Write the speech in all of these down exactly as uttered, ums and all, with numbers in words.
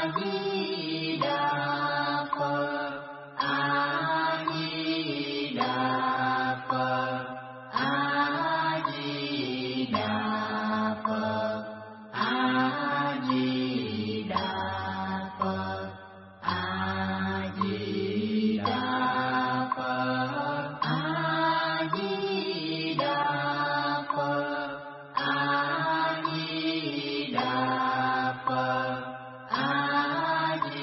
Di Đà Phật, A Di Đà Phật, A Di Đà Phật, A Di Đà Phật, A Di Đà Phật, A Di Đà Phật, A Di Đà Phật, A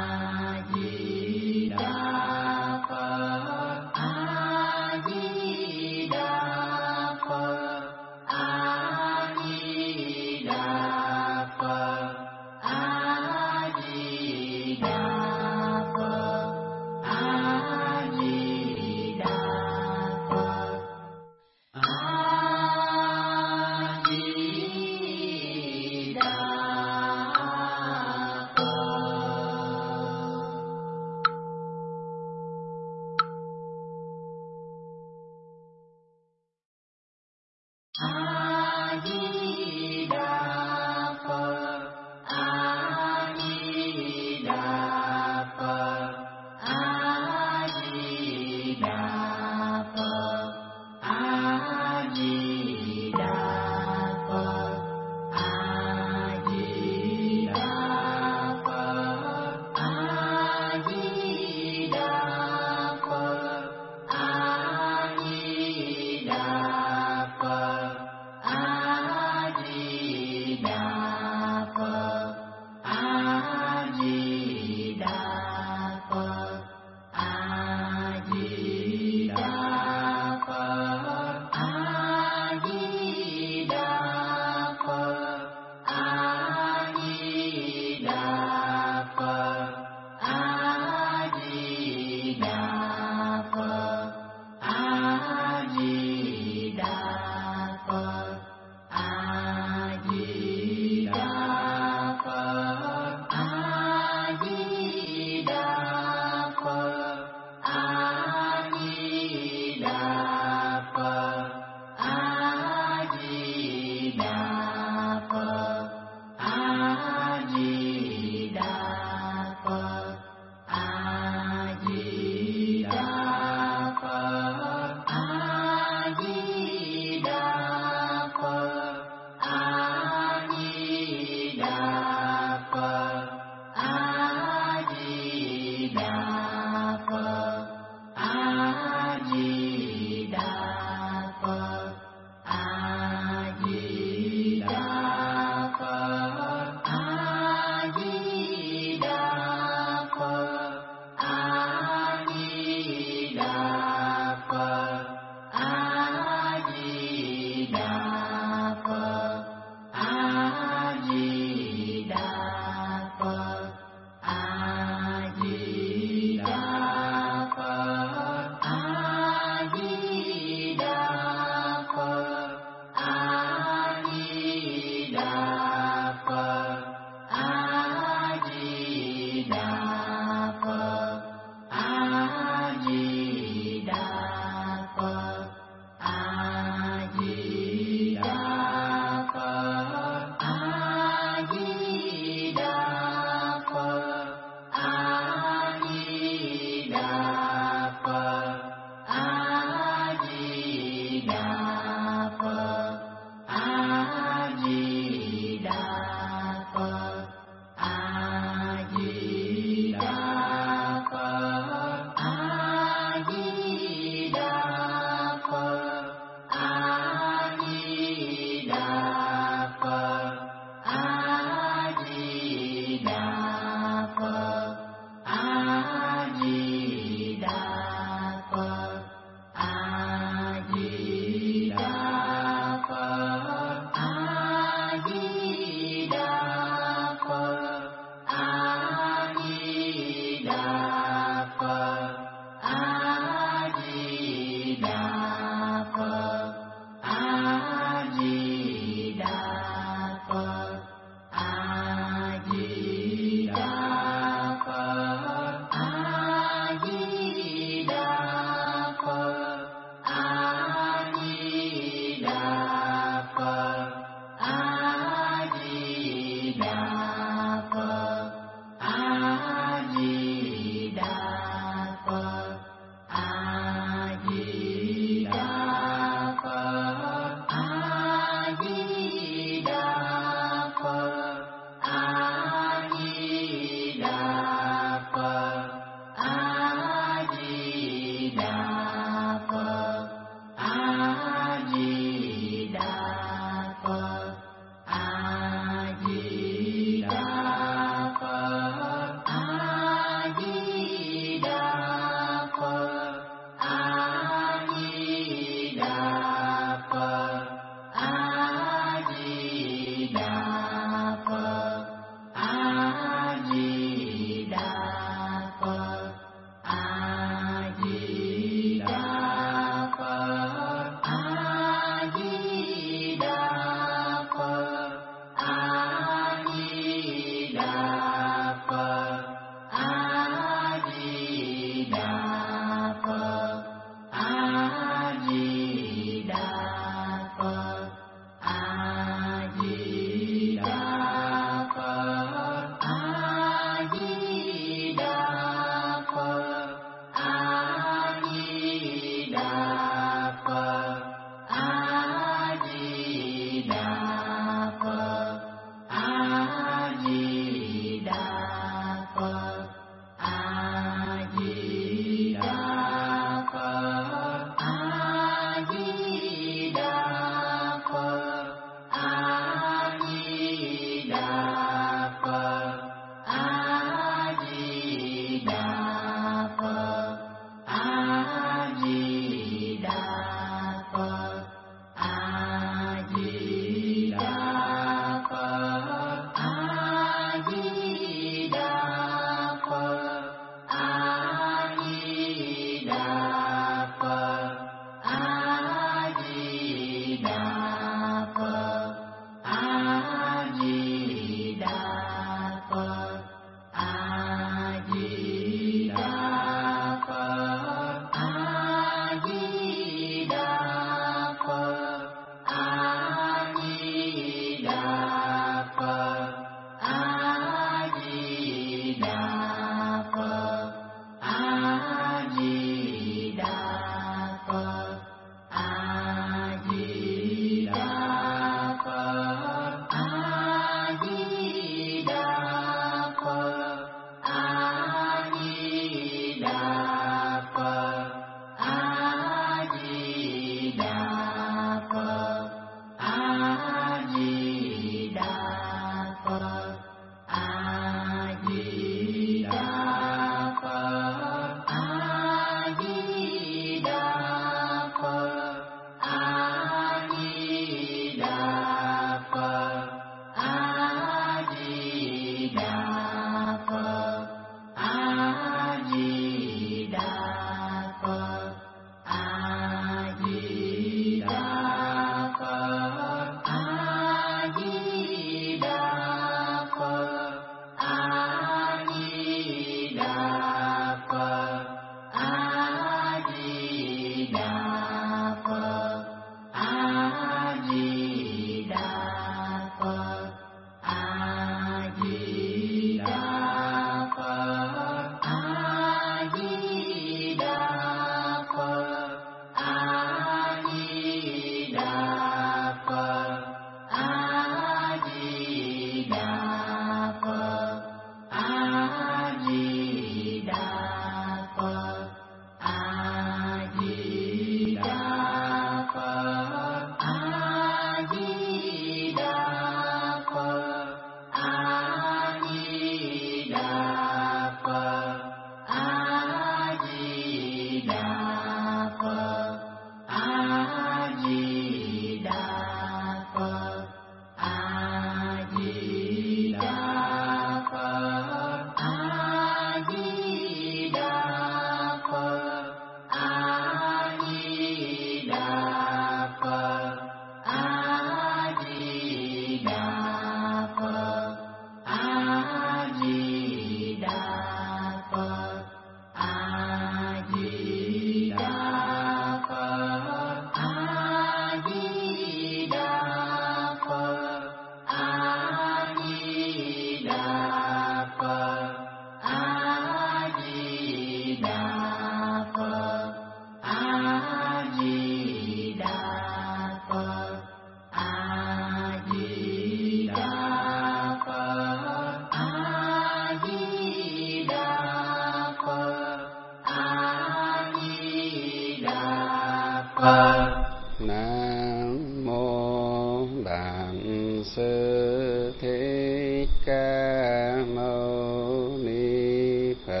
Phật. Nam mô Bản Sư Thích Ca Mâu Ni Phật.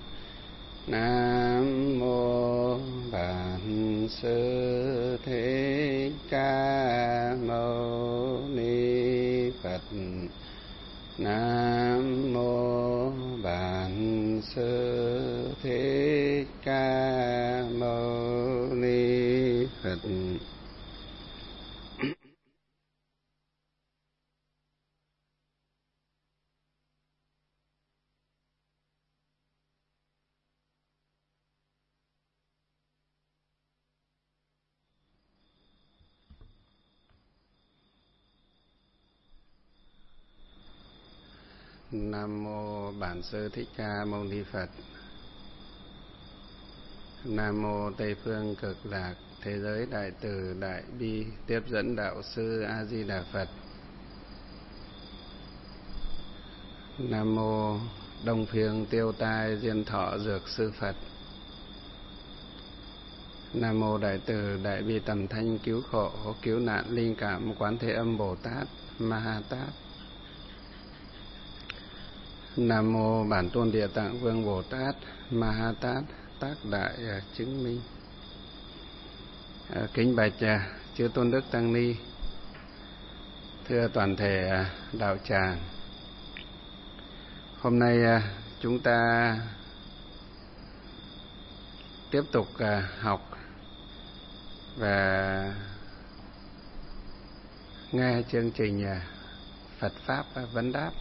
Nam mô Bản Sư Thích Ca Mâu Ni Phật. Nam mô Bản Sư Thích Ca Mâu Ni Phật. Nam mô Bản Sư Thích Ca Mâu Ni Phật. Nam mô Tây Phương Cực Lạc Thế Giới Đại Từ Đại Bi Tiếp Dẫn Đạo Sư A Di Đà Phật. Nam mô Đông Phương Tiêu Tai Diên Thọ Dược Sư Phật. Nam mô Đại Từ Đại Bi Tầm Thanh Cứu Khổ Cứu Nạn Linh Cảm Quán Thế Âm Bồ Tát Ma Ha Tát. Nam mô Bản Tôn Địa Tạng Vương Bồ Tát Ma Ha Tát Tác Đại Chứng Minh. Kính bạch chư tôn đức tăng ni, thưa toàn thể đạo tràng. Hôm nay chúng ta tiếp tục học và nghe chương trình Phật Pháp Vấn Đáp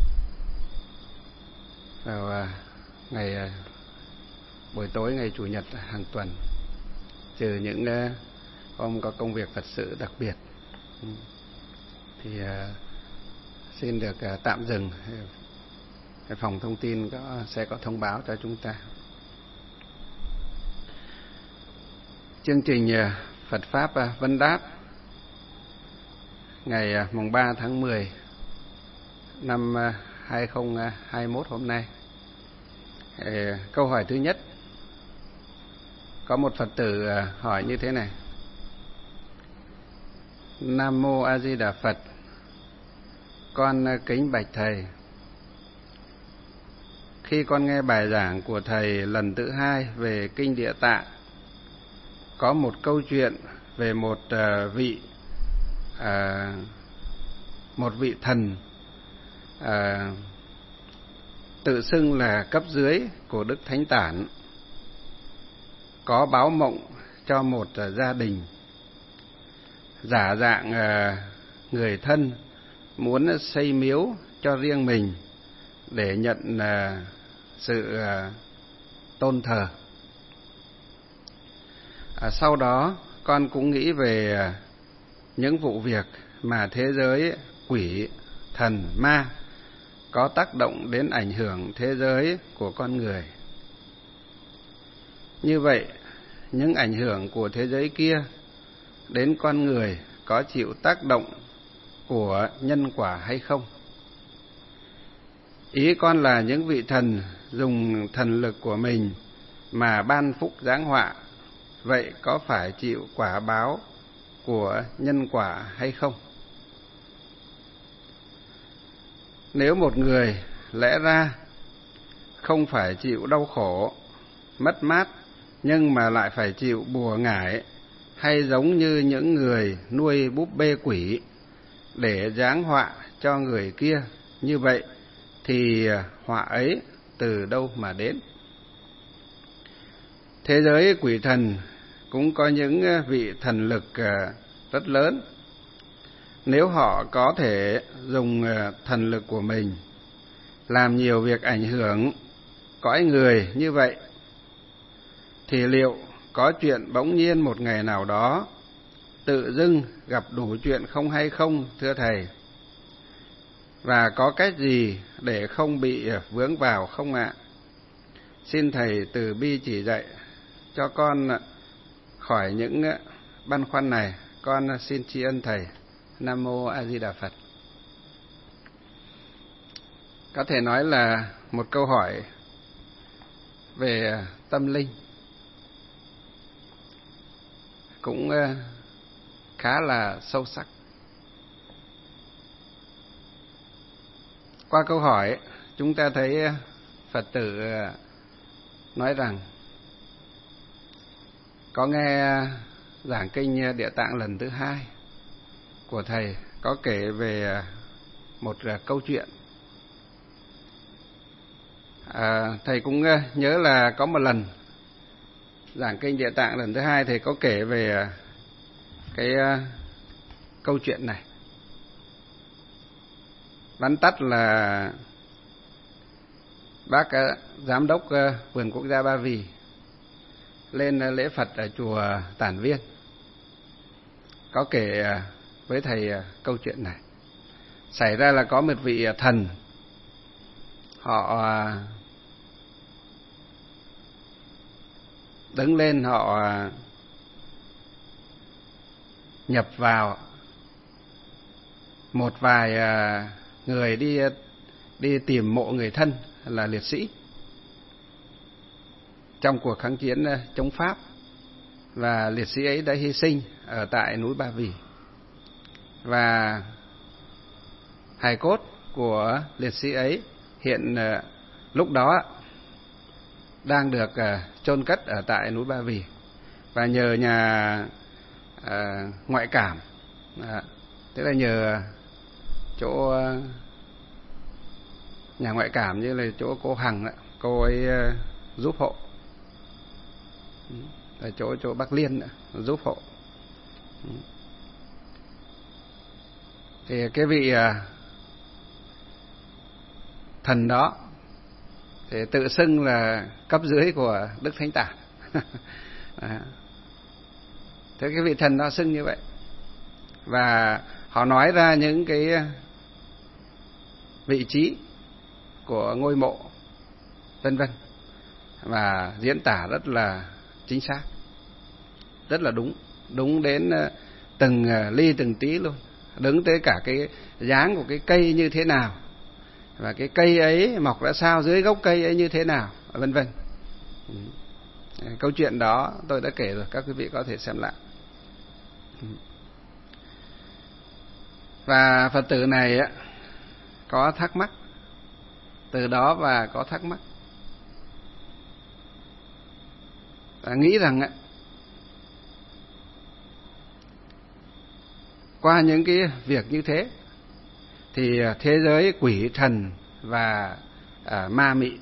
vào ngày buổi tối ngày Chủ nhật hàng tuần, trừ những hôm có công việc Phật sự đặc biệt thì xin được tạm dừng. Cái phòng thông tin có sẽ có thông báo cho chúng ta. Chương trình Phật Pháp Vấn Đáp ngày mùng ba tháng mười năm hai không hai mốt hôm nay. Câu hỏi thứ nhất, có một Phật tử hỏi như thế này: Nam mô A Di Đà Phật, con kính bạch thầy. Khi con nghe bài giảng của thầy lần thứ hai về kinh Địa Tạng, có một câu chuyện về một uh, vị uh, một vị thần uh, tự xưng là cấp dưới của Đức Thánh Tản, có báo mộng cho một uh, gia đình, giả dạng uh, người thân muốn xây miếu cho riêng mình để nhận uh, sự uh, tôn thờ. À, sau đó con cũng nghĩ về uh, những vụ việc mà thế giới quỷ, thần, ma có tác động đến ảnh hưởng thế giới của con người. Như vậy, những ảnh hưởng của thế giới kia đến con người có chịu tác động của nhân quả hay không? Ý con là những vị thần dùng thần lực của mình mà ban phúc giáng họa, vậy có phải chịu quả báo của nhân quả hay không? Nếu một người lẽ ra không phải chịu đau khổ, mất mát, nhưng mà lại phải chịu bùa ngải, hay giống như những người nuôi búp bê quỷ để giáng họa cho người kia, như vậy thì họa ấy từ đâu mà đến? Thế giới quỷ thần cũng có những vị thần lực rất lớn. Nếu họ có thể dùng thần lực của mình làm nhiều việc ảnh hưởng cõi người như vậy, thì liệu có chuyện bỗng nhiên một ngày nào đó tự dưng gặp đủ chuyện không hay không, thưa thầy? Và có cách gì để không bị vướng vào không ạ? Xin thầy từ bi chỉ dạy cho con khỏi những băn khoăn này. Con xin tri ân thầy. Nam mô A Di Đà Phật. Có thể nói là một câu hỏi về tâm linh. cũng khá là sâu sắc. Qua câu hỏi, chúng ta thấy Phật tử nói rằng có nghe giảng kinh Địa Tạng lần thứ hai của thầy có kể về một câu chuyện. À, thầy cũng nhớ là có một lần giảng kinh Địa Tạng lần thứ hai thầy có kể về cái câu chuyện này. Vắn tắt là bác giám đốc vườn quốc gia Ba Vì lên lễ Phật ở chùa Tản Viên, có kể với thầy câu chuyện này. Xảy ra là có một vị thần, họ đứng lên, họ nhập vào một vài người đi đi tìm mộ người thân là liệt sĩ trong cuộc kháng chiến chống Pháp, và liệt sĩ ấy đã hy sinh ở tại núi Ba Vì, và hài cốt của liệt sĩ ấy hiện lúc đó đang được chôn cất ở tại núi Ba Vì. Và nhờ nhà à, ngoại cảm, à, tức là nhờ chỗ nhà ngoại cảm như là chỗ cô Hằng, cô ấy giúp hộ, ở chỗ chỗ Bắc Liên giúp hộ. Thì cái vị thần đó thì tự xưng là cấp dưới của Đức Thánh Tản. À, thế cái vị thần đó xưng như vậy, và họ nói ra những cái vị trí của ngôi mộ vân vân, và diễn tả rất là chính xác, rất là đúng, đúng đến từng ly từng tí luôn, đứng tới cả cái dáng của cái cây như thế nào, và cái cây ấy mọc ra sao, dưới gốc cây ấy như thế nào, vân vân. Câu chuyện đó tôi đã kể rồi, các quý vị có thể xem lại. Và Phật tử này có thắc mắc từ đó, và có thắc mắc và nghĩ rằng qua những cái việc như thế thì thế giới quỷ thần và à, ma mị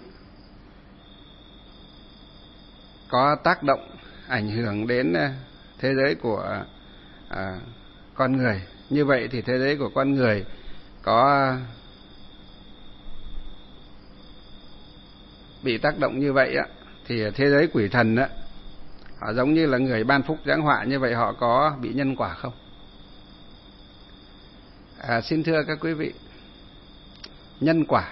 có tác động ảnh hưởng đến thế giới của à, con người. Như vậy thì thế giới của con người có bị tác động như vậy á, thì thế giới quỷ thần á, họ giống như là người ban phúc giáng họa, như vậy họ có bị nhân quả không? À, xin thưa các quý vị, nhân quả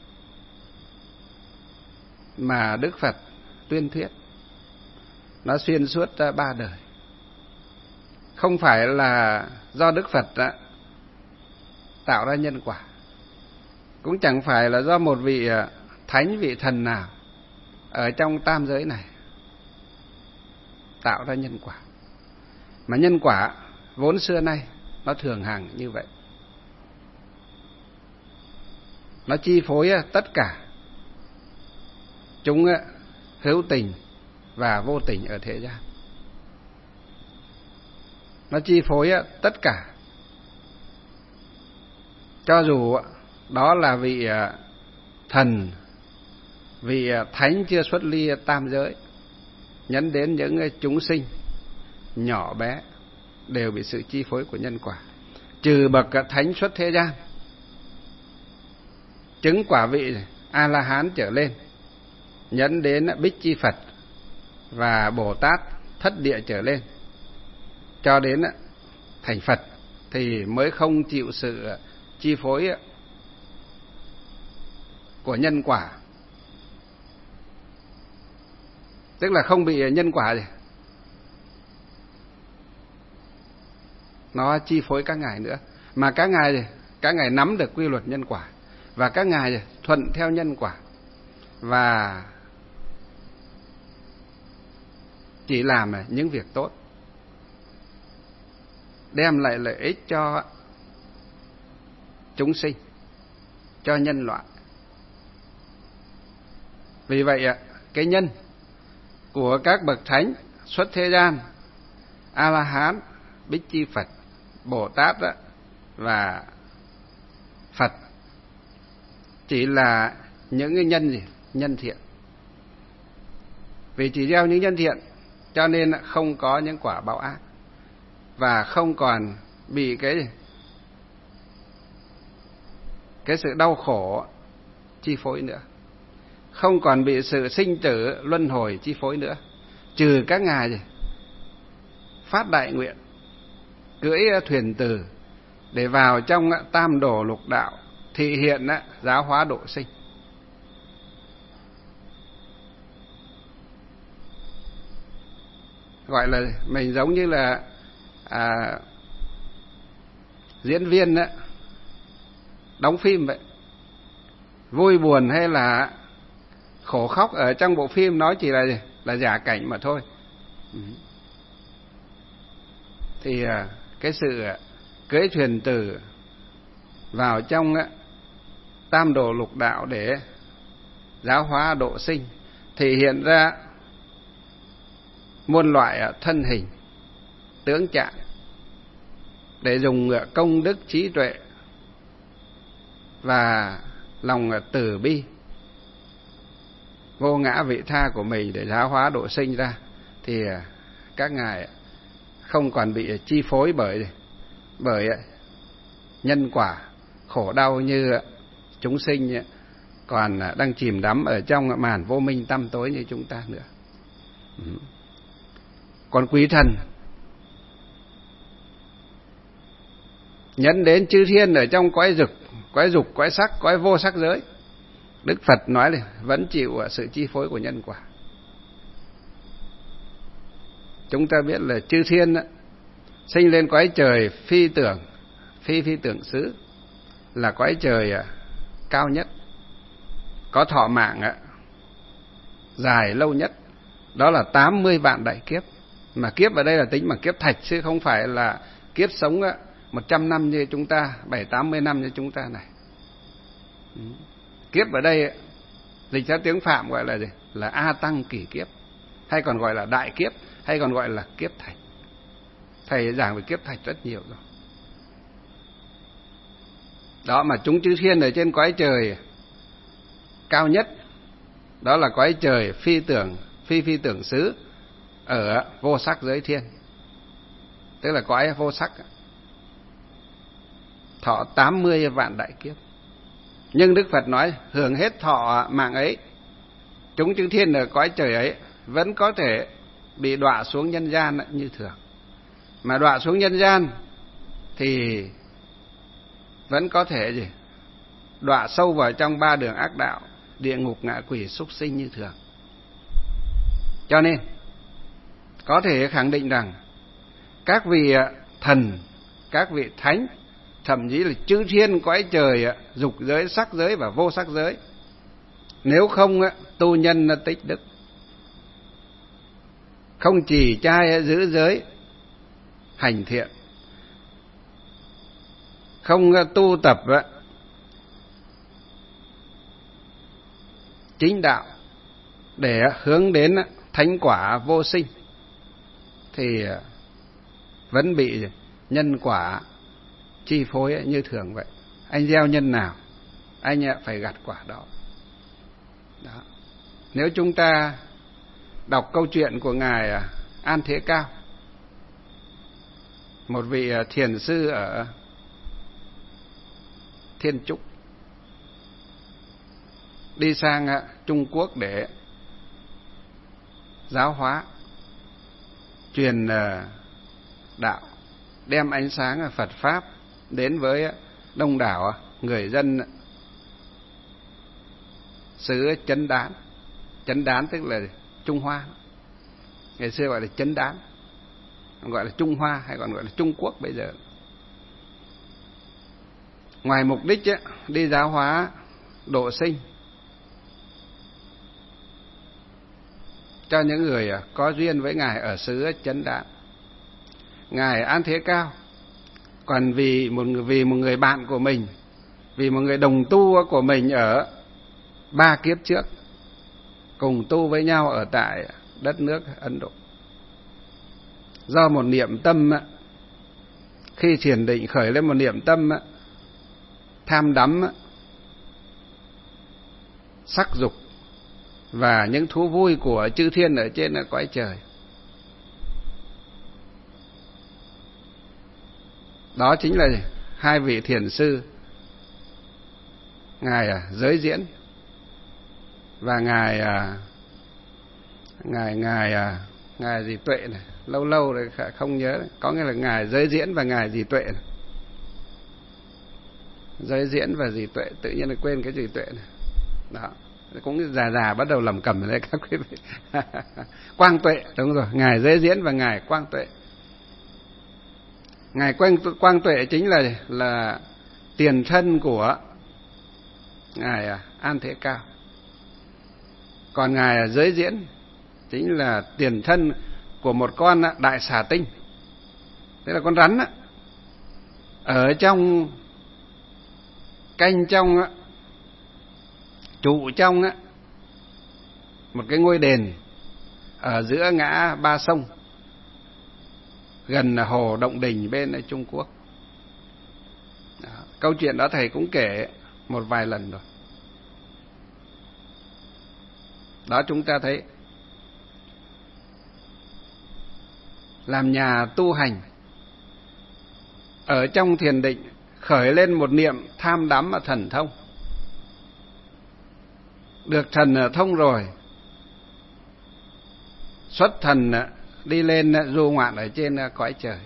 mà Đức Phật tuyên thuyết nó xuyên suốt ba đời, không phải là do Đức Phật đã tạo ra nhân quả, cũng chẳng phải là do một vị thánh, vị thần nào ở trong tam giới này tạo ra nhân quả, mà nhân quả vốn xưa nay nó thường hằng như vậy, nó chi phối tất cả chúng hữu tình và vô tình ở thế gian, nó chi phối tất cả, cho dù đó là vị thần, vị thánh chưa xuất ly tam giới, nhấn đến những chúng sinh nhỏ bé đều bị sự chi phối của nhân quả, trừ bậc thánh xuất thế gian, chứng quả vị A La Hán trở lên, nhấn đến Bích Chi Phật và Bồ Tát thất địa trở lên, cho đến thành Phật thì mới không chịu sự chi phối của nhân quả, tức là không bị nhân quả gì nó chi phối các ngài nữa, mà các ngài các ngài nắm được quy luật nhân quả, và các ngài thuận theo nhân quả, và chỉ làm những việc tốt. đem lại lợi ích cho chúng sinh, cho nhân loại. Vì vậy cái nhân của các bậc thánh xuất thế gian, A La Hán, Bích Chi Phật, Bồ Tát đó, và Phật chỉ là những cái nhân gì? Nhân thiện. Vì chỉ gieo những nhân thiện cho nên không có những quả báo ác, và không còn bị cái cái sự đau khổ chi phối nữa, không còn bị sự sinh tử luân hồi chi phối nữa, trừ các ngài gì? Phát đại nguyện cưỡi thuyền từ để vào trong tam đồ lục đạo thị hiện giáo hóa độ sinh. Gọi là mình giống như là à, diễn viên đó, đóng phim vậy. Vui buồn hay là khổ khóc ở trong bộ phim nó chỉ là là giả cảnh mà thôi. Thì cái sự cưỡi thuyền từ vào trong tam đồ lục đạo để giáo hóa độ sinh thì hiện ra muôn loại thân hình, tướng trạng để dùng công đức trí tuệ và lòng từ bi vô ngã vị tha của mình để giáo hóa độ sinh ra, thì các ngài không còn bị chi phối bởi bởi nhân quả khổ đau như chúng sinh còn đang chìm đắm ở trong màn vô minh tăm tối như chúng ta nữa. Còn quý thần nhấn đến chư thiên ở trong cõi dục, cõi dục, cõi sắc, cõi vô sắc giới, Đức Phật nói là vẫn chịu sự chi phối của nhân quả. Chúng ta biết là chư thiên sinh lên cõi trời phi tưởng, phi phi tưởng xứ, là cõi trời cao nhất, có thọ mạng dài lâu nhất, đó là tám mươi vạn đại kiếp. Mà kiếp ở đây là tính bằng kiếp thạch, chứ không phải là kiếp sống một trăm năm như chúng ta, bảy tám mươi năm như chúng ta này. Kiếp ở đây dịch ra tiếng Phạm gọi là gì? Là A Tăng kỷ kiếp, hay còn gọi là đại kiếp, hay còn gọi là kiếp thạch. Thầy giảng về kiếp thạch rất nhiều rồi. Đó, mà chúng chư thiên ở trên cõi trời cao nhất, đó là cõi trời phi tưởng, phi phi tưởng xứ, ở vô sắc giới thiên, tức là cõi vô sắc, thọ tám mươi vạn đại kiếp. Nhưng Đức Phật nói hưởng hết thọ mạng ấy, chúng chư thiên ở cõi trời ấy vẫn có thể bị đọa xuống nhân gian như thường. Mà đọa xuống nhân gian thì vẫn có thể gì? Đọa sâu vào trong ba đường ác đạo, địa ngục, ngạ quỷ, súc sinh như thường. Cho nên có thể khẳng định rằng các vị thần, các vị thánh, thậm chí là chư thiên cõi trời dục giới, sắc giới và vô sắc giới, nếu không tu nhân tích đức, không trì trai giữ giới hành thiện, không tu tập chính đạo để hướng đến thánh quả vô sinh, thì vẫn bị nhân quả chi phối như thường vậy. Anh gieo nhân nào, anh phải gặt quả đó. Đó. Nếu chúng ta đọc câu chuyện của Ngài An Thế Cao, một vị thiền sư ở Thiên Trúc, đi sang Trung Quốc để giáo hóa, truyền đạo, đem ánh sáng Phật Pháp đến với đông đảo người dân xứ Chấn Đán. Chấn Đán tức là Trung Hoa, ngày xưa gọi là Chấn Đán, gọi là Trung Hoa, hay còn gọi là Trung Quốc bây giờ. Ngoài mục đích ấy, đi giáo hóa độ sinh cho những người có duyên với Ngài ở xứ Chấn Đán, Ngài An Thế Cao Còn vì một vì một người bạn của mình, vì một người đồng tu của mình ở ba kiếp trước, cùng tu với nhau ở tại đất nước Ấn Độ, do một niệm tâm, khi thiền định khởi lên một niệm tâm tham đắm sắc dục và những thú vui của chư thiên ở trên cõi trời. Đó chính là hai vị thiền sư, ngài Giới Diễn và ngài ngài ngài ngài gì Tuệ này, lâu lâu rồi không nhớ, có nghĩa là ngài Giới Diễn và ngài gì Tuệ này. Giới Diễn và gì Tuệ, tự nhiên là quên cái gì Tuệ này. Đó, cũng già già bắt đầu lầm cầm đấy các quý vị. Quang Tuệ, đúng rồi, ngài Giới Diễn và ngài Quang Tuệ. Ngài Quang Quang Tuệ chính là là tiền thân của ngài An Thế Cao. Còn ngài Giới Diễn chính là tiền thân của một con đại xà tinh, tức là con rắn á, ở trong canh trong á, trụ trong á, một cái ngôi đền ở giữa ngã ba sông, gần hồ Động Đình bên Trung Quốc. Đó, câu chuyện đó thầy cũng kể một vài lần rồi. Đó, chúng ta thấy làm nhà tu hành ở trong thiền định khởi lên một niệm tham đắm và thần thông, được thần thông rồi, xuất thần đi lên du ngoạn ở trên cõi trời,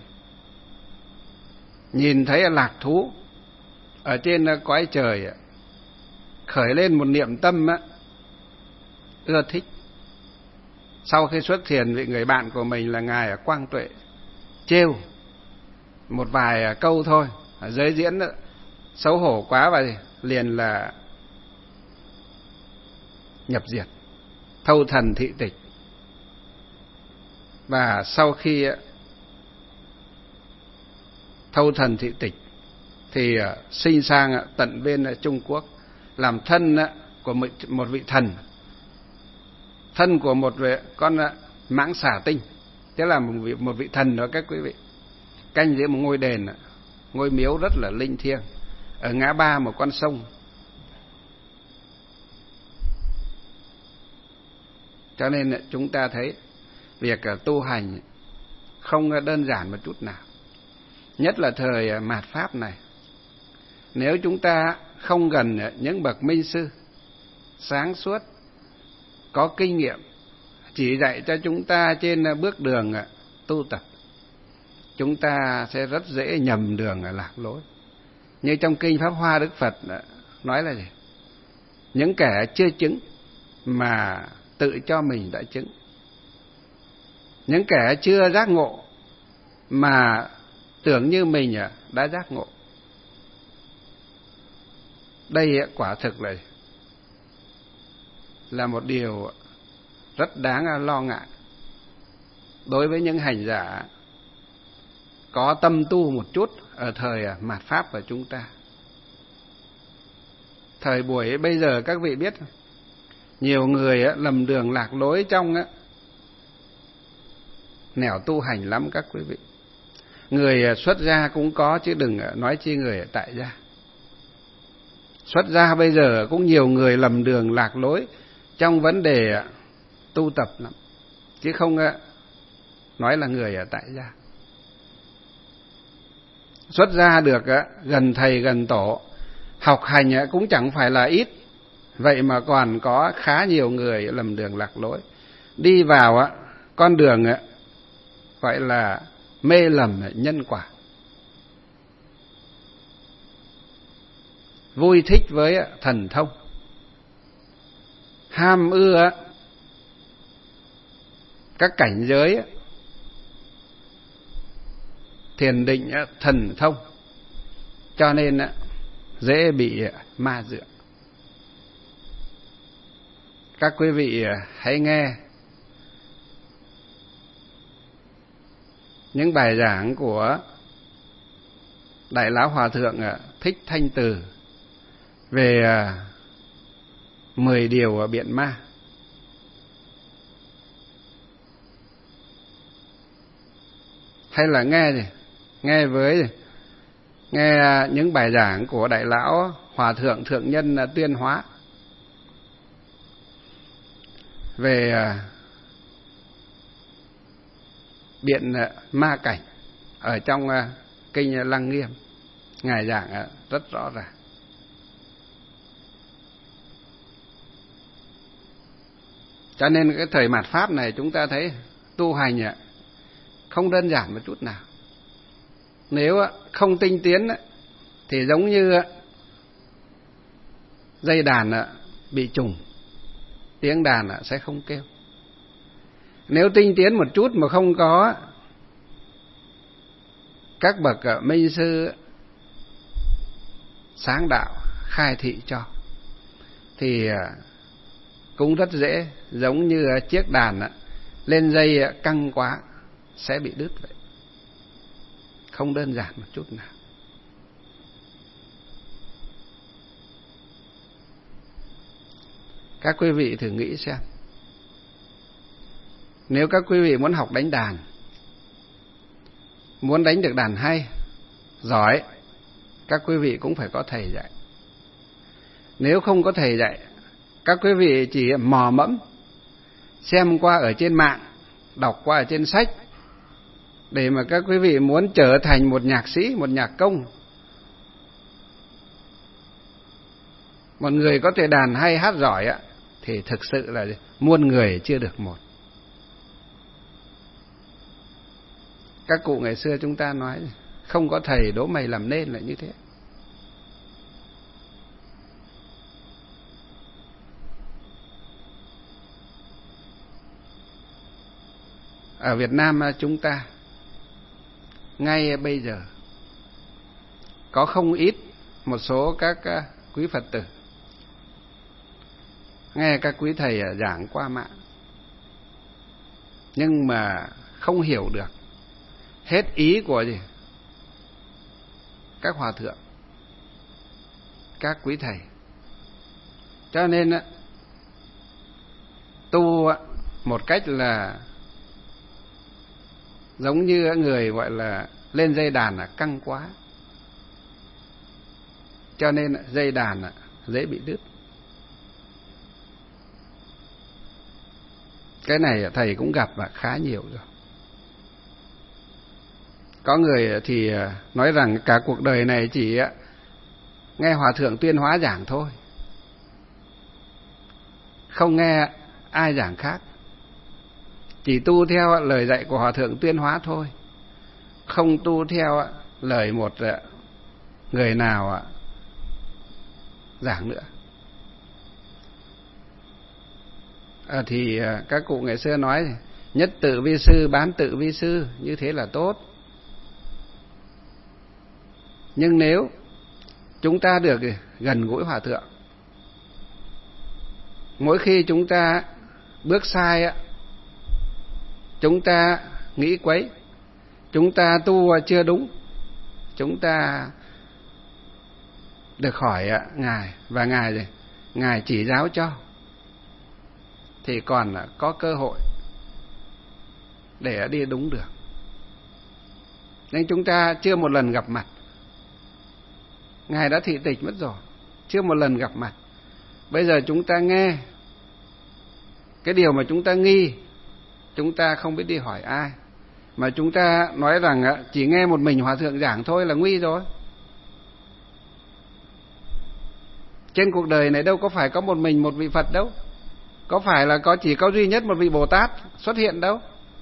nhìn thấy lạc thú ở trên cõi trời, khởi lên một niệm tâm ưa thích. Sau khi xuất thiền, vị người bạn của mình là ngài Quang Tuệ trêu một vài câu thôi, Giới Diễn xấu hổ quá và liền là nhập diệt, thâu thần thị tịch. Và sau khi thâu thần thị tịch thì sinh sang tận bên Trung Quốc, làm thân của một vị thần, thân của một con mãng xà tinh, tức là một vị, một vị thần đó các quý vị, canh giữa một ngôi đền, ngôi miếu rất là linh thiêng ở ngã ba một con sông. Cho nên chúng ta thấy việc tu hành không đơn giản một chút nào, nhất là thời mạt Pháp này. Nếu chúng ta không gần những bậc minh sư sáng suốt, có kinh nghiệm, chỉ dạy cho chúng ta trên bước đường tu tập, chúng ta sẽ rất dễ nhầm đường lạc lối. Như trong kinh Pháp Hoa, Đức Phật nói là gì? Những kẻ chưa chứng mà tự cho mình đã chứng, những kẻ chưa giác ngộ mà tưởng như mình đã giác ngộ. Đây quả thực là là một điều rất đáng lo ngại đối với những hành giả có tâm tu một chút ở thời mạt Pháp của chúng ta. Thời buổi bây giờ các vị biết, nhiều người lầm đường lạc lối trong nẻo tu hành lắm các quý vị. Người xuất gia cũng có, chứ đừng nói chi người tại gia. Xuất gia bây giờ cũng nhiều người lầm đường lạc lối trong vấn đề tu tập lắm, chứ không nói là người ở tại gia. Xuất gia được gần thầy gần tổ, học hành cũng chẳng phải là ít, vậy mà còn có khá nhiều người lầm đường lạc lối, đi vào con đường gọi là mê lầm nhân quả, vui thích với thần thông, ham ưa các cảnh giới thiền định thần thông, cho nên dễ bị ma dựa. Các quý vị hãy nghe những bài giảng của Đại lão Hòa thượng Thích Thanh Từ về mười điều biện ma. Hay là nghe gì? Nghe với gì? Nghe những bài giảng của Đại lão Hòa thượng Thượng Nhân Tuyên Hóa về biện ma cảnh ở trong kinh Lăng Nghiêm. Ngài giảng rất rõ ràng. Cho nên cái thời mạt Pháp này chúng ta thấy tu hành không đơn giản một chút nào. Nếu không tinh tiến thì giống như dây đàn bị trùng, tiếng đàn sẽ không kêu. Nếu tinh tiến một chút mà không có các bậc minh sư sáng đạo khai thị cho thì cũng rất dễ, giống như chiếc đàn lên dây căng quá sẽ bị đứt vậy. Không đơn giản một chút nào. Các quý vị thử nghĩ xem, nếu các quý vị muốn học đánh đàn, muốn đánh được đàn hay, giỏi, các quý vị cũng phải có thầy dạy. Nếu không có thầy dạy, các quý vị chỉ mò mẫm, xem qua ở trên mạng, đọc qua ở trên sách, để mà các quý vị muốn trở thành một nhạc sĩ, một nhạc công, một người có thể đàn hay hát giỏi ạ, thì thực sự là muôn người chưa được một. Các cụ ngày xưa chúng ta nói không có thầy đố mày làm nên là như thế. Ở Việt Nam chúng ta ngay bây giờ có không ít một số các quý Phật tử nghe các quý thầy giảng qua mạng, nhưng mà không hiểu được hết ý của gì các hòa thượng, các quý thầy. Cho nên tu một cách là giống như người gọi là lên dây đàn là căng quá, cho nên dây đàn dễ bị đứt. Cái này thầy cũng gặp và khá nhiều rồi. Có người thì nói rằng cả cuộc đời này chỉ nghe Hòa thượng Tuyên Hóa giảng thôi, không nghe ai giảng khác, chỉ tu theo lời dạy của Hòa thượng Tuyên Hóa thôi, không tu theo lời một người nào giảng nữa. À, thì các cụ ngày xưa nói nhất tự vi sư, bán tự vi sư, như thế là tốt. Nhưng nếu chúng ta được gần gũi Hòa thượng, mỗi khi chúng ta bước sai, chúng ta nghĩ quấy, chúng ta tu chưa đúng, chúng ta được hỏi Ngài và Ngài gì? Ngài chỉ giáo cho, thì còn có cơ hội để đi đúng được. Nhưng chúng ta chưa một lần gặp mặt, Ngài đã thị tịch mất rồi, chưa một lần gặp mặt. Bây giờ chúng ta nghe cái điều mà chúng ta nghi, chúng ta không biết đi hỏi ai, mà chúng ta nói rằng chỉ nghe một mình Hòa thượng giảng thôi là nguy rồi. Trên cuộc đời này đâu có phải có một mình một vị Phật đâu, có phải là có chỉ có duy nhất một vị Bồ Tát xuất hiện đâu,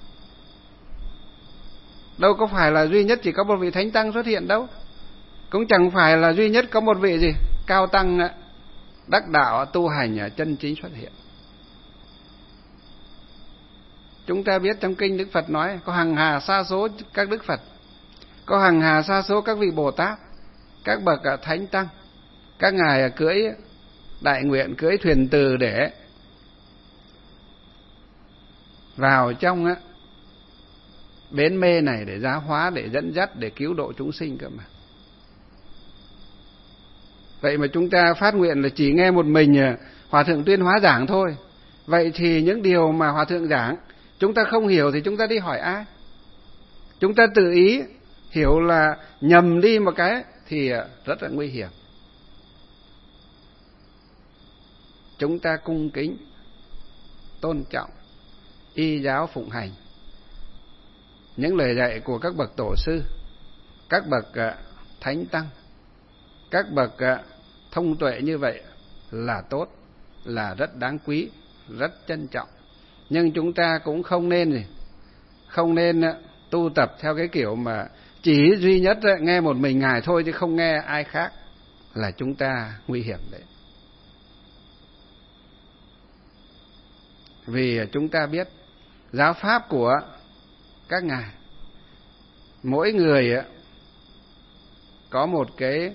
đâu có phải là duy nhất chỉ có một vị Thánh Tăng xuất hiện đâu, cũng chẳng phải là duy nhất có một vị gì cao tăng đắc đạo tu hành chân chính xuất hiện. Chúng ta biết trong kinh Đức Phật nói có hàng hà sa số các Đức Phật, có hàng hà sa số các vị Bồ Tát, các bậc Thánh Tăng, các ngài cưỡi đại nguyện, cưỡi thuyền từ để vào trong á, bến mê này để giáo hóa, để dẫn dắt, để cứu độ chúng sinh cơ mà. Vậy mà chúng ta phát nguyện là chỉ nghe một mình Hòa thượng Tuyên Hóa giảng thôi. Vậy thì những điều mà Hòa thượng giảng chúng ta không hiểu thì chúng ta đi hỏi ai? Chúng ta tự ý hiểu là nhầm đi một cái thì rất là nguy hiểm. Chúng ta cung kính, tôn trọng, y giáo phụng hành những lời dạy của các bậc tổ sư, các bậc thánh tăng, các bậc thông tuệ như vậy là tốt, là rất đáng quý, rất trân trọng. Nhưng chúng ta cũng không nên gì, không nên tu tập theo cái kiểu mà chỉ duy nhất nghe một mình Ngài thôi chứ không nghe ai khác, là chúng ta nguy hiểm đấy. Vì chúng ta biết giáo pháp của các ngài, mỗi người có một cái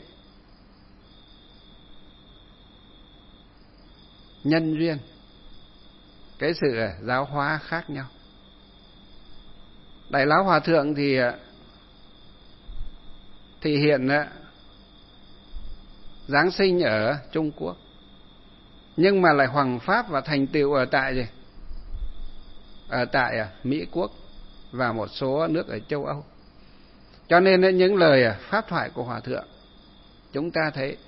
nhân duyên, cái sự giáo hóa khác nhau. Đại Lão Hòa Thượng thì thì hiện giáng sinh ở Trung Quốc, nhưng mà lại hoằng pháp và thành tựu ở tại gì? Ở tại Mỹ Quốc và một số nước ở châu Âu. Cho nên những lời pháp thoại của Hòa Thượng chúng ta thấy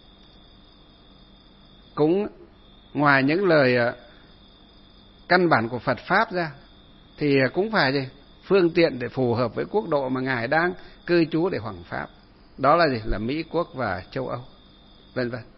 cũng ngoài những lời căn bản của Phật Pháp ra thì cũng phải gì? Phương tiện để phù hợp với quốc độ mà Ngài đang cư trú để hoằng pháp. Đó là gì? Là Mỹ Quốc và châu Âu, vân vân.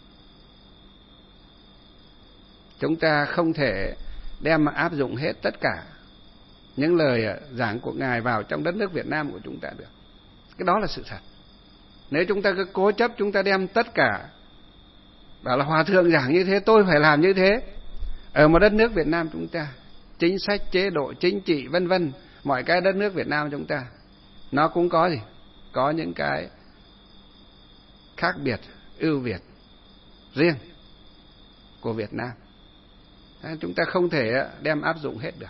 Chúng ta không thể đem mà áp dụng hết tất cả những lời giảng của Ngài vào trong đất nước Việt Nam của chúng ta được. Cái đó là sự thật. Nếu chúng ta cứ cố chấp chúng ta đem tất cả, bảo là Hòa Thượng giảng như thế tôi phải làm như thế, ở một đất nước Việt Nam chúng ta, chính sách, chế độ, chính trị, vân vân, mọi cái đất nước Việt Nam chúng ta nó cũng có gì? Có những cái khác biệt, ưu việt riêng của Việt Nam. Chúng ta không thể đem áp dụng hết được.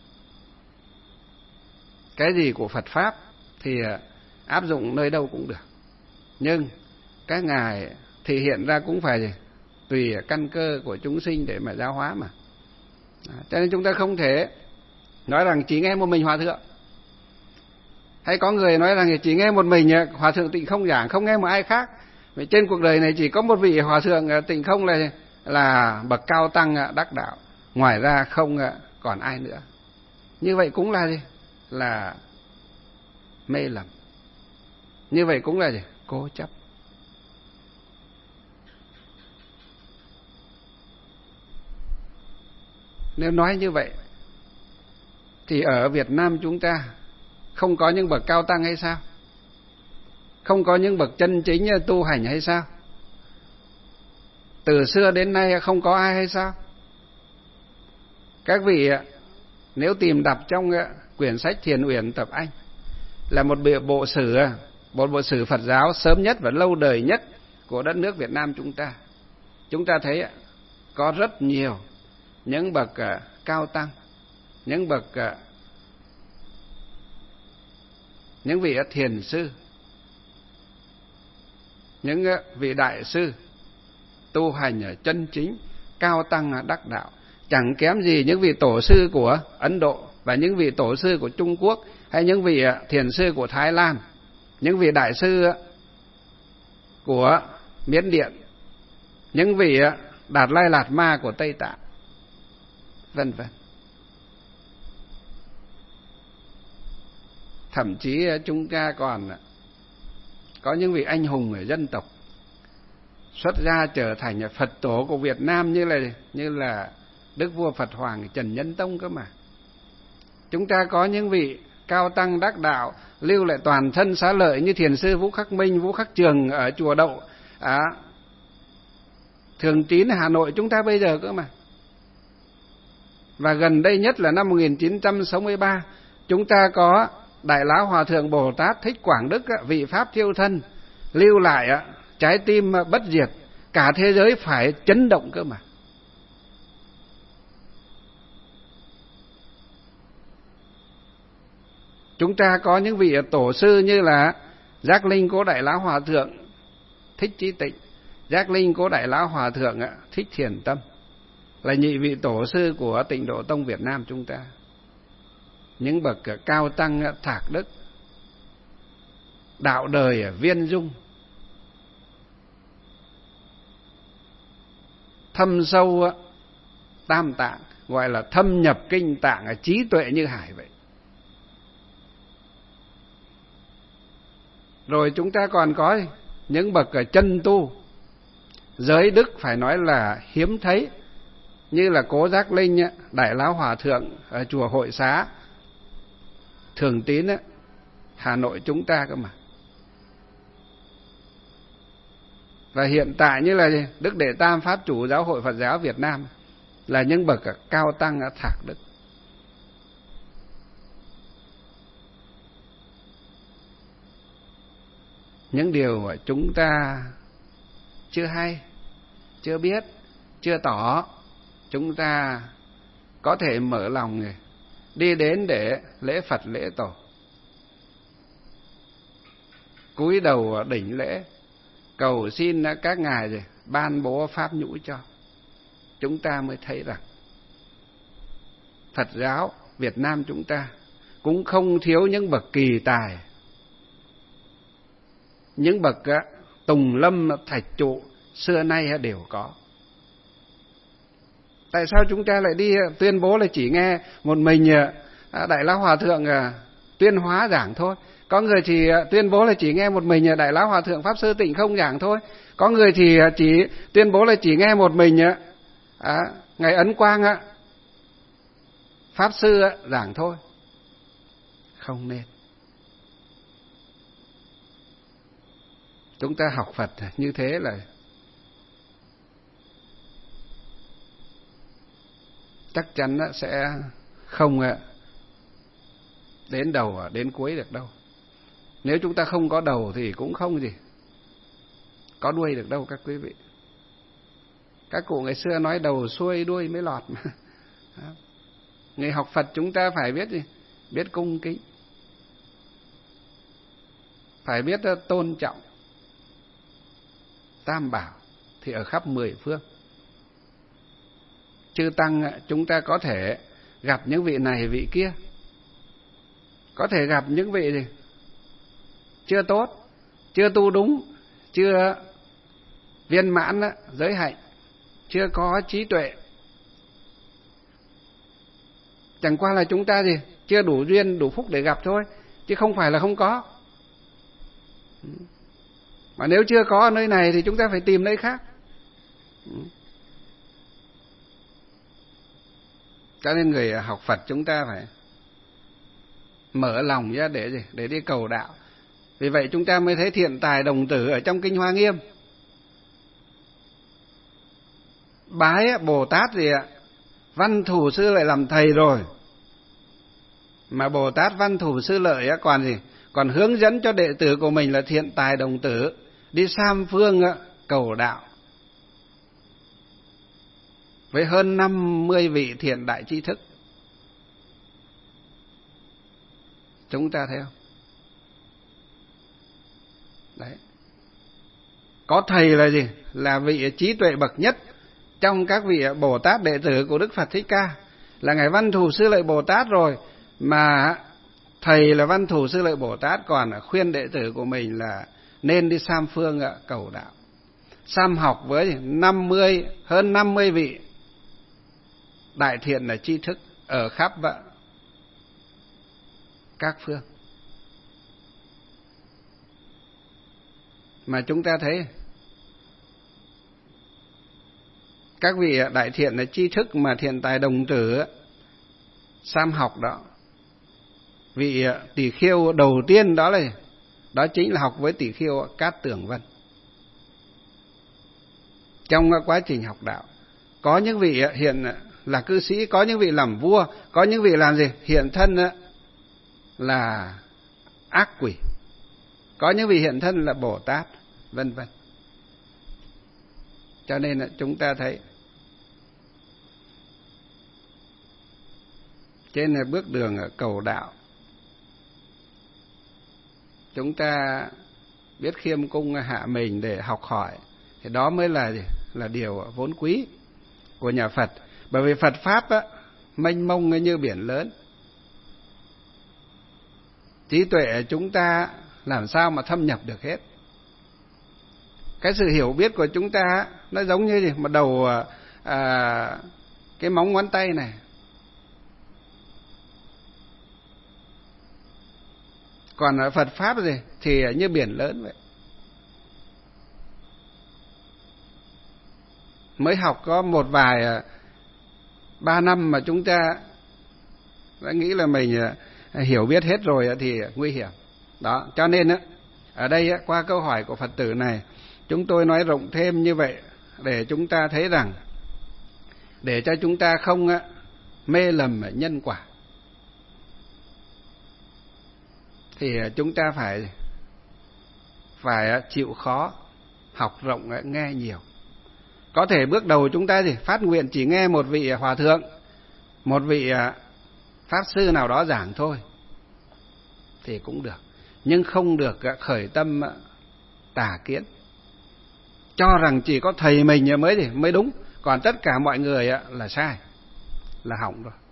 Cái gì của Phật Pháp thì áp dụng nơi đâu cũng được. Nhưng các ngài thì hiện ra cũng phải gì? Tùy căn cơ của chúng sinh để mà giáo hóa mà. Cho nên chúng ta không thể nói rằng chỉ nghe một mình Hòa Thượng. Hay có người nói rằng chỉ nghe một mình Hòa Thượng Tịnh Không giảng, không nghe một ai khác. Vì trên cuộc đời này chỉ có một vị Hòa Thượng Tịnh Không là, là bậc cao tăng đắc đạo. Ngoài ra không còn ai nữa. Như vậy cũng là gì? Là mê lầm. Như vậy cũng là gì? Cố chấp. Nếu nói như vậy thì ở Việt Nam chúng ta không có những bậc cao tăng hay sao? Không có những bậc chân chính tu hành hay sao? Từ xưa đến nay không có ai hay sao? Các vị nếu tìm đọc trong quyển sách Thiền Uyển Tập Anh, là một bộ sử, một bộ sử Phật giáo sớm nhất và lâu đời nhất của đất nước Việt Nam chúng ta, chúng ta thấy có rất nhiều những bậc cao tăng, những bậc những vị thiền sư, những vị đại sư tu hành chân chính, cao tăng đắc đạo, chẳng kém gì những vị tổ sư của Ấn Độ và những vị tổ sư của Trung Quốc, hay những vị thiền sư của Thái Lan, những vị đại sư của Miến Điện, những vị Đạt Lai Lạt Ma của Tây Tạng, vân vân. Thậm chí chúng ta còn có những vị anh hùng ở dân tộc xuất gia trở thành Phật tổ của Việt Nam, như là như là Đức vua Phật Hoàng Trần Nhân Tông cơ mà. Chúng ta có những vị cao tăng đắc đạo lưu lại toàn thân xá lợi như thiền sư Vũ Khắc Minh, Vũ Khắc Trường ở chùa Đậu à, Thường Tín Hà Nội chúng ta bây giờ cơ mà. Và gần đây nhất là năm một nghìn chín trăm sáu mươi ba, chúng ta có Đại Lão Hòa Thượng Bồ Tát Thích Quảng Đức, vị Pháp thiêu thân, lưu lại trái tim bất diệt, cả thế giới phải chấn động cơ mà. Chúng ta có những vị tổ sư như là Giác Linh của Đại Lão Hòa Thượng Thích Chí Tịnh, Giác Linh Cố Đại Lão Hòa Thượng Thích Thiền Tâm là nhị vị tổ sư của Tịnh Độ Tông Việt Nam chúng ta, những bậc cao tăng thạc đức, đạo đời viên dung, thâm sâu tam tạng, gọi là thâm nhập kinh tạng, trí tuệ như hải vậy. Rồi chúng ta còn có những bậc chân tu, giới đức phải nói là hiếm thấy, như là Cố Giác Linh, Đại Lão Hòa Thượng ở chùa Hội Xá, Thường Tín, Hà Nội chúng ta cơ mà. Và hiện tại như là Đức Đệ Tam Pháp Chủ Giáo hội Phật giáo Việt Nam là những bậc cao tăng thạc đức. Những điều mà chúng ta chưa hay, chưa biết, chưa tỏ, chúng ta có thể mở lòng đi đến để lễ Phật lễ Tổ, cúi đầu đỉnh lễ, cầu xin các ngài ban bố pháp nhũ cho. Chúng ta mới thấy rằng Phật giáo Việt Nam chúng ta cũng không thiếu những bậc kỳ tài, những bậc tùng lâm thạch trụ xưa nay đều có. Tại sao chúng ta lại đi tuyên bố là chỉ nghe một mình Đại Lão Hòa Thượng tuyên hóa giảng thôi? Có người thì tuyên bố là chỉ nghe một mình Đại Lão Hòa Thượng Pháp Sư Tịnh Không giảng thôi. Có người thì chỉ tuyên bố là chỉ nghe một mình à, Ngài Ấn Quang Pháp Sư giảng thôi. Không nên. Chúng ta học Phật như thế là chắc chắn sẽ không đến đầu đến cuối được đâu. Nếu chúng ta không có đầu thì cũng không gì có đuôi được đâu các quý vị. Các cụ ngày xưa nói đầu xuôi đuôi mới lọt mà. Người học Phật chúng ta phải biết gì? Biết cung kính, phải biết tôn trọng Tam Bảo thì ở khắp mười phương. Chư tăng chúng ta có thể gặp những vị này vị kia, có thể gặp những vị gì chưa tốt, chưa tu đúng, chưa viên mãn giới hạnh, chưa có trí tuệ. Chẳng qua là chúng ta gì chưa đủ duyên đủ phúc để gặp thôi, chứ không phải là không có. Mà nếu chưa có ở nơi này thì chúng ta phải tìm nơi khác. Cho nên người học Phật chúng ta phải mở lòng ra để gì? Để đi cầu đạo. Vì vậy chúng ta mới thấy thiện tài đồng tử ở trong Kinh Hoa Nghiêm. Bái Bồ Tát gì ạ? Văn Thủ Sư Lợi làm thầy rồi. Mà Bồ Tát Văn Thủ Sư Lợi còn gì? Còn hướng dẫn cho đệ tử của mình là thiện tài đồng tử đi sam phương cầu đạo. Với hơn năm mươi vị thiện đại tri thức. Chúng ta thấy không? Đấy. Có thầy là gì? Là vị trí tuệ bậc nhất trong các vị Bồ Tát đệ tử của Đức Phật Thích Ca, là Ngài Văn Thù Sư Lợi Bồ Tát rồi, mà thầy là Văn Thù Sư Lợi Bồ Tát còn khuyên đệ tử của mình là nên đi sam phương cầu đạo. Sam học với năm mươi, hơn năm mươi vị đại thiện là tri thức ở khắp các phương. Mà chúng ta thấy các vị đại thiện là tri thức mà thiện tài đồng tử sam học đó, vị Tỷ Khiêu đầu tiên đó là đó chính là học với Tỷ Khiêu Cát Tường Vân. Trong quá trình học đạo, có những vị hiện là cư sĩ, có những vị làm vua, có những vị làm gì? Hiện thân là ác quỷ, có những vị hiện thân là Bồ Tát, vân vân. Cho nên chúng ta thấy trên bước đường cầu đạo, chúng ta biết khiêm cung hạ mình để học hỏi, Thì đó mới là là điều vốn quý của nhà Phật. Bởi vì Phật Pháp á, mênh mông như biển lớn. Trí tuệ chúng ta làm sao mà thâm nhập được hết. Cái sự hiểu biết của chúng ta nó giống như gì? Một đầu à, cái móng ngón tay này. Còn ở Phật Pháp gì thì như biển lớn vậy. Mới học có một vài ba năm mà chúng ta đã nghĩ là mình hiểu biết hết rồi thì nguy hiểm. Đó, cho nên á, ở đây qua câu hỏi của Phật tử này, chúng tôi nói rộng thêm như vậy để chúng ta thấy rằng, để cho chúng ta không mê lầm nhân quả, thì chúng ta phải phải chịu khó, học rộng, nghe nhiều. Có thể bước đầu chúng ta gì phát nguyện chỉ nghe một vị hòa thượng, một vị pháp sư nào đó giảng thôi thì cũng được, nhưng không được khởi tâm tà kiến, cho rằng chỉ có thầy mình mới gì mới đúng, còn tất cả mọi người là sai, là hỏng rồi.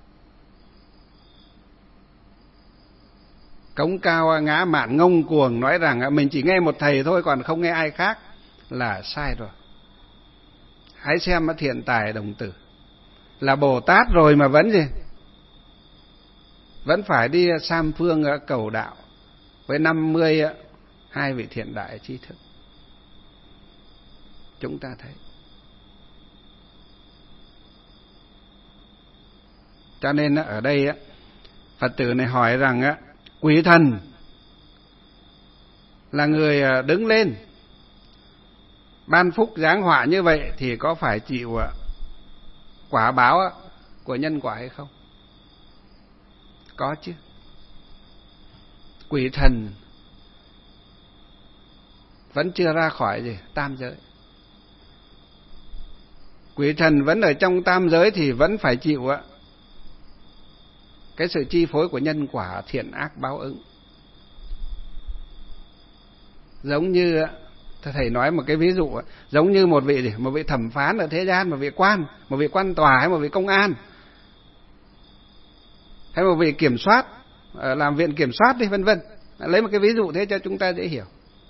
Cống cao ngã mạn ngông cuồng nói rằng mình chỉ nghe một thầy thôi còn không nghe ai khác là sai rồi. Hãy xem Thiện Tài Đồng Tử, là Bồ Tát rồi mà vẫn gì vẫn phải đi Sam Phương cầu đạo với năm mươi hai vị thiện đại trí thức. Chúng ta thấy. Cho nên ở đây Phật tử này hỏi rằng quỷ thần là người đứng lên ban phúc giáng họa như vậy thì có phải chịu quả báo của nhân quả hay không? Có chứ. Quỷ thần vẫn chưa ra khỏi gì tam giới. Quỷ thần vẫn ở trong tam giới thì vẫn phải chịu cái sự chi phối của nhân quả thiện ác báo ứng. Giống như thầy nói một cái ví dụ, giống như một vị gì, một vị thẩm phán ở thế gian, một vị quan, một vị quan tòa hay một vị công an, hay một vị kiểm soát, làm viện kiểm soát đi vân vân. Lấy một cái ví dụ thế cho chúng ta dễ hiểu.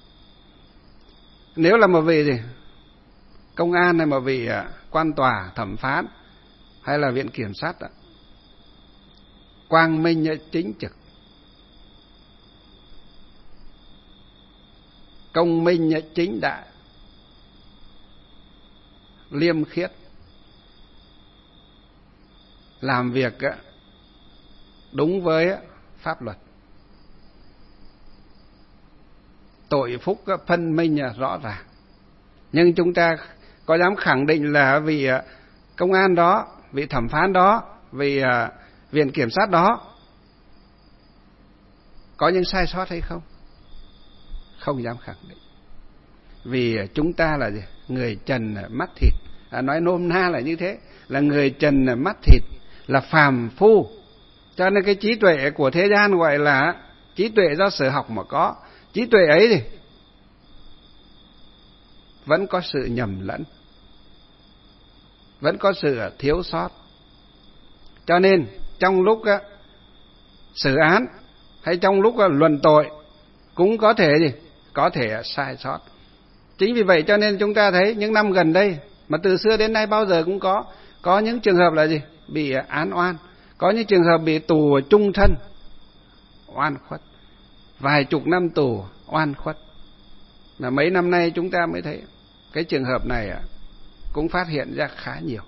Nếu là một vị gì công an hay một vị quan tòa, thẩm phán hay là viện kiểm sát, quang minh chính trực, công minh chính đại, liêm khiết, làm việc đúng với pháp luật, tội phúc phân minh rõ ràng. Nhưng chúng ta có dám khẳng định là vị công an đó, vị thẩm phán đó, vị viện kiểm sát đó có những sai sót hay không? Không dám khẳng định. Vì chúng ta là gì? Người trần mắt thịt. À, nói nôm na là như thế, là người trần mắt thịt, là phàm phu. Cho nên cái trí tuệ của thế gian gọi là trí tuệ do sở học mà có. Trí tuệ ấy thì vẫn có sự nhầm lẫn, vẫn có sự thiếu sót. Cho nên trong lúc á, xử án hay trong lúc á, luận tội cũng có thể gì? Có thể sai sót. Chính vì vậy cho nên chúng ta thấy những năm gần đây, mà từ xưa đến nay bao giờ cũng có, có những trường hợp là gì? Bị án oan, có những trường hợp bị tù chung thân, oan khuất, vài chục năm tù, oan khuất. Là mấy năm nay chúng ta mới thấy cái trường hợp này cũng phát hiện ra khá nhiều.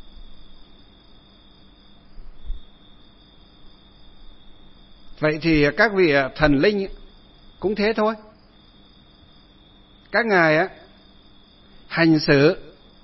Vậy thì các vị thần linh cũng thế thôi. Các ngài á hành xử,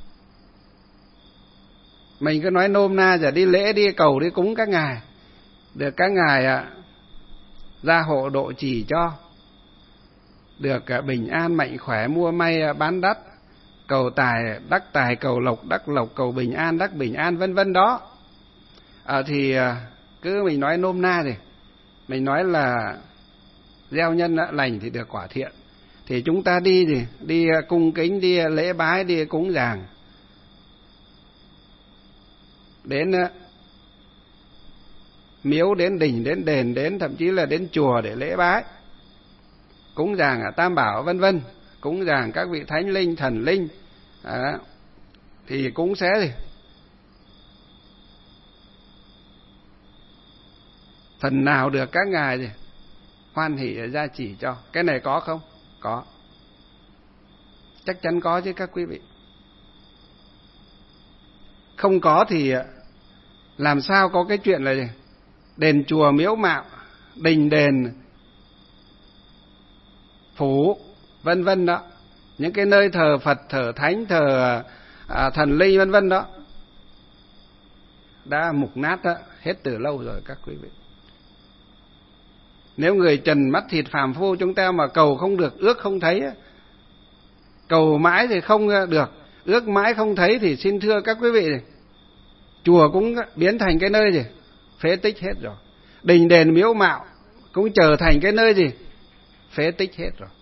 mình cứ nói nôm na giờ đi lễ đi cầu đi cúng các ngài, được các ngài á gia hộ độ trì cho, được bình an mạnh khỏe, mua may bán đắt, cầu tài đắc tài, cầu lộc đắc lộc, cầu bình an đắc bình an, vân vân đó. À, thì cứ mình nói nôm na thì mình nói là gieo nhân lành thì được quả thiện. thì chúng ta đi gì? Đi cung kính, đi lễ bái, đi cúng dường. Đến miếu, đến đình, đến đền, đến thậm chí là đến chùa để lễ bái, cúng dường ở Tam Bảo vân vân, cúng dường các vị thánh linh, thần linh, à, thì cũng sẽ gì? Phần nào được các ngài gì? Hoan hỷ gia chỉ cho. Cái này có không? Có. Chắc chắn có chứ các quý vị. Không có thì làm sao có cái chuyện là gì? Đền chùa miếu mạo, đình đền, phủ, vân vân đó. Những cái nơi thờ Phật, thờ Thánh, thờ à, thần linh vân vân đó đã mục nát đó, hết từ lâu rồi các quý vị. Nếu người trần mắt thịt phàm phu chúng ta mà cầu không được, ước không thấy, cầu mãi thì không được, ước mãi không thấy, thì xin thưa các quý vị, chùa cũng biến thành cái nơi gì? Phế tích hết rồi. Đình đền miếu mạo cũng trở thành cái nơi gì? Phế tích hết rồi.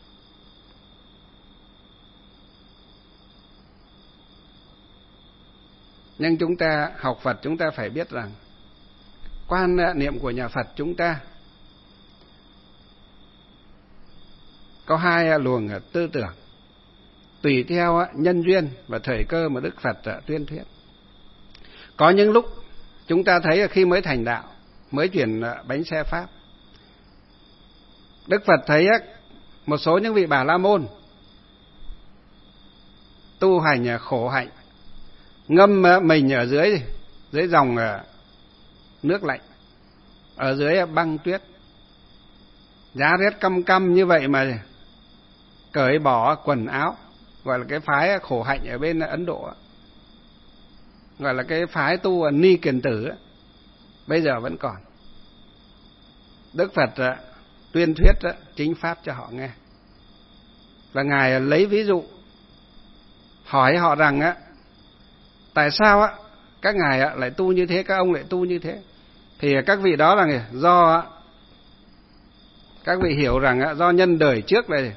Nhưng chúng ta học Phật chúng ta phải biết rằng quan niệm của nhà Phật chúng ta có hai luồng tư tưởng tùy theo nhân duyên và thời cơ mà Đức Phật tuyên thuyết. Có những lúc chúng ta thấy khi mới thành đạo, mới chuyển bánh xe Pháp, Đức Phật thấy một số những vị Bà La Môn tu hành khổ hạnh, ngâm mình ở dưới dưới dòng nước lạnh, ở dưới băng tuyết, giá rét căm căm như vậy mà cởi bỏ quần áo, gọi là cái phái khổ hạnh ở bên Ấn Độ, gọi là cái phái tu Ni Kiền Tử, bây giờ vẫn còn. Đức Phật tuyên thuyết chính pháp cho họ nghe, và ngài lấy ví dụ hỏi họ rằng á, tại sao á các ngài lại tu như thế, các ông lại tu như thế? Thì các vị đó là do các vị hiểu rằng do nhân đời trước này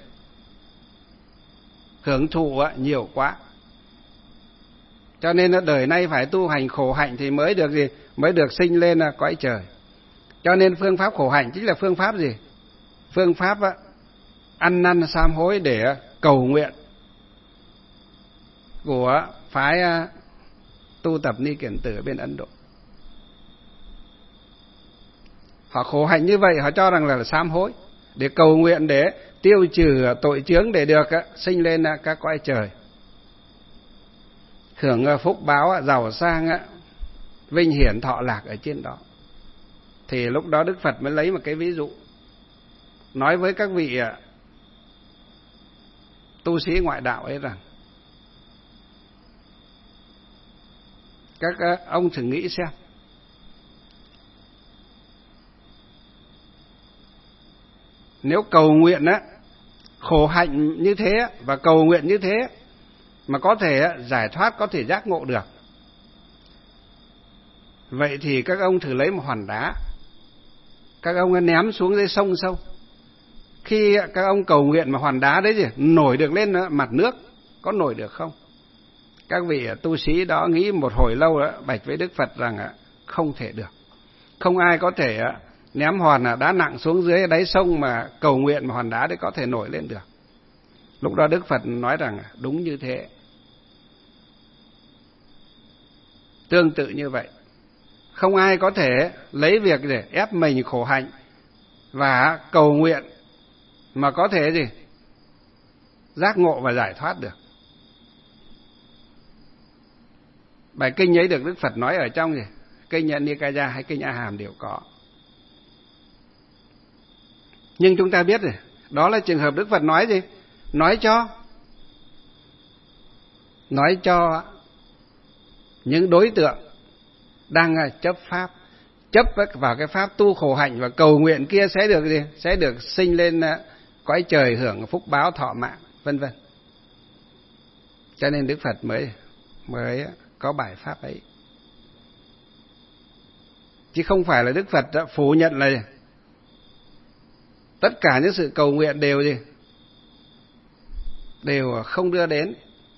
hưởng thụ nhiều quá, cho nên đời nay phải tu hành khổ hạnh thì mới được gì? Mới được sinh lên cõi trời. Cho nên phương pháp khổ hạnh chính là phương pháp gì? Phương pháp ăn năn sám hối để cầu nguyện của phái tu tập Ni Kiền Tử bên Ấn Độ. Họ khổ hạnh như vậy, họ cho rằng là sám hối, để cầu nguyện, để tiêu trừ tội chướng, để được sinh lên các cõi trời, hưởng phúc báo giàu sang, vinh hiển thọ lạc ở trên đó. Thì lúc đó Đức Phật mới lấy một cái ví dụ nói với các vị tu sĩ ngoại đạo ấy rằng, các ông thử nghĩ xem, nếu cầu nguyện á, khổ hạnh như thế và cầu nguyện như thế mà có thể giải thoát, có thể giác ngộ được, vậy thì các ông thử lấy một hòn đá, các ông ném xuống dưới sông sâu. Khi các ông cầu nguyện mà hòn đá đấy gì nổi được lên mặt nước, có nổi được không? Các vị tu sĩ đó nghĩ một hồi lâu đó, bạch với Đức Phật rằng không thể được. Không ai có thể ném hòn đá nặng xuống dưới đáy sông mà cầu nguyện mà hòn đá đấy có thể nổi lên được. Lúc đó Đức Phật nói rằng đúng như thế. Tương tự như vậy, không ai có thể lấy việc để ép mình khổ hạnh và cầu nguyện mà có thể gì giác ngộ và giải thoát được. Bài kinh ấy được Đức Phật nói ở trong gì kinh Nikaya hay kinh A Hàm đều có. Nhưng chúng ta biết rồi, đó là trường hợp Đức Phật nói gì? Nói cho nói cho những đối tượng đang chấp pháp, chấp vào cái pháp tu khổ hạnh và cầu nguyện kia sẽ được gì? Sẽ được sinh lên cõi trời, hưởng phúc báo thọ mạng, vân vân. Cho nên Đức Phật mới mới có bài pháp ấy, chứ không phải là Đức Phật đã phủ nhận là tất cả những sự cầu nguyện đều gì đều không đưa đến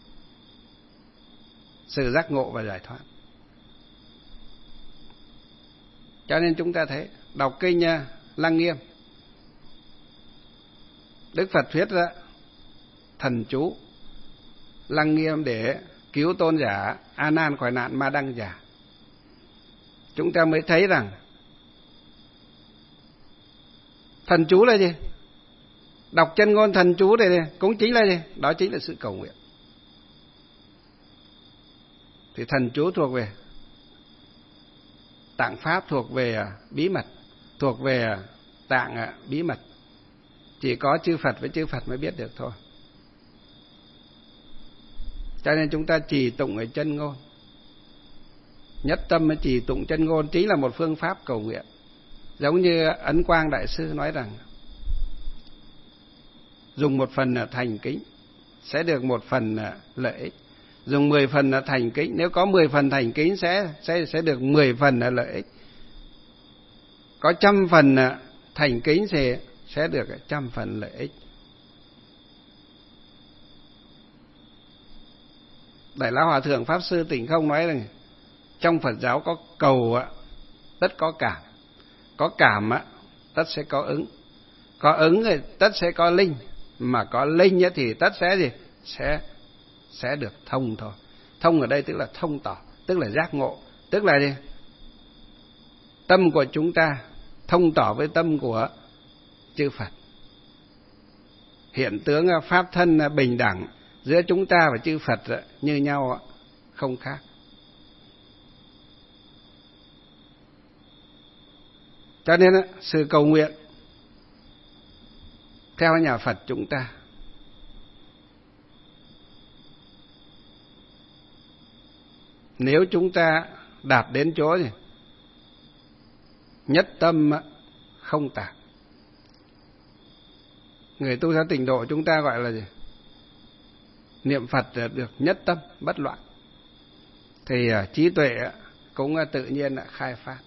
sự giác ngộ và giải thoát. Cho nên chúng ta thấy đọc kinh Lăng Nghiêm, Đức Phật thuyết ra thần chú Lăng Nghiêm để cứu tôn giả A Nan khỏi nạn ma đăng giả. Chúng ta mới thấy rằng thần chú là gì? Đọc chân ngôn thần chú này cũng chính là gì? Đó chính là sự cầu nguyện. Thì thần chú thuộc về tạng pháp, thuộc về bí mật, thuộc về tạng bí mật. Chỉ có chư Phật với chư Phật mới biết được thôi. Cho nên chúng ta trì tụng ở chân ngôn. Nhất tâm mới trì tụng chân ngôn chính là một phương pháp cầu nguyện. Giống như Ấn Quang Đại Sư nói rằng dùng một phần thành kính sẽ được một phần lợi ích. Dùng mười phần thành kính, nếu có mười phần thành kính sẽ sẽ sẽ được mười phần lợi ích. Có trăm phần thành kính thì sẽ được trăm phần lợi ích. Đại Lão Hòa Thượng Pháp Sư Tịnh Không nói rằng trong Phật giáo có cầu tất có cảm, có cảm tất sẽ có ứng, có ứng thì tất sẽ có linh, mà có linh thì tất sẽ gì? Sẽ sẽ được thông thôi. Thông ở đây tức là thông tỏ, tức là giác ngộ, tức là gì? Tâm của chúng ta thông tỏ với tâm của chư Phật. Hiện tướng pháp thân bình đẳng giữa chúng ta và chư Phật như nhau, không khác. Cho nên sự cầu nguyện theo nhà Phật chúng ta nếu chúng ta đạt đến chỗ gì? Nhất tâm không tạp. Người tu theo tịnh độ chúng ta gọi là gì? Niệm Phật được nhất tâm bất loạn, thì trí tuệ cũng tự nhiên khai phát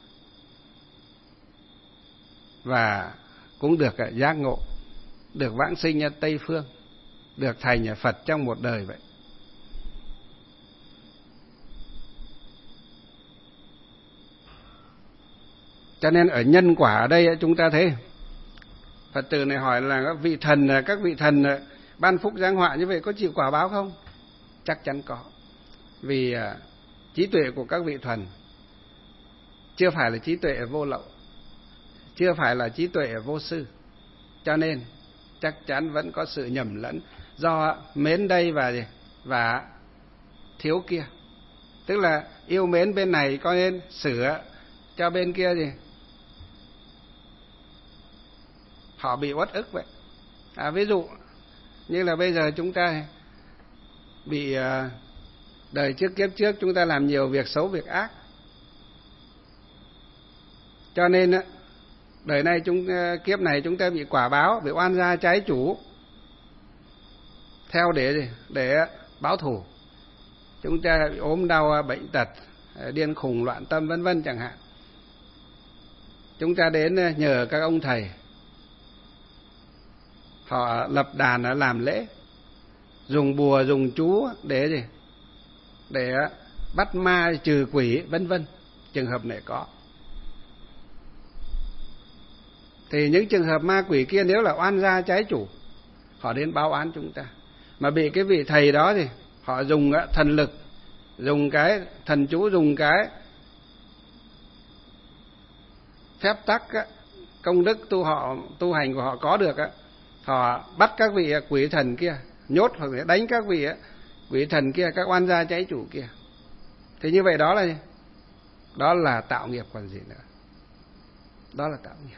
và cũng được giác ngộ, được vãng sinh Tây Phương, được thành Phật trong một đời vậy. Cho nên ở nhân quả ở đây chúng ta thấy Phật tử này hỏi là các vị thần, các vị thần ban phúc giáng họa như vậy có chịu quả báo không? Chắc chắn có. Vì trí tuệ của các vị thần chưa phải là trí tuệ vô lậu, chưa phải là trí tuệ vô sư, cho nên chắc chắn vẫn có sự nhầm lẫn do mến đây và gì và thiếu kia. Tức là yêu mến bên này có nên sửa cho bên kia gì họ bị uất ức vậy. À, ví dụ như là bây giờ chúng ta bị đời trước kiếp trước chúng ta làm nhiều việc xấu việc ác, cho nên đời này chúng kiếp này chúng ta bị quả báo, bị oan gia trái chủ theo để để báo thù. Chúng ta bị ốm đau bệnh tật, điên khùng loạn tâm vân vân chẳng hạn. Chúng ta đến nhờ các ông thầy, họ lập đàn làm lễ, dùng bùa dùng chú để gì? Để bắt ma trừ quỷ vân vân. Trường hợp này có. Thì những trường hợp ma quỷ kia nếu là oan gia trái chủ, họ đến báo án chúng ta, mà bị cái vị thầy đó thì họ dùng thần lực, dùng cái thần chú, dùng cái phép tắc công đức tu họ tu hành của họ có được á, họ bắt các vị quỷ thần kia, nhốt hoặc là đánh các vị quỷ thần kia, các oan gia trái chủ kia. Thì như vậy đó là gì? Đó là tạo nghiệp còn gì nữa. Đó là tạo nghiệp.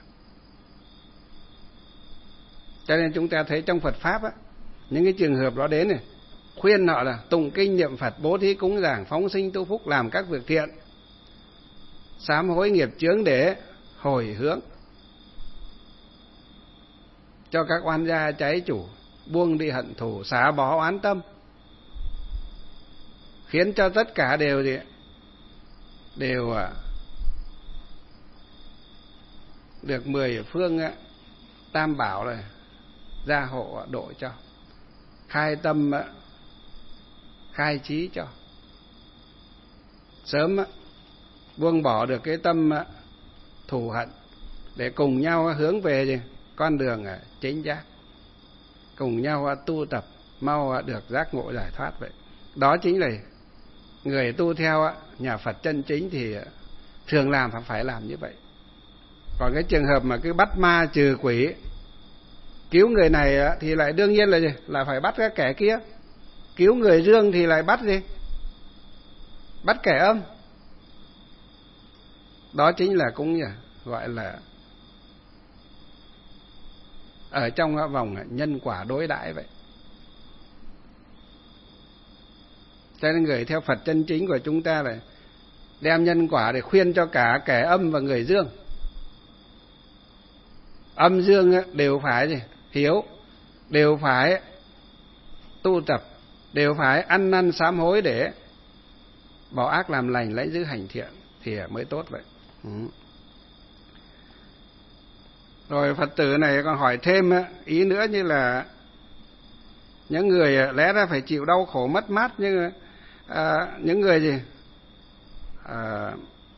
Cho nên chúng ta thấy trong Phật Pháp á, những cái trường hợp đó đến này, khuyên họ là tụng kinh niệm Phật, bố thí cúng dường, phóng sinh tu phúc, làm các việc thiện, sám hối nghiệp chướng để hồi hướng cho các oan gia trái chủ, buông đi hận thù, xả bỏ oán tâm, khiến cho tất cả đều gì? Đều được mười phương tam bảo này gia hộ độ cho. khai tâm, khai trí cho. Sớm buông bỏ được cái tâm thù hận để cùng nhau hướng về gì? Con đường chính giác, cùng nhau tu tập mau được giác ngộ giải thoát vậy. Đó chính là người tu theo nhà Phật chân chính thì thường làm phải làm như vậy. Còn cái trường hợp mà cứ bắt ma trừ quỷ, cứu người này thì lại đương nhiên là gì? Là phải bắt cái kẻ kia. Cứu người dương thì lại bắt gì? Bắt kẻ âm. Đó chính là cũng như gọi là ở trong vòng nhân quả đối đãi vậy. Cho nên người theo Phật chân chính của chúng ta là đem nhân quả để khuyên cho cả kẻ âm và người dương. Âm dương đều phải gì? Hiếu, đều phải tu tập, đều phải ăn năn sám hối để bỏ ác làm lành, lấy giữ hành thiện thì mới tốt vậy. Ừ. Rồi Phật tử này còn hỏi thêm ý nữa, như là những người lẽ ra phải chịu đau khổ mất mát, nhưng à, những người gì à,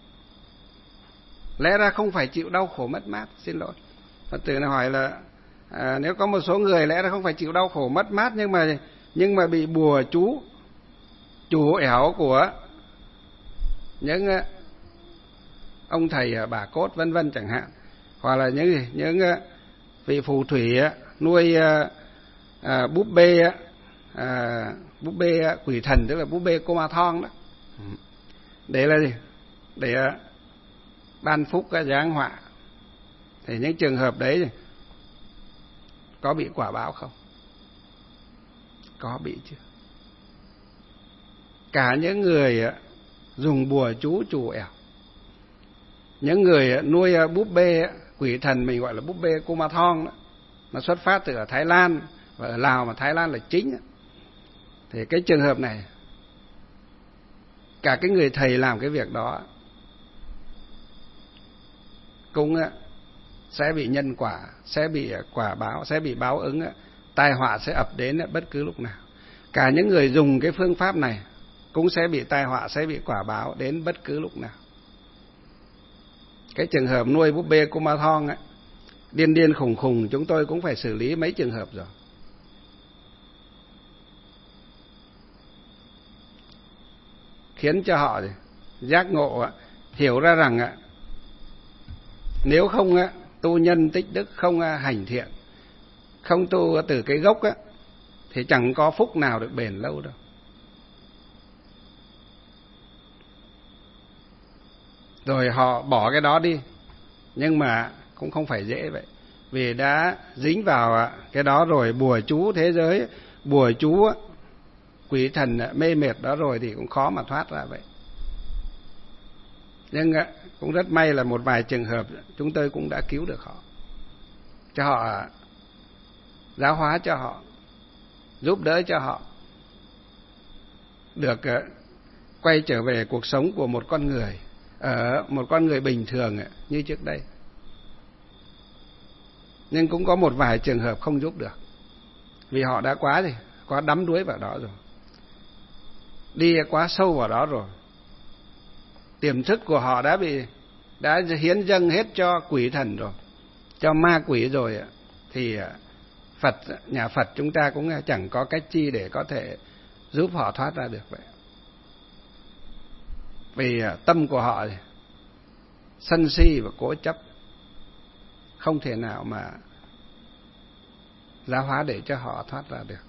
lẽ ra không phải chịu đau khổ mất mát. Xin lỗi, Phật tử này hỏi là à, nếu có một số người lẽ ra không phải chịu đau khổ mất mát, nhưng mà nhưng mà bị bùa chú chủ ẻo của những ông thầy bà cốt vân vân chẳng hạn, hoặc là những gì những vị phù thủy nuôi à, búp bê à, búp bê quỷ thần, tức là búp bê cô ma thong đó, để là gì? Để ban phúc giáng họa. Thì những trường hợp đấy có bị quả báo không? Có bị chứ. Cả những người dùng bùa chú chủ ẻo, những người nuôi búp bê quỷ thần mình gọi là búp bê cô ma thong đó, nó xuất phát từ ở Thái Lan, và ở Lào mà Thái Lan là chính. Thì cái trường hợp này, cả cái người thầy làm cái việc đó cũng sẽ bị nhân quả, sẽ bị quả báo, sẽ bị báo ứng, tai họa sẽ ập đến bất cứ lúc nào. Cả những người dùng cái phương pháp này cũng sẽ bị tai họa, sẽ bị quả báo đến bất cứ lúc nào. Cái trường hợp nuôi búp bê cô ma thong ấy, điên điên khùng khùng, chúng tôi cũng phải xử lý mấy trường hợp rồi. Khiến cho họ giác ngộ, hiểu ra rằng nếu không tu nhân tích đức, không hành thiện, không tu từ cái gốc thì chẳng có phúc nào được bền lâu đâu. Rồi họ bỏ cái đó đi, nhưng mà cũng không phải dễ vậy, vì đã dính vào cái đó rồi, bùa chú thế giới, bùa chú quỷ thần mê mệt đó rồi thì cũng khó mà thoát ra vậy. Nhưng cũng rất may là một vài trường hợp chúng tôi cũng đã cứu được họ, cho họ giáo hóa, cho họ giúp đỡ, cho họ được quay trở về cuộc sống của một con người, ở một con người bình thường như trước đây. Nhưng cũng có một vài trường hợp không giúp được, vì họ đã quá gì, quá đắm đuối vào đó rồi, đi quá sâu vào đó rồi. Tiềm thức của họ đã bị đã hiến dâng hết cho quỷ thần rồi, cho ma quỷ rồi, thì Phật, nhà Phật chúng ta cũng chẳng có cách chi để có thể giúp họ thoát ra được vậy. Vì tâm của họ sân si và cố chấp, không thể nào mà giáo hóa để cho họ thoát ra được.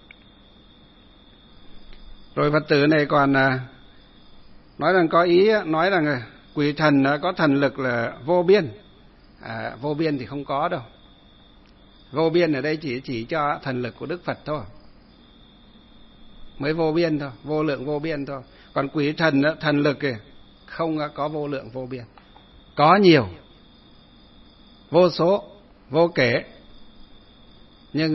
Rồi Phật tử này còn nói rằng có ý nói rằng quỷ thần có thần lực là vô biên. À, vô biên thì không có đâu. Vô biên ở đây chỉ chỉ cho thần lực của Đức Phật thôi, mới vô biên thôi, vô lượng vô biên thôi. Còn quỷ thần thần lực kìa, không có vô lượng vô biên, có nhiều, vô số, vô kể, nhưng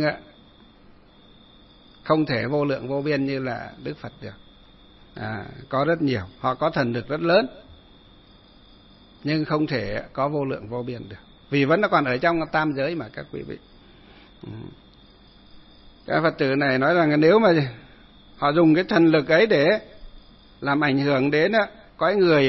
không thể vô lượng vô biên như là Đức Phật được. À, có rất nhiều, họ có thần lực rất lớn, nhưng không thể có vô lượng vô biên được, vì vẫn nó còn ở trong tam giới mà các quý vị. Các Phật tử này nói rằng nếu mà họ dùng cái thần lực ấy để làm ảnh hưởng đến cõi người,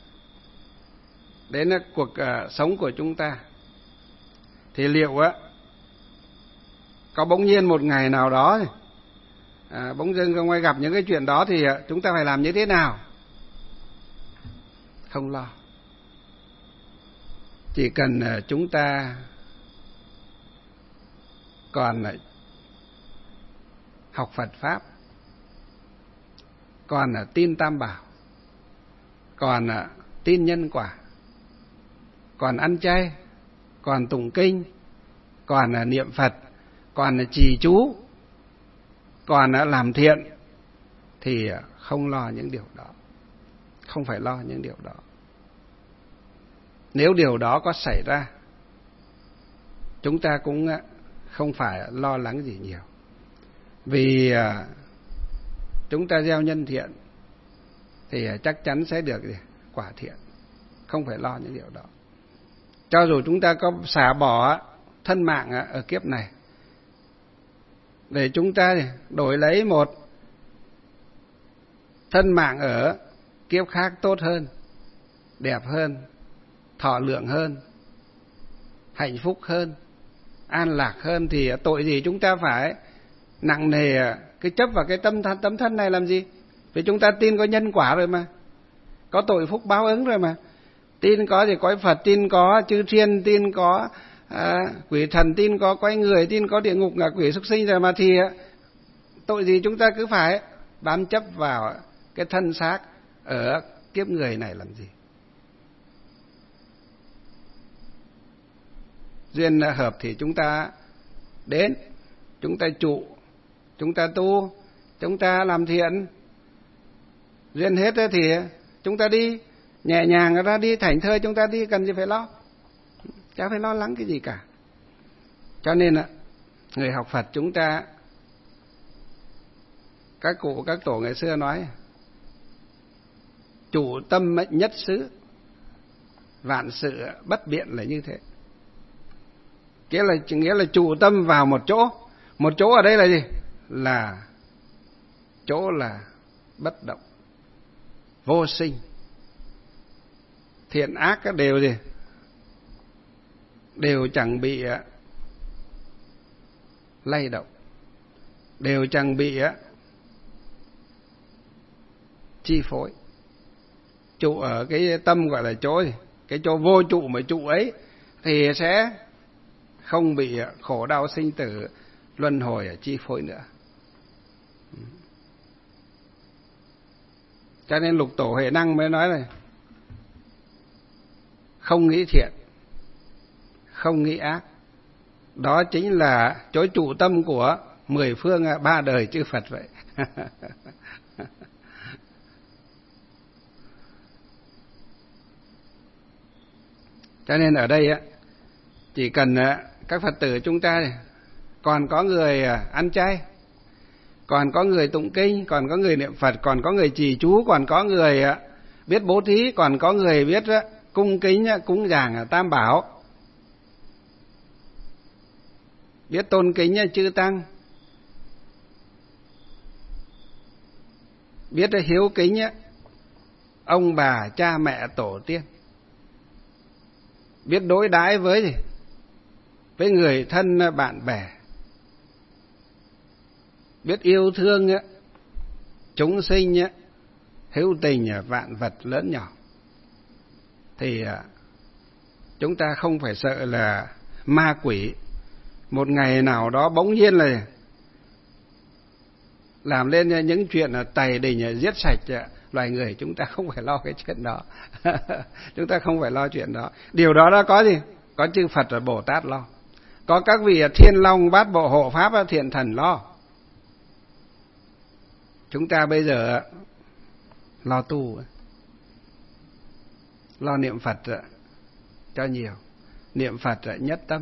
đến cuộc sống của chúng ta, thì liệu á có bỗng nhiên một ngày nào đó à, bỗng dưng không ai gặp những cái chuyện đó thì chúng ta phải làm như thế nào? Không lo. Chỉ cần chúng ta còn học Phật Pháp, còn tin Tam Bảo, còn tin nhân quả, còn ăn chay, còn tụng kinh, còn niệm Phật, còn trì chú, còn làm thiện, thì không lo những điều đó. Không phải lo những điều đó. Nếu điều đó có xảy ra, chúng ta cũng không phải lo lắng gì nhiều. Vì chúng ta gieo nhân thiện thì chắc chắn sẽ được quả thiện. Không phải lo những điều đó. Cho dù chúng ta có xả bỏ thân mạng ở kiếp này để chúng ta đổi lấy một thân mạng ở kiếp khác tốt hơn, đẹp hơn, thọ lượng hơn, hạnh phúc hơn, an lạc hơn, thì tội gì chúng ta phải nặng nề cái chấp vào cái tâm thân, tâm thân này làm gì? Vì chúng ta tin có nhân quả rồi mà, có tội phúc báo ứng rồi mà. Tin có thì cõi Phật, tin có chư thiên, tin có à, quỷ thần, tin có cõi người, tin có địa ngục, ngạ quỷ, súc sinh rồi mà, thì tội gì chúng ta cứ phải bám chấp vào cái thân xác ở kiếp người này làm gì? Duyên hợp thì chúng ta đến, chúng ta trụ, chúng ta tu, chúng ta làm thiện. Duyên hết thì chúng ta đi, nhẹ nhàng ra đi, thảnh thơi chúng ta đi, cần gì phải lo. Chả phải lo lắng cái gì cả. Cho nên người học Phật chúng ta, các cụ các tổ ngày xưa nói chủ tâm nhất xứ, vạn sự bất biện là như thế. Nghĩa là, nghĩa là trụ tâm vào một chỗ. Một chỗ ở đây là gì? Là chỗ là bất động, vô sinh. Thiện ác đều gì? Đều chẳng bị lay động, đều chẳng bị chi phối. Trụ ở cái tâm gọi là chỗ gì? Cái chỗ vô trụ mà trụ ấy thì sẽ không bị khổ đau sinh tử luân hồi ở chi phối nữa. Cho nên Lục Tổ Huệ Năng mới nói này, không nghĩ thiện, không nghĩ ác, đó chính là chỗ trụ tâm của mười phương ba đời chư Phật vậy. Cho nên ở đây chỉ cần các Phật tử chúng ta còn có người ăn chay, còn có người tụng kinh, còn có người niệm Phật, còn có người trì chú, còn có người biết bố thí, còn có người biết cung kính cúng dường Tam Bảo, biết tôn kính chư tăng, biết hiếu kính ông bà cha mẹ tổ tiên, biết đối đãi với gì? Với người thân bạn bè, biết yêu thương chúng sinh, hữu tình vạn vật lớn nhỏ, thì chúng ta không phải sợ là ma quỷ một ngày nào đó bỗng nhiên là làm lên những chuyện tày đình giết sạch loài người. Chúng ta không phải lo cái chuyện đó. Chúng ta không phải lo chuyện đó. Điều đó đã có gì? Có chư Phật và Bồ Tát lo, có các vị Thiên Long Bát Bộ Hộ Pháp Thiện Thần lo. Chúng ta bây giờ lo tu, lo niệm Phật cho nhiều, niệm Phật nhất tâm,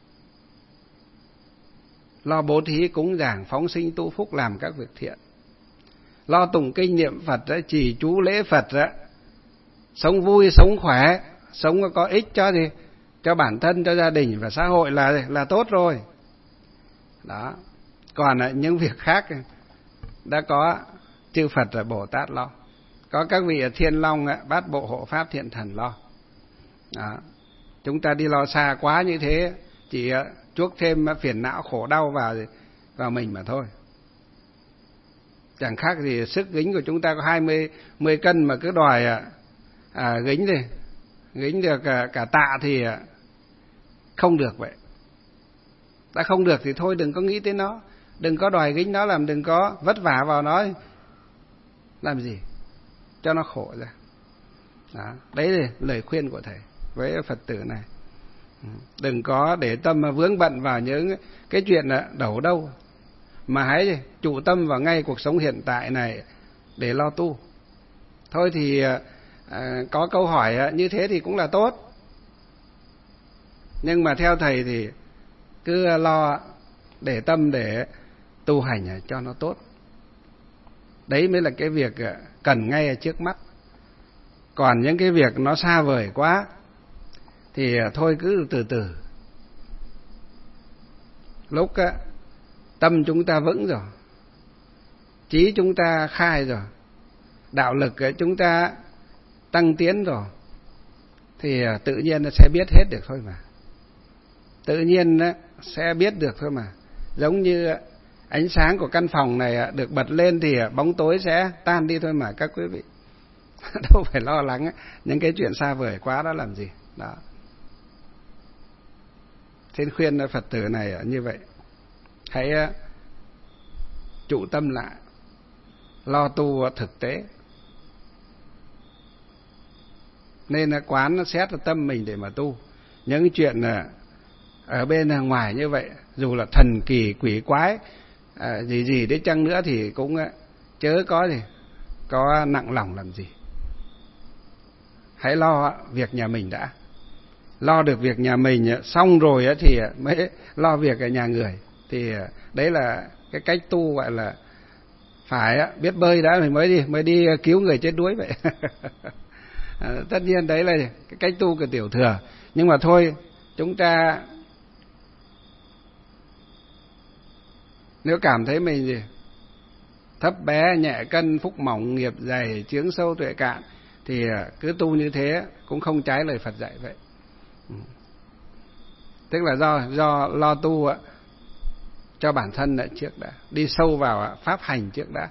lo bố thí cúng dường phóng sinh tu phúc, làm các việc thiện, lo tụng kinh niệm Phật, trì chú lễ Phật, sống vui sống khỏe, sống có ích cho gì? Cho bản thân, cho gia đình và xã hội là là tốt rồi. Đó. Còn những việc khác đã có chư Phật và Bồ Tát lo, có các vị Thiên Long, Bát Bộ Hộ Pháp Thiện Thần lo. Đó. Chúng ta đi lo xa quá như thế, chỉ chuốc thêm phiền não khổ đau vào vào mình mà thôi. Chẳng khác gì sức gính của chúng ta có hai mươi mười cân mà cứ đòi à, gính đi, gính được cả, cả tạ thì không được vậy. Đã không được thì thôi đừng có nghĩ tới nó, đừng có đòi gính nó, làm đừng có vất vả vào nó, làm gì cho nó khổ ra. Đó. Đấy là lời khuyên của thầy với Phật tử này. Đừng có để tâm vướng bận vào những cái chuyện đầu đâu, mà hãy trụ tâm vào ngay cuộc sống hiện tại này để lo tu. Thôi thì à, có câu hỏi như thế thì cũng là tốt, nhưng mà theo thầy thì cứ lo để tâm để tu hành cho nó tốt. Đấy mới là cái việc cần ngay ở trước mắt. Còn những cái việc nó xa vời quá thì thôi cứ từ từ. Lúc tâm chúng ta vững rồi, trí chúng ta khai rồi, đạo lực chúng ta tăng tiến rồi, thì tự nhiên nó sẽ biết hết được thôi mà. Tự nhiên sẽ biết được thôi mà. Giống như ánh sáng của căn phòng này được bật lên thì bóng tối sẽ tan đi thôi mà các quý vị. Đâu phải lo lắng những cái chuyện xa vời quá đó làm gì. Đó. Xin khuyên Phật tử này như vậy. Hãy trụ tâm lại, lo tu thực tế. Nên quán xét tâm mình để mà tu. Những chuyện ở bên ngoài như vậy, dù là thần kỳ quỷ quái à, gì gì đấy chăng nữa thì cũng chớ có gì có nặng lòng làm gì. Hãy lo việc nhà mình đã. Lo được việc nhà mình xong rồi thì mới lo việc ở nhà người. Thì đấy là cái cách tu gọi là phải biết bơi đã thì mới đi mới đi cứu người chết đuối vậy. À, tất nhiên đấy là cái cách tu của tiểu thừa. Nhưng mà thôi, chúng ta nếu cảm thấy mình gì thấp bé, nhẹ cân, phúc mỏng, nghiệp dày, chướng sâu, tuệ cạn thì cứ tu như thế cũng không trái lời Phật dạy vậy. Tức là do do lo tu cho bản thân đã trước đã, đi sâu vào pháp hành trước đã.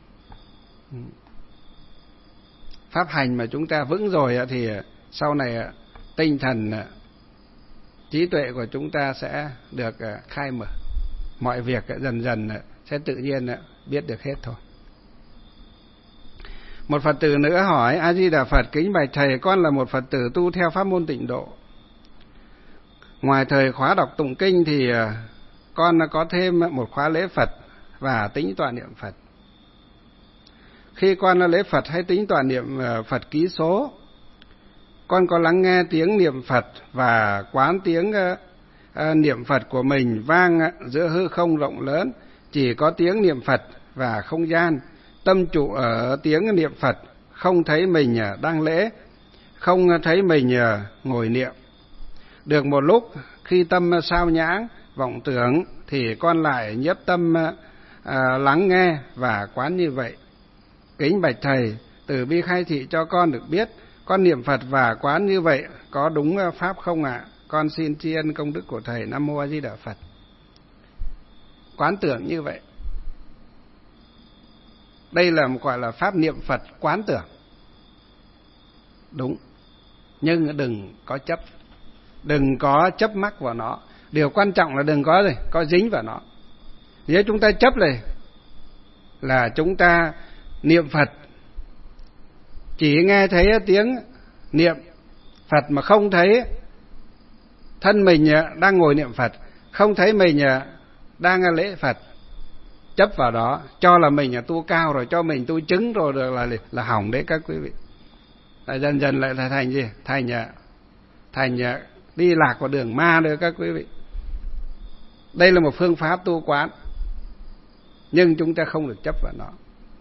Pháp hành mà chúng ta vững rồi thì sau này tinh thần, trí tuệ của chúng ta sẽ được khai mở. Mọi việc dần dần sẽ tự nhiên biết được hết thôi. Một Phật tử nữa hỏi: A Di Đà Phật, kính bạch thầy, con là một Phật tử tu theo pháp môn Tịnh Độ. Ngoài thời khóa đọc tụng kinh thì con có thêm một khóa lễ Phật và tính tọa niệm Phật. Khi con lễ Phật hay tính tọa niệm Phật ký số, con có lắng nghe tiếng niệm Phật và quán tiếng niệm Phật của mình vang giữa hư không rộng lớn, chỉ có tiếng niệm Phật và không gian. Tâm trụ ở tiếng niệm Phật, không thấy mình đang lễ, không thấy mình ngồi niệm. Được một lúc, khi tâm sao nhãng, vọng tưởng, thì con lại nhiếp tâm à, lắng nghe và quán như vậy. Kính bạch thầy, từ bi khai thị cho con được biết, con niệm Phật và quán như vậy có đúng pháp không ạ? À? Con xin tri ân công đức của thầy. Nam mô A Di Đà Phật. Quán tưởng như vậy, đây là một gọi là pháp niệm Phật quán tưởng. Đúng, nhưng đừng có chấp, đừng có chấp mắc vào nó. Điều quan trọng là đừng có gì, có dính vào nó. Nếu chúng ta chấp này là chúng ta niệm Phật, chỉ nghe thấy tiếng niệm Phật mà không thấy thân mình đang ngồi niệm Phật, không thấy mình đang lễ Phật, chấp vào đó, cho là mình tu cao rồi, cho mình tu chứng rồi được là là hỏng đấy các quý vị. Lại dần dần lại là thành gì? Thành thành đi lạc vào đường ma đấy các quý vị. Đây là một phương pháp tu quán, nhưng chúng ta không được chấp vào nó.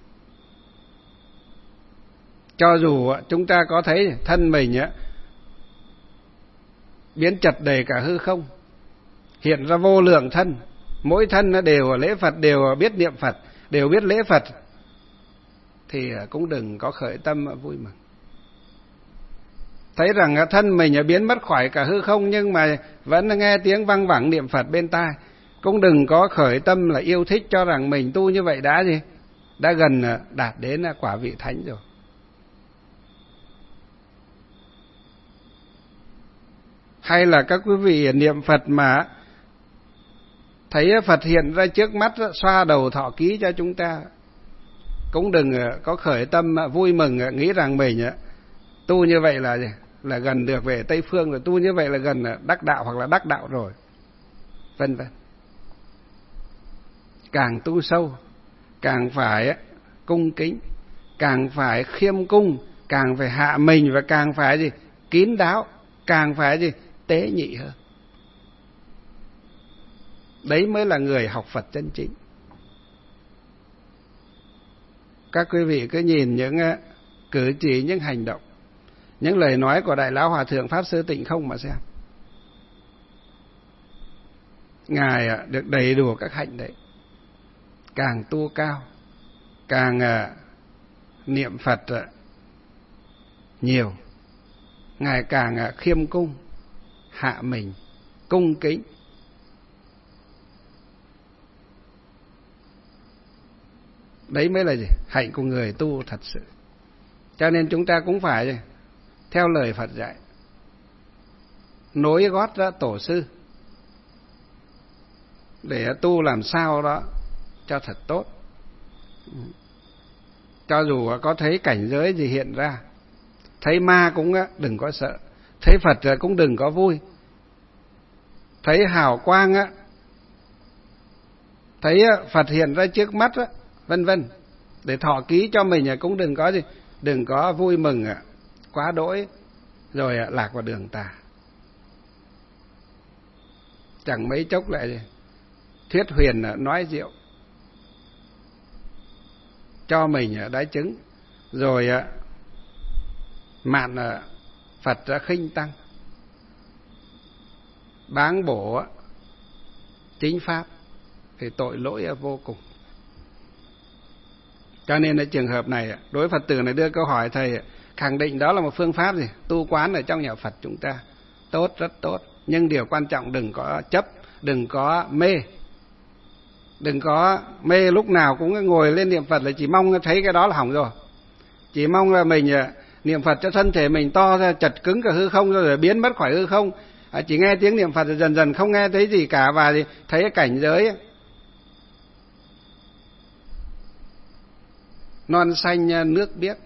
Cho dù chúng ta có thấy thân mình biến chật đầy cả hư không, hiện ra vô lượng thân, mỗi thân nó đều lễ Phật, đều biết niệm Phật, đều biết lễ Phật, thì cũng đừng có khởi tâm vui mừng. Thấy rằng thân mình biến mất khỏi cả hư không, nhưng mà vẫn nghe tiếng văng vẳng niệm Phật bên tai, cũng đừng có khởi tâm là yêu thích, cho rằng mình tu như vậy đã gì, đã gần đạt đến quả vị thánh rồi. Hay là các quý vị niệm Phật mà thấy Phật hiện ra trước mắt, xoa đầu thọ ký cho chúng ta, cũng đừng có khởi tâm vui mừng, nghĩ rằng mình tu như vậy là gì, là gần được về Tây Phương rồi, tu như vậy là gần đắc đạo hoặc là đắc đạo rồi, vân vân. Càng tu sâu, càng phải cung kính, càng phải khiêm cung, càng phải hạ mình, và càng phải gì, kín đáo, càng phải gì, tế nhị hơn. Đấy mới là người học Phật chân chính. Các quý vị cứ nhìn những cử chỉ, những hành động, những lời nói của Đại Lão Hòa Thượng Pháp Sư Tịnh Không mà xem. Ngài được đầy đủ các hạnh đấy. Càng tu cao, càng niệm Phật nhiều, Ngài càng khiêm cung, hạ mình, cung kính. Đấy mới là gì? Hạnh của người tu thật sự. Cho nên chúng ta cũng phải gì? Theo lời Phật dạy, nối gót ra tổ sư, để tu làm sao đó cho thật tốt. Cho dù có thấy cảnh giới gì hiện ra, thấy ma cũng đừng có sợ, thấy Phật cũng đừng có vui, thấy hào quang á, thấy Phật hiện ra trước mắt á, vân vân, để thọ ký cho mình cũng đừng có gì, đừng có vui mừng quá đỗi rồi lạc vào đường tà. Chẳng mấy chốc lại gì, thuyết huyền nói diệu cho mình đái chứng, rồi mạn Phật khinh tăng, báng bổ chính pháp, thì tội lỗi vô cùng. Cho nên là trường hợp này, đối Phật tử này đưa câu hỏi, thầy khẳng định đó là một phương pháp gì tu quán ở trong nhà Phật chúng ta, tốt, rất tốt. Nhưng điều quan trọng đừng có chấp, đừng có mê. Đừng có mê lúc nào cũng ngồi lên niệm Phật là chỉ mong thấy cái đó là hỏng rồi. Chỉ mong là mình niệm Phật cho thân thể mình to ra, chật cứng cả hư không rồi biến mất khỏi hư không. À, chỉ nghe tiếng niệm Phật rồi dần dần không nghe thấy gì cả, và thấy cái cảnh giới non xanh nước biếc,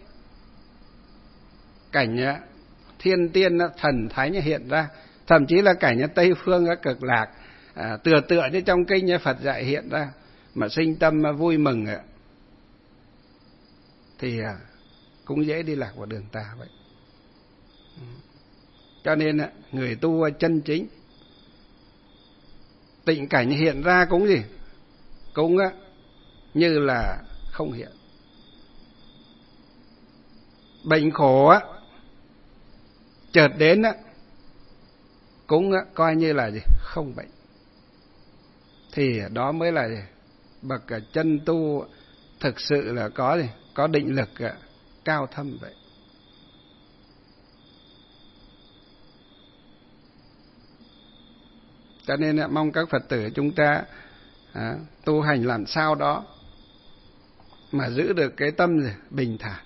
cảnh thiên tiên thần thánh hiện ra, thậm chí là cảnh Tây Phương cực lạc, à, tựa tựa như trong kinh Phật dạy hiện ra, mà sinh tâm vui mừng thì cũng dễ đi lạc vào đường tà vậy. Cho nên người tu chân chính, tịnh cảnh hiện ra cũng gì, cũng như là không hiện. Bệnh khổ á chợt đến á cũng coi như là gì, không bệnh. Thì đó mới là gì, bậc chân tu thực sự là có gì, có định lực cao thâm vậy. Cho nên mong các Phật tử chúng ta à, tu hành làm sao đó mà giữ được cái tâm gì, bình thản.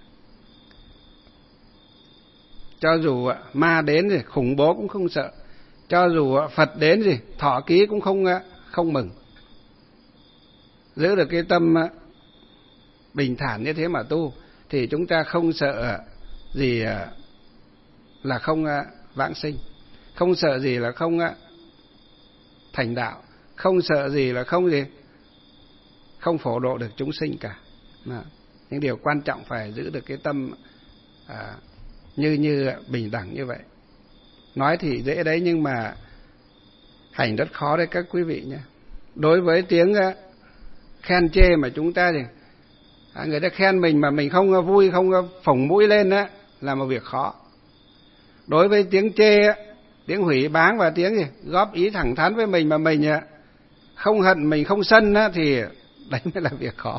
Cho dù ma đến gì khủng bố cũng không sợ, cho dù Phật đến gì thọ ký cũng không không mừng. Giữ được cái tâm bình thản như thế mà tu, thì chúng ta không sợ gì là không vãng sinh, không sợ gì là không thành đạo, không sợ gì là không gì không phổ độ được chúng sinh cả. Mà những điều quan trọng phải giữ được cái tâm à, như như bình đẳng như vậy. Nói thì dễ đấy, nhưng mà hành rất khó đấy các quý vị nhé. Đối với tiếng khen chê mà chúng ta thì à, người ta khen mình mà mình không vui, không phồng mũi lên á, là một việc khó. Đối với tiếng chê, tiếng hủy báng và tiếng gì góp ý thẳng thắn với mình mà mình không hận mình không sân á, thì đấy mới là việc khó.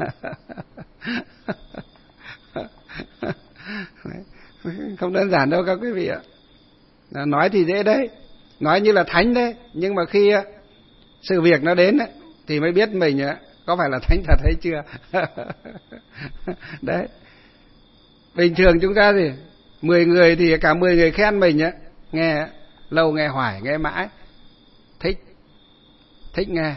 Không đơn giản đâu các quý vị ạ. Nói thì dễ đấy, nói như là thánh đấy, nhưng mà khi sự việc nó đến ấy, thì mới biết mình có phải là thánh thật hay chưa. Đấy. Bình thường chúng ta thì mười người thì cả mười người khen mình ấy, nghe lâu nghe hoài nghe mãi, thích thích nghe.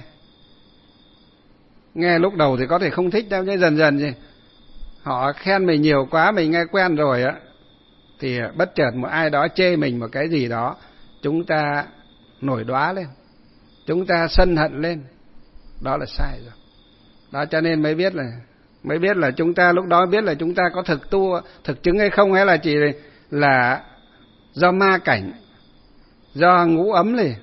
Nghe lúc đầu thì có thể không thích đâu, nhưng dần dần thì họ khen mình nhiều quá, mình nghe quen rồi á, thì bất chợt một ai đó chê mình một cái gì đó, chúng ta nổi đoá lên, chúng ta sân hận lên, đó là sai rồi. Đó cho nên mới biết là mới biết là chúng ta lúc đó biết là chúng ta có thực tu thực chứng hay không, hay là chỉ là do ma cảnh, do ngũ ấm này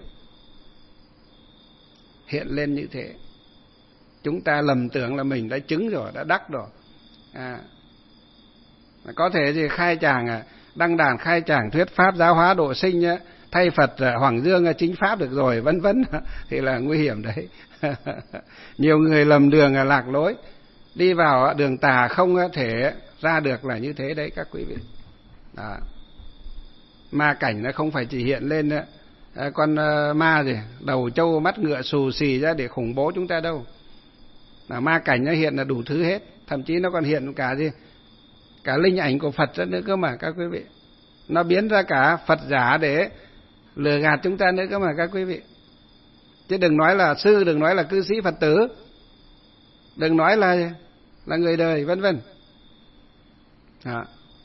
hiện lên như thế. Chúng ta lầm tưởng là mình đã chứng rồi, đã đắc rồi. À, có thể thì khai tràng đăng đàn khai tràng thuyết pháp giáo hóa độ sinh á, thay Phật Hoàng Dương chính pháp được rồi, vân vân, thì là nguy hiểm đấy. Nhiều người lầm đường lạc lối, đi vào đường tà không thể ra được là như thế đấy các quý vị. Đó. Ma cảnh nó không phải chỉ hiện lên đó, con ma gì đầu trâu mắt ngựa xù xì ra để khủng bố chúng ta đâu. Là ma cảnh nó hiện là đủ thứ hết, thậm chí nó còn hiện cả gì cả linh ảnh của Phật nữa cơ mà các quý vị. Nó biến ra cả Phật giả để lừa gạt chúng ta nữa cơ mà các quý vị. Chứ đừng nói là sư, đừng nói là cư sĩ Phật tử, đừng nói là là người đời, vân vân. Đó.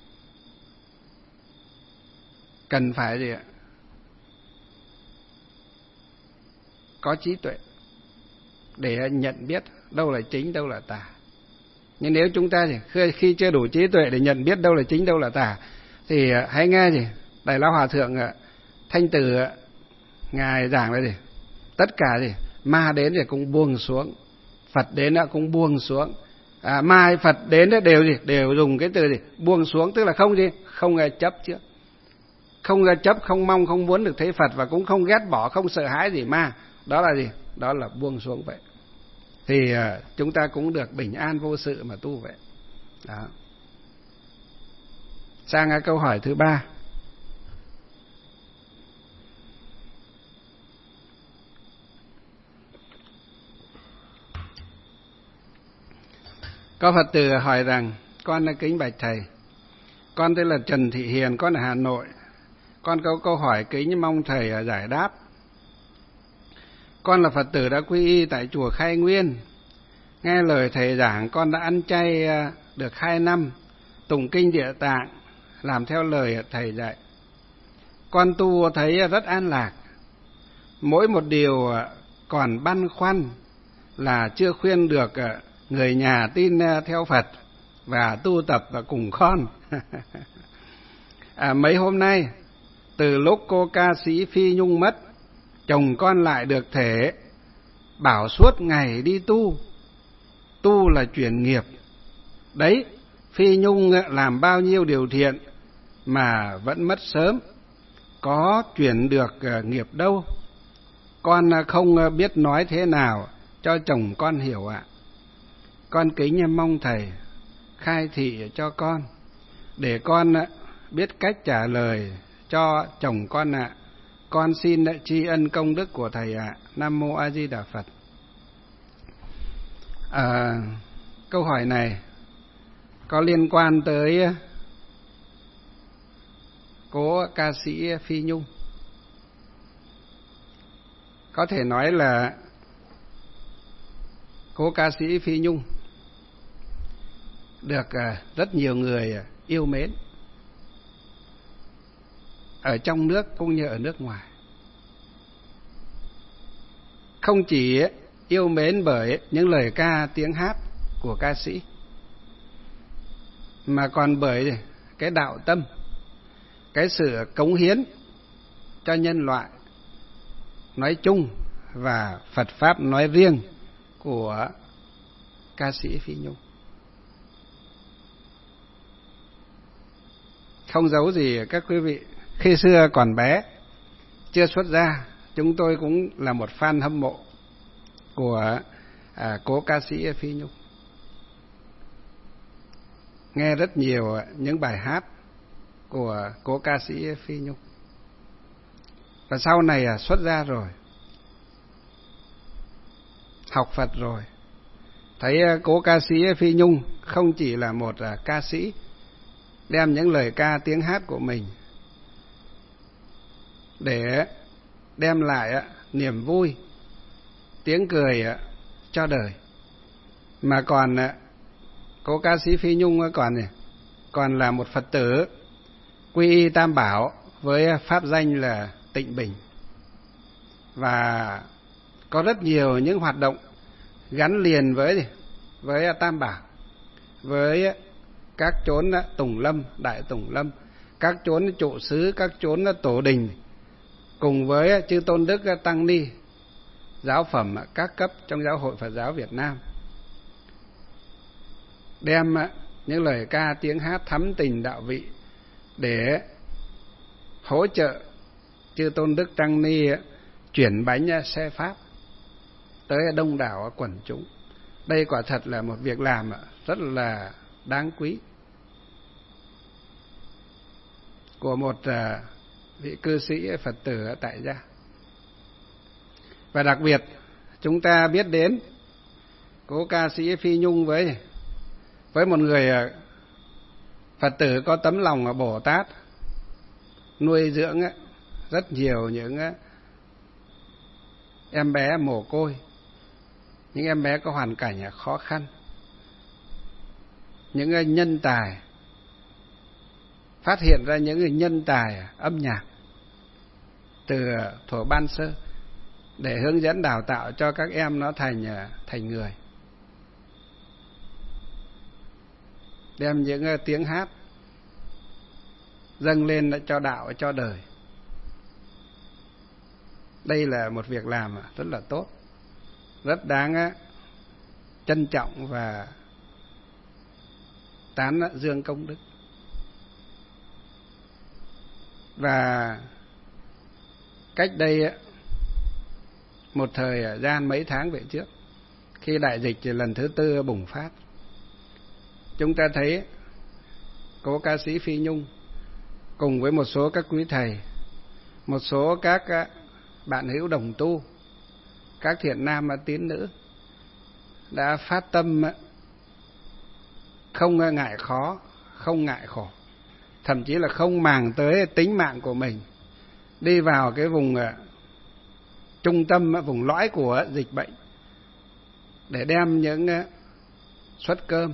Cần phải gì ạ? Có trí tuệ để nhận biết đâu là chính, đâu là tà. Nhưng nếu chúng ta thì khi chưa đủ trí tuệ để nhận biết đâu là chính, đâu là tà, thì hãy nghe gì Đại Lão Hòa Thượng Thanh Từ ngài giảng là gì? Tất cả gì ma đến thì cũng buông xuống, Phật đến cũng buông xuống. À, ma hay Phật đến đều gì đều dùng cái từ gì buông xuống, tức là không gì không chấp trước, không chấp, không mong, không muốn được thấy Phật, và cũng không ghét bỏ, không sợ hãi gì ma. Đó là gì? Đó là buông xuống vậy. Thì uh, chúng ta cũng được bình an vô sự mà tu vậy. Đó. Sang uh, câu hỏi thứ ba. Có Phật tử hỏi rằng: con kính bạch thầy, con tên là Trần Thị Hiền, con ở Hà Nội. Con có câu hỏi kính mong thầy giải đáp. Con là Phật tử đã quy y tại chùa Khai Nguyên. Nghe lời thầy giảng, con đã ăn chay được hai năm, tụng kinh Địa Tạng, làm theo lời thầy dạy. Con tu thấy rất an lạc. Mỗi một điều còn băn khoăn là chưa khuyên được người nhà tin theo Phật và tu tập và cùng con. À, mấy hôm nay, từ lúc cô ca sĩ Phi Nhung mất, chồng con lại được thể bảo suốt ngày đi tu. Tu là chuyển nghiệp. Đấy, Phi Nhung làm bao nhiêu điều thiện mà vẫn mất sớm, có chuyển được nghiệp đâu. Con không biết nói thế nào cho chồng con hiểu ạ. Con kính mong thầy khai thị cho con, để con biết cách trả lời cho chồng con ạ. Con xin tri ân công đức của thầy ạ. Nam mô A Di Đà Phật. À, câu hỏi này có liên quan tới cố ca sĩ Phi Nhung. Có thể nói là cố ca sĩ Phi Nhung được rất nhiều người yêu mến, ở trong nước cũng như ở nước ngoài. Không chỉ yêu mến bởi những lời ca tiếng hát của ca sĩ, mà còn bởi cái đạo tâm, cái sự cống hiến cho nhân loại nói chung và Phật Pháp nói riêng của ca sĩ Phi Nhung. Không giấu gì các quý vị, khi xưa còn bé, chưa xuất gia, chúng tôi cũng là một fan hâm mộ. của à, cố ca sĩ Phi Nhung. Nghe rất nhiều những bài hát của cố ca sĩ Phi Nhung. Và sau này à, xuất gia rồi, học Phật rồi, thấy cố ca sĩ Phi Nhung không chỉ là một à, ca sĩ đem những lời ca tiếng hát của mình để đem lại à, niềm vui, tiếng cười à, cho đời, mà còn à, cố ca sĩ Phi Nhung còn còn là một Phật tử quy y Tam Bảo với pháp danh là Tịnh Bình, và có rất nhiều những hoạt động gắn liền với với Tam Bảo, với các chốn Tùng Lâm, Đại Tùng Lâm, các chốn trụ xứ, các chốn tổ đình, cùng với chư tôn đức tăng ni giáo phẩm các cấp trong giáo hội Phật giáo Việt Nam, đem những lời ca tiếng hát thắm tình đạo vị để hỗ trợ chư tôn đức tăng ni chuyển bánh xe pháp tới đông đảo quần chúng. Đây quả thật là một việc làm rất là đáng quý của một vị cư sĩ Phật tử ở tại gia. Và đặc biệt chúng ta biết đến cố ca sĩ Phi Nhung với với một người Phật tử có tấm lòng Bồ Tát, nuôi dưỡng rất nhiều những em bé mồ côi, những em bé có hoàn cảnh khó khăn, những nhân tài, phát hiện ra những nhân tài âm nhạc từ thuở ban sơ để hướng dẫn đào tạo cho các em nó thành thành người, đem những tiếng hát dâng lên cho đạo cho đời. Đây là một việc làm rất là tốt, rất đáng trân trọng và tán dương công đức. Và cách đây một thời gian mấy tháng về trước, khi đại dịch lần thứ tư bùng phát, chúng ta thấy cố ca sĩ Phi Nhung cùng với một số các quý thầy, một số các bạn hữu đồng tu, các thiện nam tín nữ đã phát tâm không ngại khó, không ngại khổ, thậm chí là không màng tới tính mạng của mình, đi vào cái vùng trung tâm, vùng lõi của dịch bệnh để đem những suất cơm,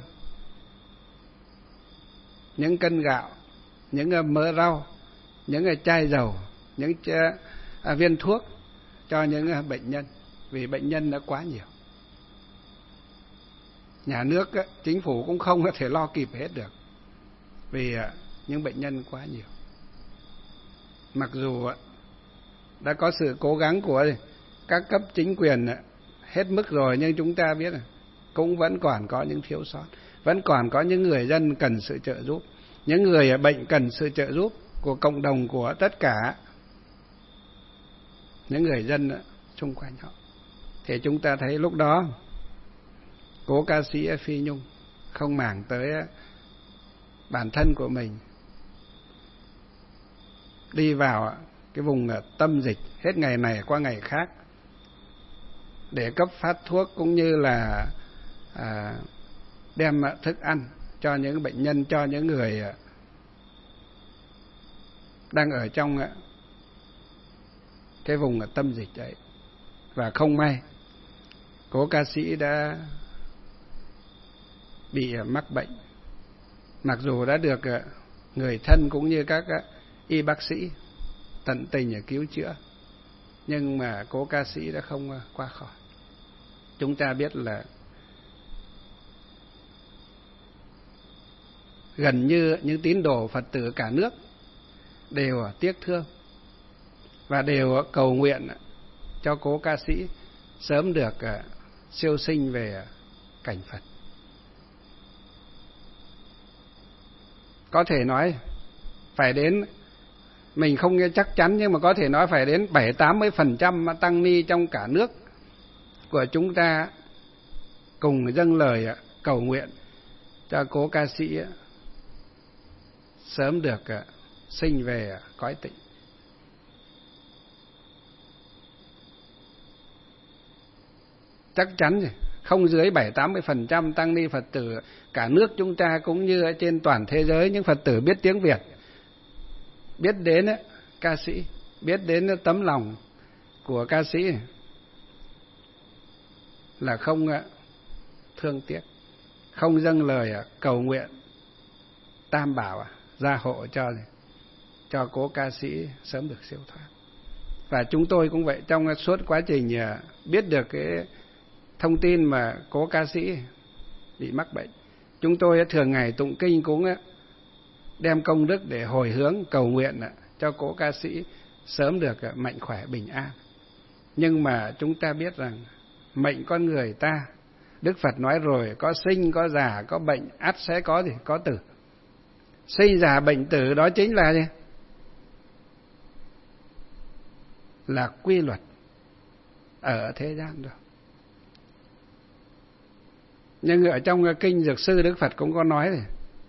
những cân gạo, những mớ rau, những chai dầu, những viên thuốc cho những bệnh nhân, vì bệnh nhân đã quá nhiều. Nhà nước, chính phủ cũng không có thể lo kịp hết được, vì những bệnh nhân quá nhiều. Mặc dù đã có sự cố gắng của các cấp chính quyền hết mức rồi, nhưng chúng ta biết cũng vẫn còn có những thiếu sót, vẫn còn có những người dân cần sự trợ giúp, những người bệnh cần sự trợ giúp của cộng đồng, của tất cả những người dân xung quanh họ. Thì chúng ta thấy lúc đó cố ca sĩ Phi Nhung không màng tới bản thân của mình, đi vào cái vùng tâm dịch hết ngày này qua ngày khác để cấp phát thuốc, cũng như là à, đem thức ăn cho những bệnh nhân, cho những người đang ở trong cái vùng tâm dịch ấy. Và không may cố ca sĩ đã bị mắc bệnh, mặc dù đã được người thân cũng như các y bác sĩ tận tình cứu chữa, nhưng mà cố ca sĩ đã không qua khỏi. Chúng ta biết là gần như những tín đồ Phật tử cả nước đều tiếc thương và đều cầu nguyện cho cố ca sĩ sớm được siêu sinh về cảnh Phật. Có thể nói phải đến, mình không nghe chắc chắn, nhưng mà có thể nói phải đến bảy tám mươi phần trăm tăng ni trong cả nước của chúng ta cùng dâng lời cầu nguyện cho cố ca sĩ sớm được sinh về cõi tịnh. Chắc chắn rồi, không dưới bảy tám mươi phần trăm tăng ni Phật tử cả nước chúng ta cũng như ở trên toàn thế giới, những Phật tử biết tiếng Việt, biết đến ca sĩ, biết đến tấm lòng của ca sĩ là không thương tiếc, không dâng lời cầu nguyện tam bảo gia hộ cho cho cố ca sĩ sớm được siêu thoát. Và chúng tôi cũng vậy, trong suốt quá trình biết được cái thông tin mà cố ca sĩ bị mắc bệnh, chúng tôi thường ngày tụng kinh cũng đem công đức để hồi hướng cầu nguyện cho cố ca sĩ sớm được mạnh khỏe bình an. Nhưng mà chúng ta biết rằng mệnh con người ta, Đức Phật nói rồi, có sinh, có già, có bệnh, ắt sẽ có gì? Có tử. Sinh già bệnh tử đó chính là gì? Là quy luật ở thế gian rồi. Nhưng ở trong kinh Dược Sư, Đức Phật cũng có nói rồi,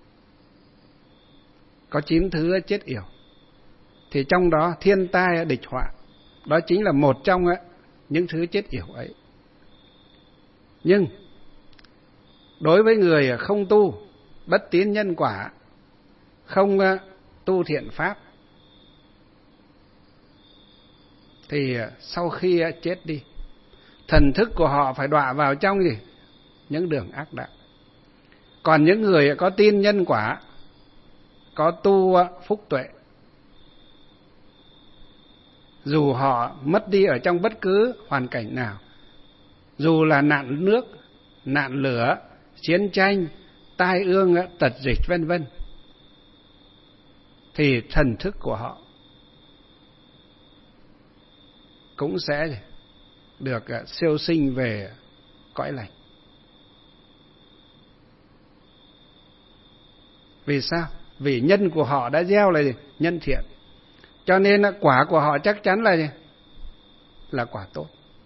có chín thứ chết yểu. Thì trong đó thiên tai địch họa, đó chính là một trong những thứ chết yểu ấy. Nhưng đối với người không tu, bất tín nhân quả, không tu thiện pháp, thì sau khi chết đi, thần thức của họ phải đọa vào trong gì? Những đường ác đạo. Còn những người có tin nhân quả, có tu phúc tuệ, dù họ mất đi ở trong bất cứ hoàn cảnh nào, dù là nạn nước, nạn lửa, chiến tranh, tai ương, tật dịch vân vân, thì thần thức của họ cũng sẽ được siêu sinh về cõi lành. Vì sao? Vì nhân của họ đã gieo là gì? Nhân thiện. Cho nên quả của họ chắc chắn là gì? Là quả tốt.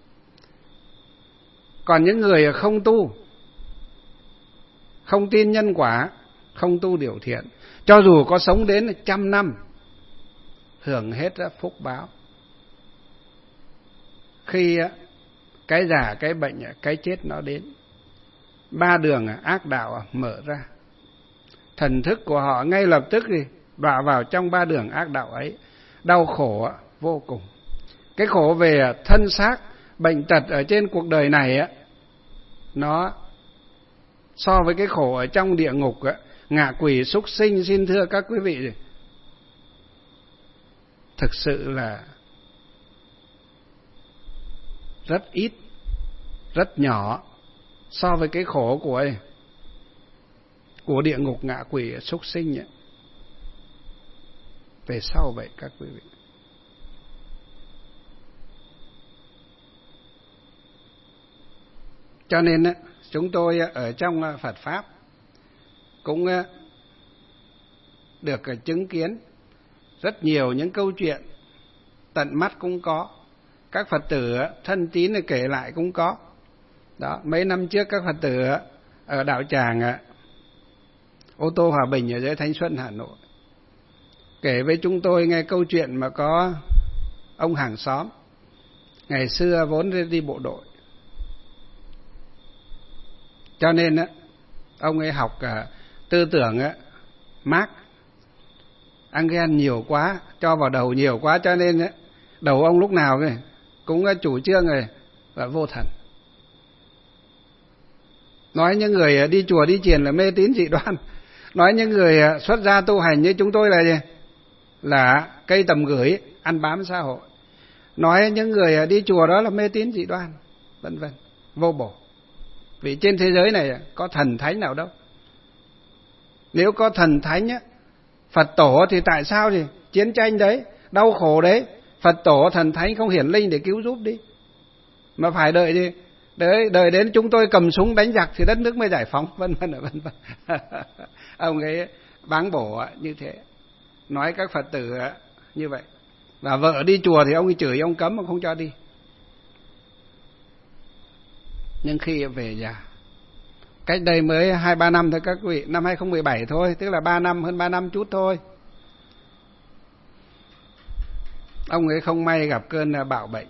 Còn những người không tu, không tin nhân quả, không tu điều thiện, cho dù có sống đến trăm năm, hưởng hết phúc báo, khi cái già, cái bệnh, cái chết nó đến, ba đường ác đạo mở ra, thần thức của họ ngay lập tức thì đọa vào trong ba đường ác đạo ấy, đau khổ vô cùng. Cái khổ về thân xác, bệnh tật ở trên cuộc đời này á, nó so với cái khổ ở trong địa ngục á, ngạ quỷ súc sinh, xin thưa các quý vị, thực sự là rất ít, rất nhỏ so với cái khổ của ấy, của địa ngục, ngạ quỷ, súc sinh ấy. Về sau vậy các quý vị. Cho nên chúng tôi ở trong Phật Pháp cũng được chứng kiến rất nhiều những câu chuyện, tận mắt cũng có, các Phật tử thân tín kể lại cũng có. Đó, mấy năm trước các Phật tử ở đạo tràng Ô Tô Hòa Bình ở dưới Thanh Xuân, Hà Nội kể với chúng tôi nghe câu chuyện mà có ông hàng xóm ngày xưa vốn đi bộ đội, cho nên ông ấy học tư tưởng Mác, Engel nhiều quá, cho vào đầu nhiều quá, cho nên đầu ông lúc nào cũng chủ trương rồi là vô thần. Nói những người đi chùa đi chiền là mê tín dị đoan, nói những người xuất gia tu hành như chúng tôi là gì? Là cây tầm gửi, ăn bám xã hội. Nói những người đi chùa đó là mê tín dị đoan, vân vân, vô bổ. Vì trên thế giới này có thần thánh nào đâu. Nếu có thần thánh á, Phật tổ thì tại sao thì chiến tranh đấy, đau khổ đấy, Phật tổ thần thánh không hiển linh để cứu giúp đi, mà phải đợi gì? Đợi, đợi đến chúng tôi cầm súng đánh giặc thì đất nước mới giải phóng, vân vân vân vân. Ông ấy báng bổ như thế, nói các Phật tử như vậy. Và vợ đi chùa thì ông ấy chửi, ông cấm, ông không cho đi. Nhưng khi về già, cách đây mới hai ba năm thôi các quý vị, năm hai không một bảy thôi, tức là ba năm, hơn ba năm chút thôi. Ông ấy không may gặp cơn bạo bệnh.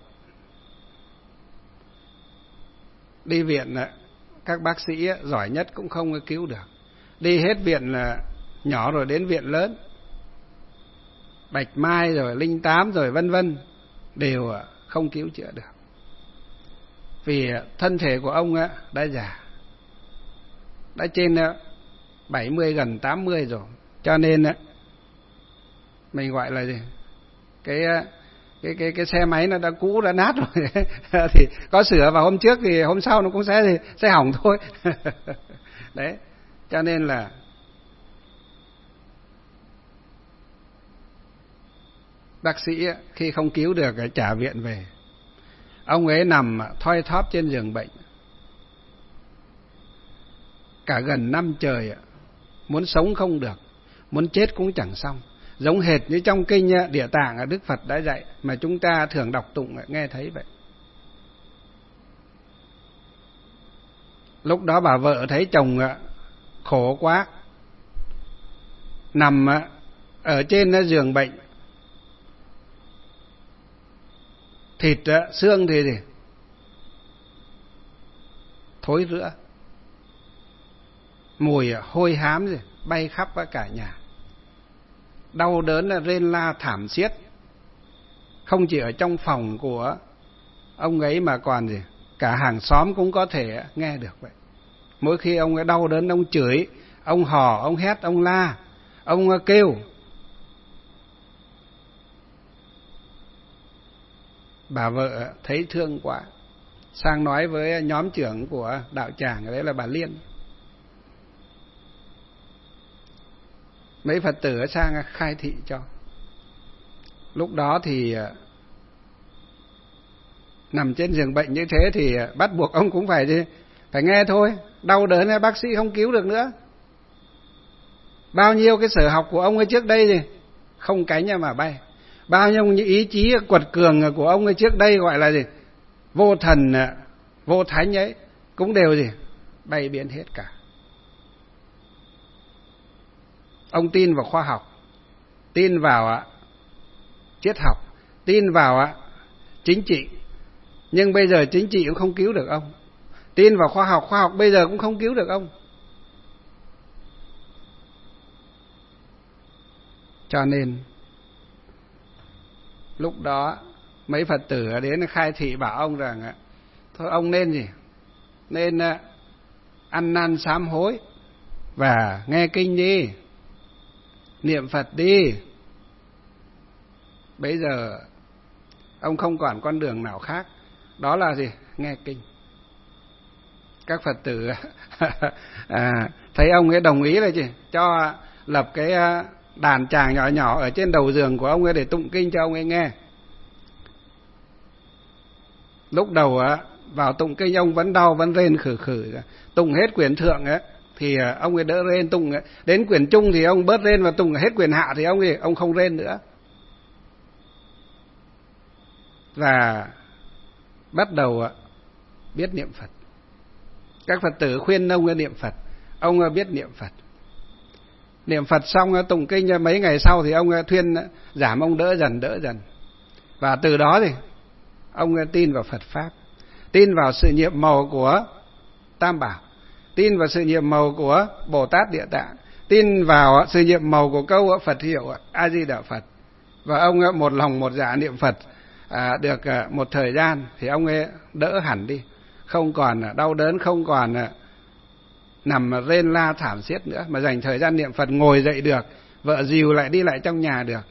Đi viện, các bác sĩ giỏi nhất cũng không cứu được. Đi hết viện là nhỏ rồi đến viện lớn, Bạch Mai rồi Linh Tám rồi vân vân, đều không cứu chữa được. Vì thân thể của ông đã già, đã trên bảy mươi gần tám mươi rồi, cho nên mình gọi là gì? Cái cái cái cái xe máy nó đã cũ, đã nát rồi thì có sửa vào hôm trước thì hôm sau nó cũng sẽ thì sẽ hỏng thôi. Đấy, cho nên là bác sĩ khi không cứu được trả viện về. Ông ấy nằm thoi thóp trên giường bệnh cả gần năm trời, muốn sống không được, muốn chết cũng chẳng xong. Giống hệt như trong kinh Địa Tạng Đức Phật đã dạy, mà chúng ta thường đọc tụng nghe thấy vậy. Lúc đó bà vợ thấy chồng khổ quá, nằm ở trên giường bệnh, thịt xương thì gì thối rữa, mùi hôi hám gì bay khắp cả nhà, đau đớn là rên la thảm thiết, không chỉ ở trong phòng của ông ấy mà còn gì cả hàng xóm cũng có thể nghe được vậy. Mỗi khi ông ấy đau đớn, ông chửi, ông hò, ông hét, ông la, ông kêu. Bà vợ thấy thương quá, sang nói với nhóm trưởng của đạo tràng, đấy là bà Liên. Mấy Phật tử sang khai thị cho. Lúc đó thì nằm trên giường bệnh như thế thì bắt buộc ông cũng phải gì phải nghe thôi. Đau đớn bác sĩ không cứu được nữa. Bao nhiêu cái sở học của ông ấy trước đây gì không cánh mà bay. Bao nhiêu những ý chí quật cường của ông ấy trước đây gọi là gì vô thần vô thánh ấy cũng đều gì bay biến hết cả. Ông tin vào khoa học, tin vào triết học, tin vào chính trị, nhưng bây giờ chính trị cũng không cứu được ông. Tin vào khoa học, khoa học bây giờ cũng không cứu được ông. Cho nên lúc đó mấy Phật tử đến khai thị bảo ông rằng thôi ông nên gì nên ăn năn sám hối và nghe kinh đi, niệm Phật đi. Bây giờ ông không còn con đường nào khác, đó là gì nghe kinh. Các Phật tử à, thấy ông ấy đồng ý là gì cho lập cái đàn tràng nhỏ nhỏ ở trên đầu giường của ông ấy để tụng kinh cho ông ấy nghe. Lúc đầu vào tụng kinh ông vẫn đau, vẫn rên khử khử, tụng hết quyển thượng ấy thì ông ấy đỡ rên, tụng đến quyển trung thì ông bớt rên, và tụng hết quyển hạ thì ông ấy ông không rên nữa. Và bắt đầu biết niệm Phật. Các Phật tử khuyên ông ấy niệm Phật, ông ấy biết niệm Phật. Niệm Phật xong tụng kinh mấy ngày sau thì ông thuyên giảm, ông đỡ dần đỡ dần. Và từ đó thì ông tin vào Phật Pháp, tin vào sự nhiệm màu của Tam Bảo, tin vào sự nhiệm màu của Bồ Tát Địa Tạng, tin vào sự nhiệm màu của câu Phật hiệu A Di Đà Phật. Và ông một lòng một dạ niệm Phật à, được một thời gian thì ông ấy đỡ hẳn đi, không còn đau đớn, không còn nằm rên la thảm thiết nữa, mà dành thời gian niệm Phật, ngồi dậy được, vợ dìu lại đi lại trong nhà được.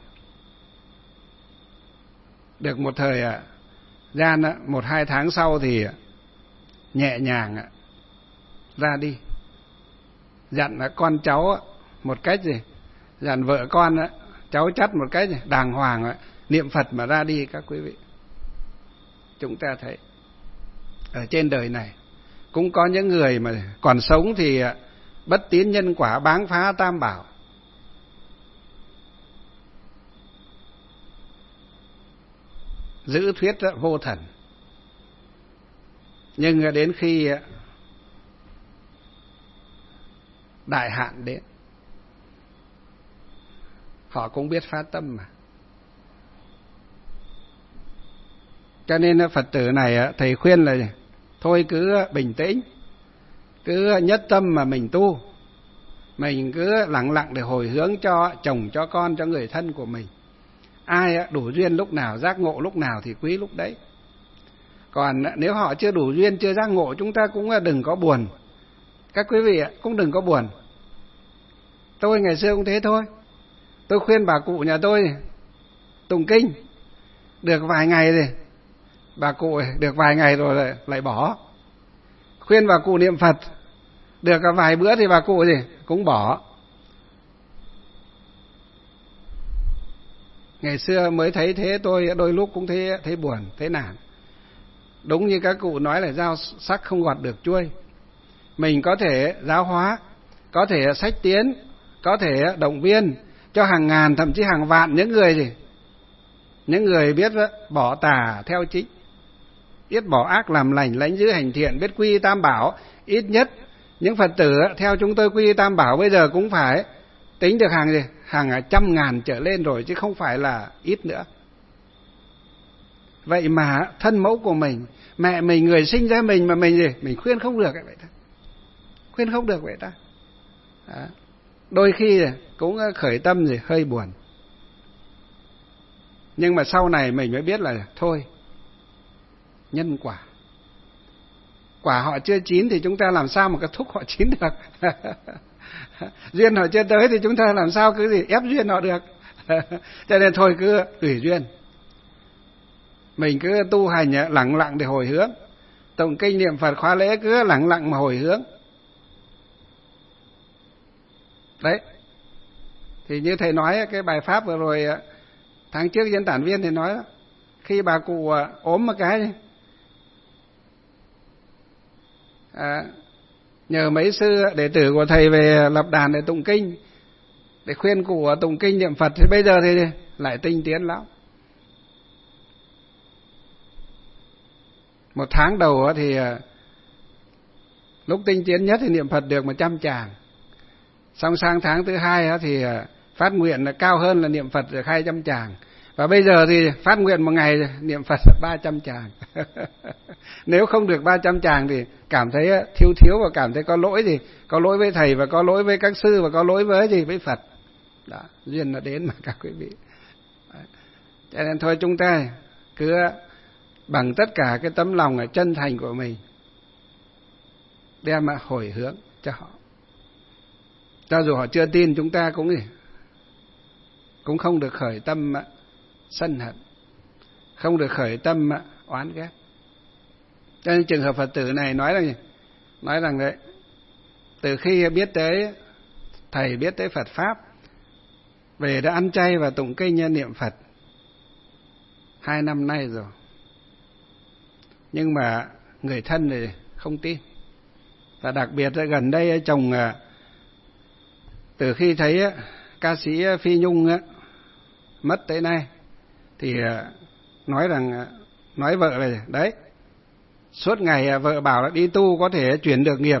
Được một thời gian, một hai tháng sau thì nhẹ nhàng ra đi. Dặn con cháu một cách gì, dặn vợ con cháu chắt một cách gì đàng hoàng, niệm Phật mà ra đi. Các quý vị, chúng ta thấy ở trên đời này cũng có những người mà còn sống thì bất tín nhân quả, báng phá Tam Bảo. Giữ thuyết vô thần. Nhưng đến khi đại hạn đến, họ cũng biết phát tâm mà. Cho nên Phật tử này thầy khuyên là thôi cứ bình tĩnh, cứ nhất tâm mà mình tu, mình cứ lặng lặng để hồi hướng cho chồng, cho con, cho người thân của mình. Ai đủ duyên lúc nào, giác ngộ lúc nào thì quý lúc đấy. Còn nếu họ chưa đủ duyên, chưa giác ngộ, chúng ta cũng đừng có buồn. Các quý vị cũng đừng có buồn. Tôi ngày xưa cũng thế thôi. Tôi khuyên bà cụ nhà tôi tụng kinh được vài ngày rồi, bà cụ được vài ngày rồi lại, lại bỏ. Khuyên bà cụ niệm Phật được vài bữa thì bà cụ gì cũng bỏ. Ngày xưa mới thấy thế, tôi đôi lúc cũng thấy thấy buồn, thấy nản. Đúng như các cụ nói là dao sắc không gọt được chuôi. Mình có thể giáo hóa, có thể sách tiến, có thể động viên cho hàng ngàn thậm chí hàng vạn những người gì, những người biết bỏ tà theo chính, biết bỏ ác làm lành, lãnh giữ hành thiện, biết quy y tam bảo. Ít nhất những Phật tử theo chúng tôi quy y tam bảo bây giờ cũng phải tính được hàng gì, hàng trăm ngàn trở lên rồi, chứ không phải là ít nữa. Vậy mà thân mẫu của mình, mẹ mình, người sinh ra mình mà mình gì, mình khuyên không được vậy ta, khuyên không được vậy ta. Đó. Đôi khi cũng khởi tâm gì hơi buồn, nhưng mà sau này mình mới biết là thôi, nhân quả, quả họ chưa chín thì chúng ta làm sao mà có thúc họ chín được. Duyên họ chưa tới thì chúng ta làm sao cứ gì ép duyên họ được. Cho nên thôi cứ tùy duyên, mình cứ tu hành lặng lặng để hồi hướng, tụng kinh niệm Phật khóa lễ cứ lặng lặng mà hồi hướng. Đấy, thì như thầy nói cái bài pháp vừa rồi tháng trước diễn tản viên thì nói đó, khi bà cụ ốm một cái à, nhờ mấy sư đệ tử của thầy về lập đàn để tụng kinh, để khuyên cụ tụng kinh niệm Phật, thì bây giờ thì lại tinh tiến lắm. Một tháng đầu thì lúc tinh tiến nhất thì niệm Phật được một trăm tràng, xong sang tháng thứ hai thì phát nguyện là cao hơn là niệm Phật được hai trăm tràng, và bây giờ thì phát nguyện một ngày niệm Phật ba trăm tràng. Nếu không được ba trăm tràng thì cảm thấy thiếu thiếu và cảm thấy có lỗi gì, có lỗi với thầy và có lỗi với các sư và có lỗi với gì với Phật. Đó, duyên nó đến mà các quý vị. Đấy. Cho nên thôi chúng ta cứ bằng tất cả cái tấm lòng ở chân thành của mình đem mà hồi hướng cho họ. Cho dù họ chưa tin, chúng ta cũng cũng không được khởi tâm sân hận, không được khởi tâm oán ghét. Cho nên trường hợp Phật tử này nói rằng nói rằng đấy, từ khi biết tới thầy, biết tới Phật pháp, về đã ăn chay và tụng kinh niệm Phật hai năm nay rồi, nhưng mà người thân thì không tin. Và đặc biệt là gần đây chồng, từ khi thấy ca sĩ Phi Nhung mất tới nay thì nói rằng, nói vợ là đấy, suốt ngày vợ bảo là đi tu có thể chuyển được nghiệp,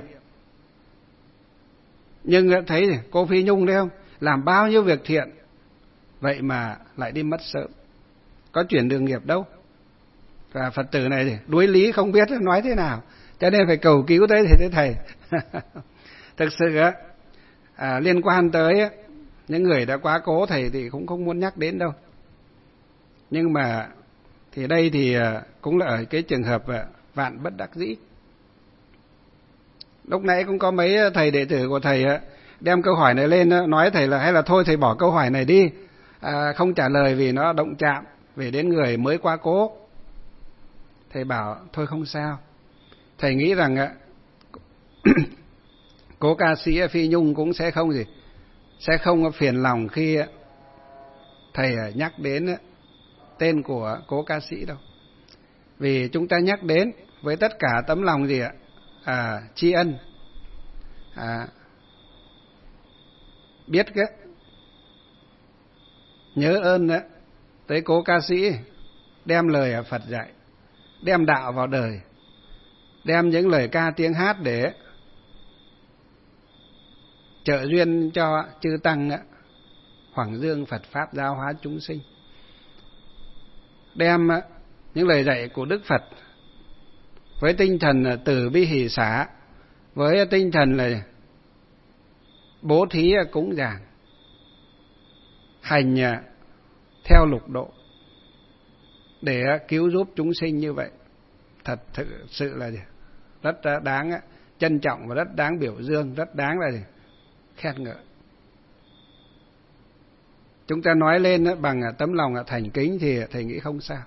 nhưng thấy cô Phi Nhung đấy không, làm bao nhiêu việc thiện vậy mà lại đi mất sớm, có chuyển được nghiệp đâu. Và Phật tử này thì đuối lý không biết nói thế nào, cho nên phải cầu cứu tới thầy. thầy. Thực sự à, liên quan tới những người đã quá cố thầy thì cũng không muốn nhắc đến đâu, nhưng mà thì đây thì cũng là ở cái trường hợp vạn bất đắc dĩ. Lúc nãy cũng có mấy thầy đệ tử của thầy đem câu hỏi này lên, nói thầy là hay là thôi thầy bỏ câu hỏi này đi, à, không trả lời vì nó động chạm về đến người mới quá cố. Thầy bảo thôi không sao, thầy nghĩ rằng cố ca sĩ Phi Nhung cũng sẽ không gì, sẽ không phiền lòng khi thầy nhắc đến tên của cố ca sĩ đâu, vì chúng ta nhắc đến với tất cả tấm lòng gì ạ, à, tri ân, à, biết cái nhớ ơn đó, tới cố ca sĩ đem lời Phật dạy, đem đạo vào đời, đem những lời ca tiếng hát để trợ duyên cho chư tăng hoằng dương Phật pháp giáo hóa chúng sinh, đem những lời dạy của Đức Phật với tinh thần từ bi hỷ xả, với tinh thần là bố thí cúng dường, hành theo lục độ để cứu giúp chúng sinh như vậy, thật sự là rất đáng trân trọng và rất đáng biểu dương, rất đáng là khen ngợi. Chúng ta nói lên bằng tấm lòng thành kính thì thầy nghĩ không sao.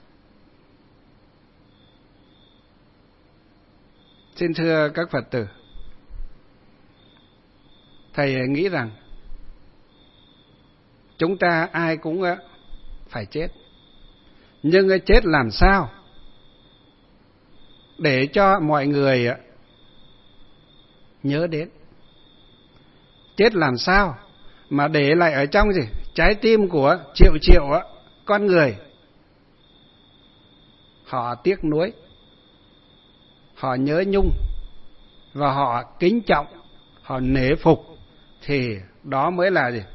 Xin thưa các Phật tử, thầy nghĩ rằng chúng ta ai cũng phải chết, nhưng chết làm sao để cho mọi người nhớ đến? Chết làm sao mà để lại ở trong gì trái tim của triệu triệu con người, họ tiếc nuối, họ nhớ nhung và họ kính trọng, họ nể phục, thì đó mới là gì?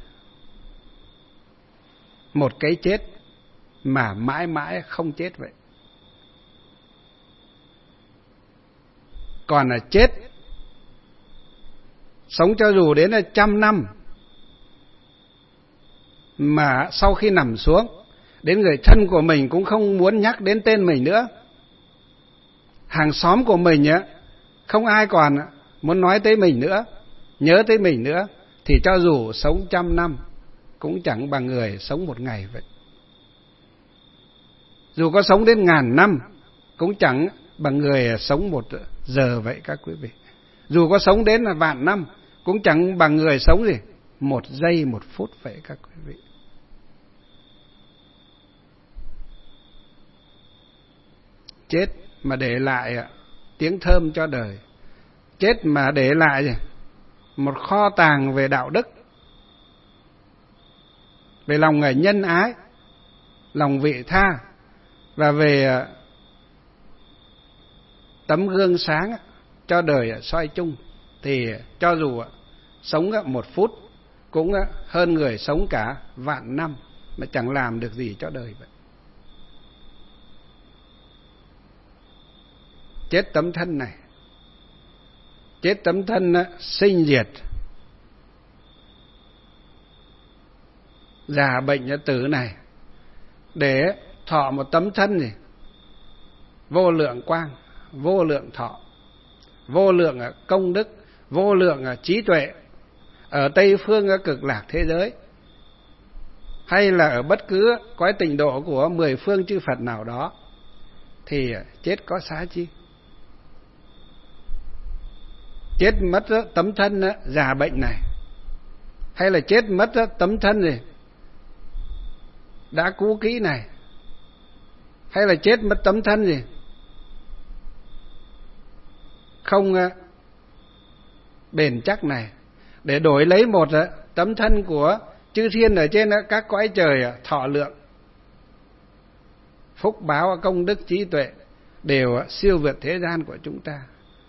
Một cái chết mà mãi mãi không chết vậy. Còn là chết sống cho dù đến là trăm năm mà sau khi nằm xuống, đến người thân của mình cũng không muốn nhắc đến tên mình nữa, hàng xóm của mình á, không ai còn muốn nói tới mình nữa, nhớ tới mình nữa, thì cho dù sống trăm năm cũng chẳng bằng người sống một ngày vậy. Dù có sống đến ngàn năm cũng chẳng bằng người sống một giờ vậy các quý vị. Dù có sống đến là vạn năm cũng chẳng bằng người sống gì một giây một phút vậy các quý vị. Chết mà để lại tiếng thơm cho đời, chết mà để lại một kho tàng về đạo đức, về lòng nhân ái, lòng vị tha, và về tấm gương sáng cho đời soi chung, thì cho dù sống một phút cũng hơn người sống cả vạn năm mà chẳng làm được gì cho đời vậy. Chết tấm thân này, chết tấm thân sinh diệt, già bệnh tử này, để thọ một tấm thân này vô lượng quang, vô lượng thọ, vô lượng công đức, vô lượng trí tuệ ở Tây phương cực lạc thế giới, hay là ở bất cứ cõi tịnh độ của mười phương chư Phật nào đó, thì chết có xá chi? Chết mất tấm thân già bệnh này, hay là chết mất tấm thân gì đã cũ kỹ này, hay là chết mất tấm thân gì không bền chắc này, để đổi lấy một tấm thân của chư thiên ở trên các cõi trời thọ lượng, phúc báo công đức trí tuệ đều siêu vượt thế gian của chúng ta,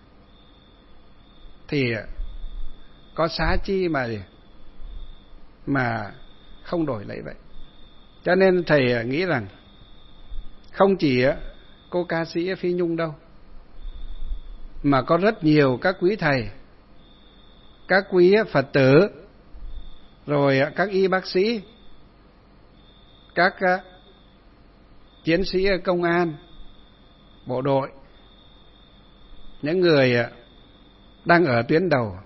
thì có xá chi mà gì mà không đổi lấy vậy. Cho nên thầy nghĩ rằng không chỉ cô ca sĩ Phi Nhung đâu, mà có rất nhiều các quý thầy, các quý Phật tử, rồi các y bác sĩ, các chiến sĩ công an, bộ đội, những người đang ở tuyến đầu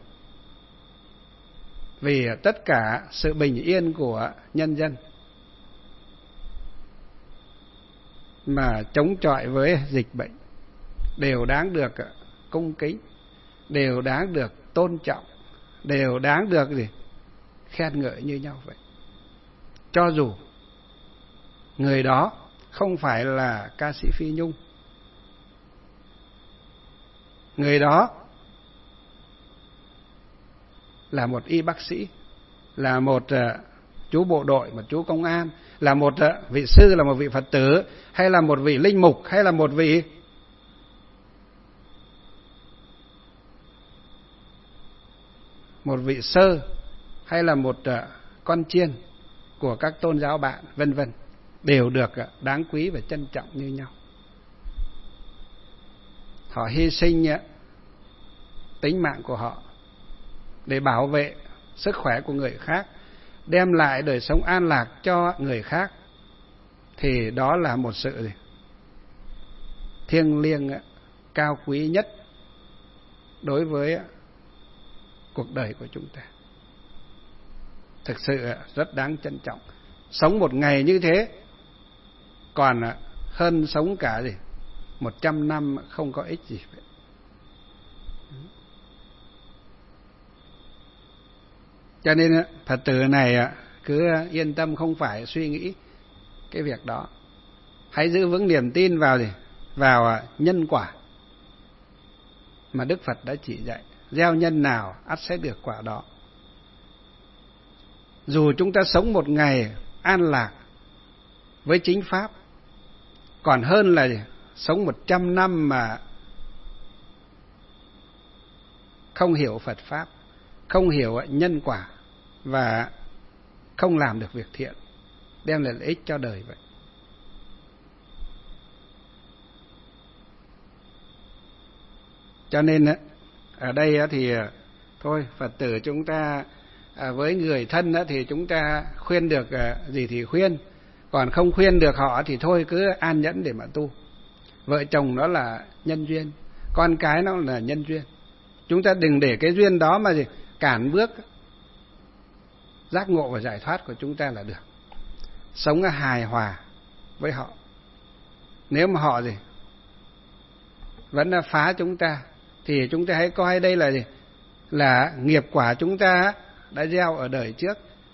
vì tất cả sự bình yên của nhân dân, mà chống chọi với dịch bệnh, đều đáng được cung kính, đều đáng được tôn trọng, đều đáng được gì khen ngợi như nhau vậy. Cho dù người đó không phải là ca sĩ Phi Nhung, người đó là một y bác sĩ, là một uh, chú bộ đội, một chú công an, là một uh, vị sư, là một vị Phật tử, hay là một vị linh mục, hay là một vị một vị sơ hay là một uh, con chiên của các tôn giáo bạn, vân vân, đều được uh, đáng quý và trân trọng như nhau. Họ hy sinh uh, tính mạng của họ để bảo vệ sức khỏe của người khác, đem lại đời sống an lạc cho người khác, thì đó là một sự gì? Thiêng liêng cao quý nhất đối với cuộc đời của chúng ta. Thực sự rất đáng trân trọng. Sống một ngày như thế còn hơn sống cả gì một trăm năm không có ích gì vậy. Cho nên Phật tử này cứ yên tâm, không phải suy nghĩ cái việc đó. Hãy giữ vững niềm tin vào gì? Vào nhân quả mà Đức Phật đã chỉ dạy. Gieo nhân nào ắt sẽ được quả đó. Dù chúng ta sống một ngày an lạc với chính pháp, còn hơn là gì? Sống một trăm năm mà không hiểu Phật pháp, không hiểu nhân quả và không làm được việc thiện, đem lại lợi ích cho đời vậy. Cho nên ở đây thì thôi, Phật tử chúng ta với người thân thì chúng ta khuyên được gì thì khuyên, còn không khuyên được họ thì thôi cứ an nhẫn để mà tu. Vợ chồng nó là nhân duyên, con cái nó là nhân duyên. Chúng ta đừng để cái duyên đó mà gì cản bước giác ngộ và giải thoát của chúng ta là được. Sống hài hòa với họ. Nếu mà họ gì vẫn là phá chúng ta thì chúng ta hãy coi đây là gì? Là nghiệp quả chúng ta đã gieo ở đời trước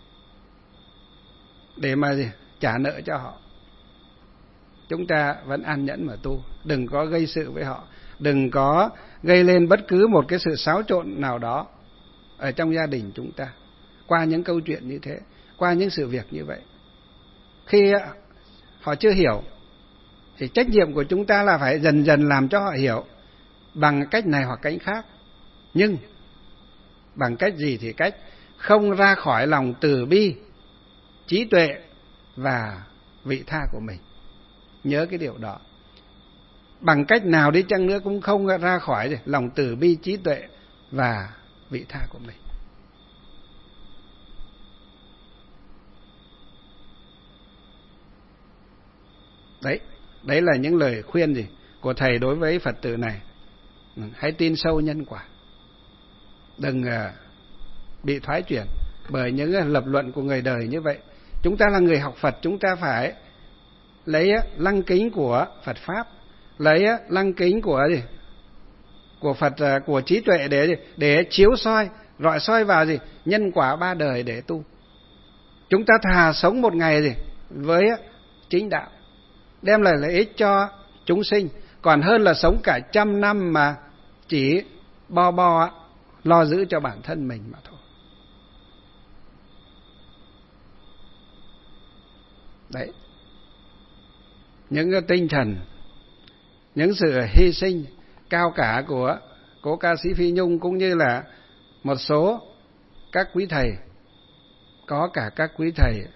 để mà gì? Trả nợ cho họ. Chúng ta vẫn an nhẫn mà tu, đừng có gây sự với họ, đừng có gây lên bất cứ một cái sự xáo trộn nào đó ở trong gia đình chúng ta qua những câu chuyện như thế, qua những sự việc như vậy. Khi họ chưa hiểu thì trách nhiệm của chúng ta là phải dần dần làm cho họ hiểu bằng cách này hoặc cách khác. Nhưng bằng cách gì thì cách, không ra khỏi lòng từ bi, trí tuệ và vị tha của mình. Nhớ cái điều đó. Bằng cách nào đi chăng nữa cũng không ra khỏi lòng từ bi, trí tuệ và vị tha của mình. Đấy, đấy là những lời khuyên gì của thầy đối với Phật tử này. Hãy tin sâu nhân quả, đừng bị thoái chuyển bởi những lập luận của người đời như vậy. Chúng ta là người học Phật, chúng ta phải lấy lăng kính của Phật pháp, lấy lăng kính của gì? Của Phật, của trí tuệ để để chiếu soi, rọi soi vào gì? Nhân quả ba đời để tu. Chúng ta thà sống một ngày gì với chính đạo, đem lại lợi ích cho chúng sinh, còn hơn là sống cả trăm năm mà chỉ bo bo lo giữ cho bản thân mình mà thôi. Đấy, những cái tinh thần, những sự hy sinh cao cả của cố ca sĩ Phi Nhung, cũng như là một số các quý thầy, có cả các quý thầy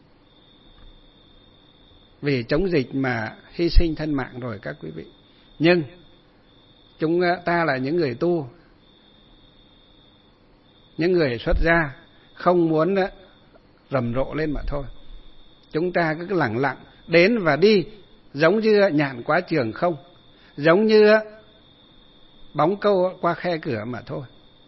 vì chống dịch mà hy sinh thân mạng rồi các quý vị. Nhưng chúng ta là những người tu, những người xuất gia, không muốn rầm rộ lên mà thôi. Chúng ta cứ lặng lặng đến và đi, giống như nhạn qua trường không, giống như bóng câu qua khe cửa mà thôi.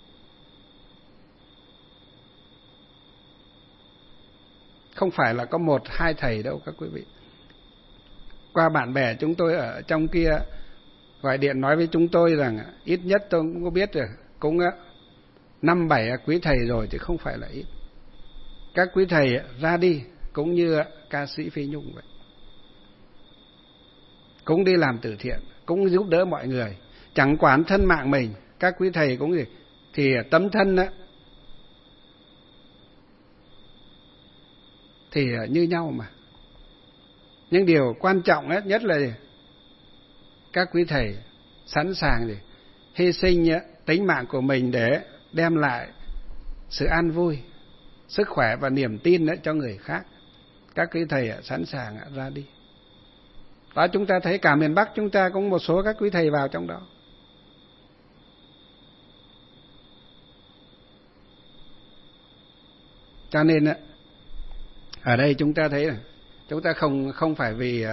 Không phải là có một hai thầy đâu các quý vị. Qua bạn bè chúng tôi ở trong kia gọi điện nói với chúng tôi rằng ít nhất tôi cũng có biết rồi, cũng năm bảy quý thầy rồi chứ không phải là ít. Các quý thầy ra đi cũng như ca sĩ Phi Nhung vậy, cũng đi làm từ thiện, cũng giúp đỡ mọi người, chẳng quản thân mạng mình. Các quý thầy cũng gì thì tấm thân đó thì như nhau mà. Nhưng điều quan trọng nhất là gì? Các quý thầy sẵn sàng gì hy sinh tính mạng của mình để đem lại sự an vui, sức khỏe và niềm tin đó cho người khác. Các quý thầy sẵn sàng ra đi. Đó, chúng ta thấy cả miền Bắc chúng ta cũng một số các quý thầy vào trong đó. Cho nên ở đây chúng ta thấy là chúng ta không không phải vì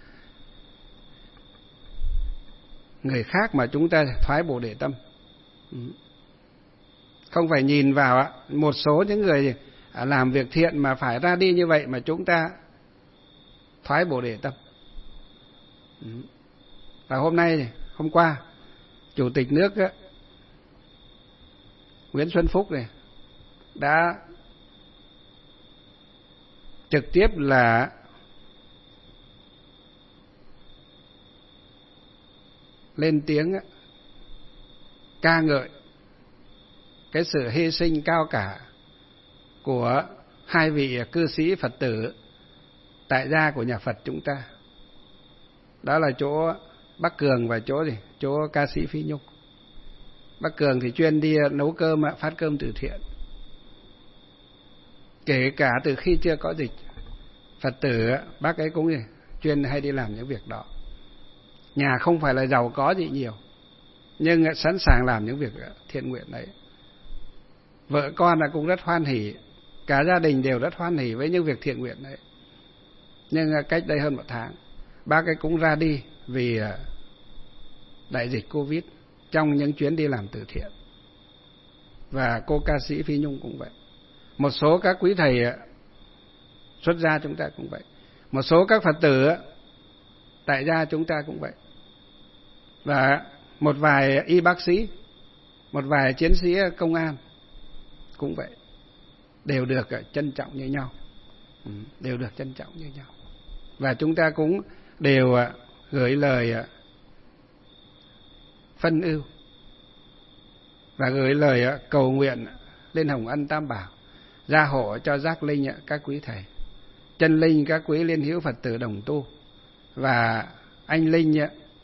người khác mà chúng ta thoái Bồ Đề tâm. Không phải nhìn vào một số những người làm việc thiện mà phải ra đi như vậy mà chúng ta thoái Bồ Đề tâm. Và hôm nay, hôm qua, Chủ tịch nước á, Nguyễn Xuân Phúc này đã trực tiếp là lên tiếng á, ca ngợi cái sự hy sinh cao cả của hai vị cư sĩ Phật tử tại gia của nhà Phật chúng ta. Đó là chỗ Bắc Cường và chỗ gì? Chỗ ca sĩ Phi Nhung. Bắc Cường thì chuyên đi nấu cơm, phát cơm từ thiện. Kể cả từ khi chưa có dịch, Phật tử bác ấy cũng chuyên hay đi làm những việc đó. Nhà không phải là giàu có gì nhiều, nhưng sẵn sàng làm những việc thiện nguyện đấy. Vợ con là cũng rất hoan hỉ, cả gia đình đều rất hoan hỉ với những việc thiện nguyện đấy. Nhưng cách đây hơn một tháng, bác ấy cũng ra đi vì đại dịch Covid trong những chuyến đi làm từ thiện. Và cô ca sĩ Phi Nhung cũng vậy. Một số các quý thầy xuất gia chúng ta cũng vậy. Một số các Phật tử tại gia chúng ta cũng vậy. Và một vài y bác sĩ, một vài chiến sĩ công an cũng vậy. Đều được trân trọng như nhau. Đều được trân trọng như nhau. Và chúng ta cũng đều gửi lời phân ưu và gửi lời cầu nguyện lên Hồng Ân Tam Bảo gia hộ cho giác linh các quý thầy, chân linh các quý liên hữu Phật tử đồng tu, và anh linh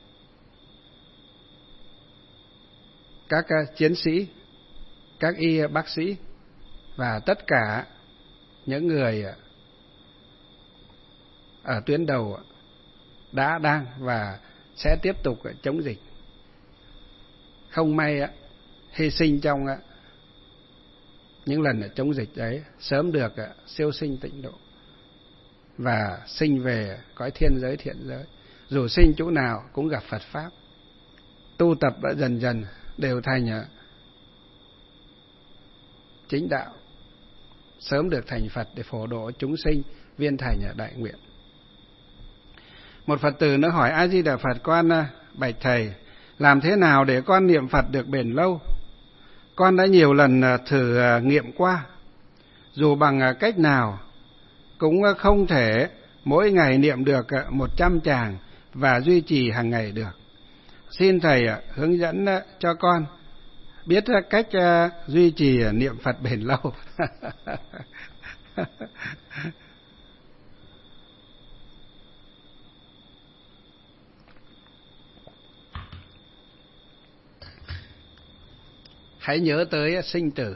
các chiến sĩ, các y bác sĩ và tất cả những người ở tuyến đầu đã, đang và sẽ tiếp tục chống dịch. Không may hy sinh trong những lần chống dịch đấy, sớm được siêu sinh tịnh độ và sinh về cõi thiên giới thiện giới. Dù sinh chỗ nào cũng gặp Phật Pháp, tu tập đã dần dần đều thành chính đạo, sớm được thành Phật để phổ độ chúng sinh, viên thành đại nguyện. Một Phật tử nữa hỏi: A Di Đà Phật, con bạch thầy, làm thế nào để con niệm Phật được bền lâu? Con đã nhiều lần thử nghiệm qua, dù bằng cách nào cũng không thể mỗi ngày niệm được một trăm tràng và duy trì hàng ngày được. Xin thầy hướng dẫn cho con biết cách duy trì niệm Phật bền lâu. Hãy nhớ tới sinh tử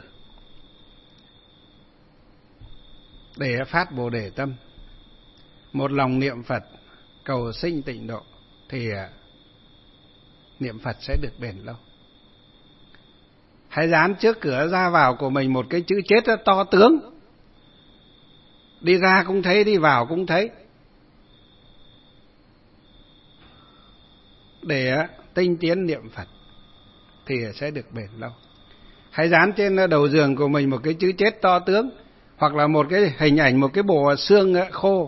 để phát Bồ Đề tâm, một lòng niệm Phật cầu sinh tịnh độ thì niệm Phật sẽ được bền lâu. Hãy dán trước cửa ra vào của mình một cái chữ chết to tướng, đi ra cũng thấy, đi vào cũng thấy, để tinh tiến niệm Phật thì sẽ được bền lâu. Hãy dán trên đầu giường của mình một cái chữ chết to tướng, hoặc là một cái hình ảnh, một cái bộ xương khô,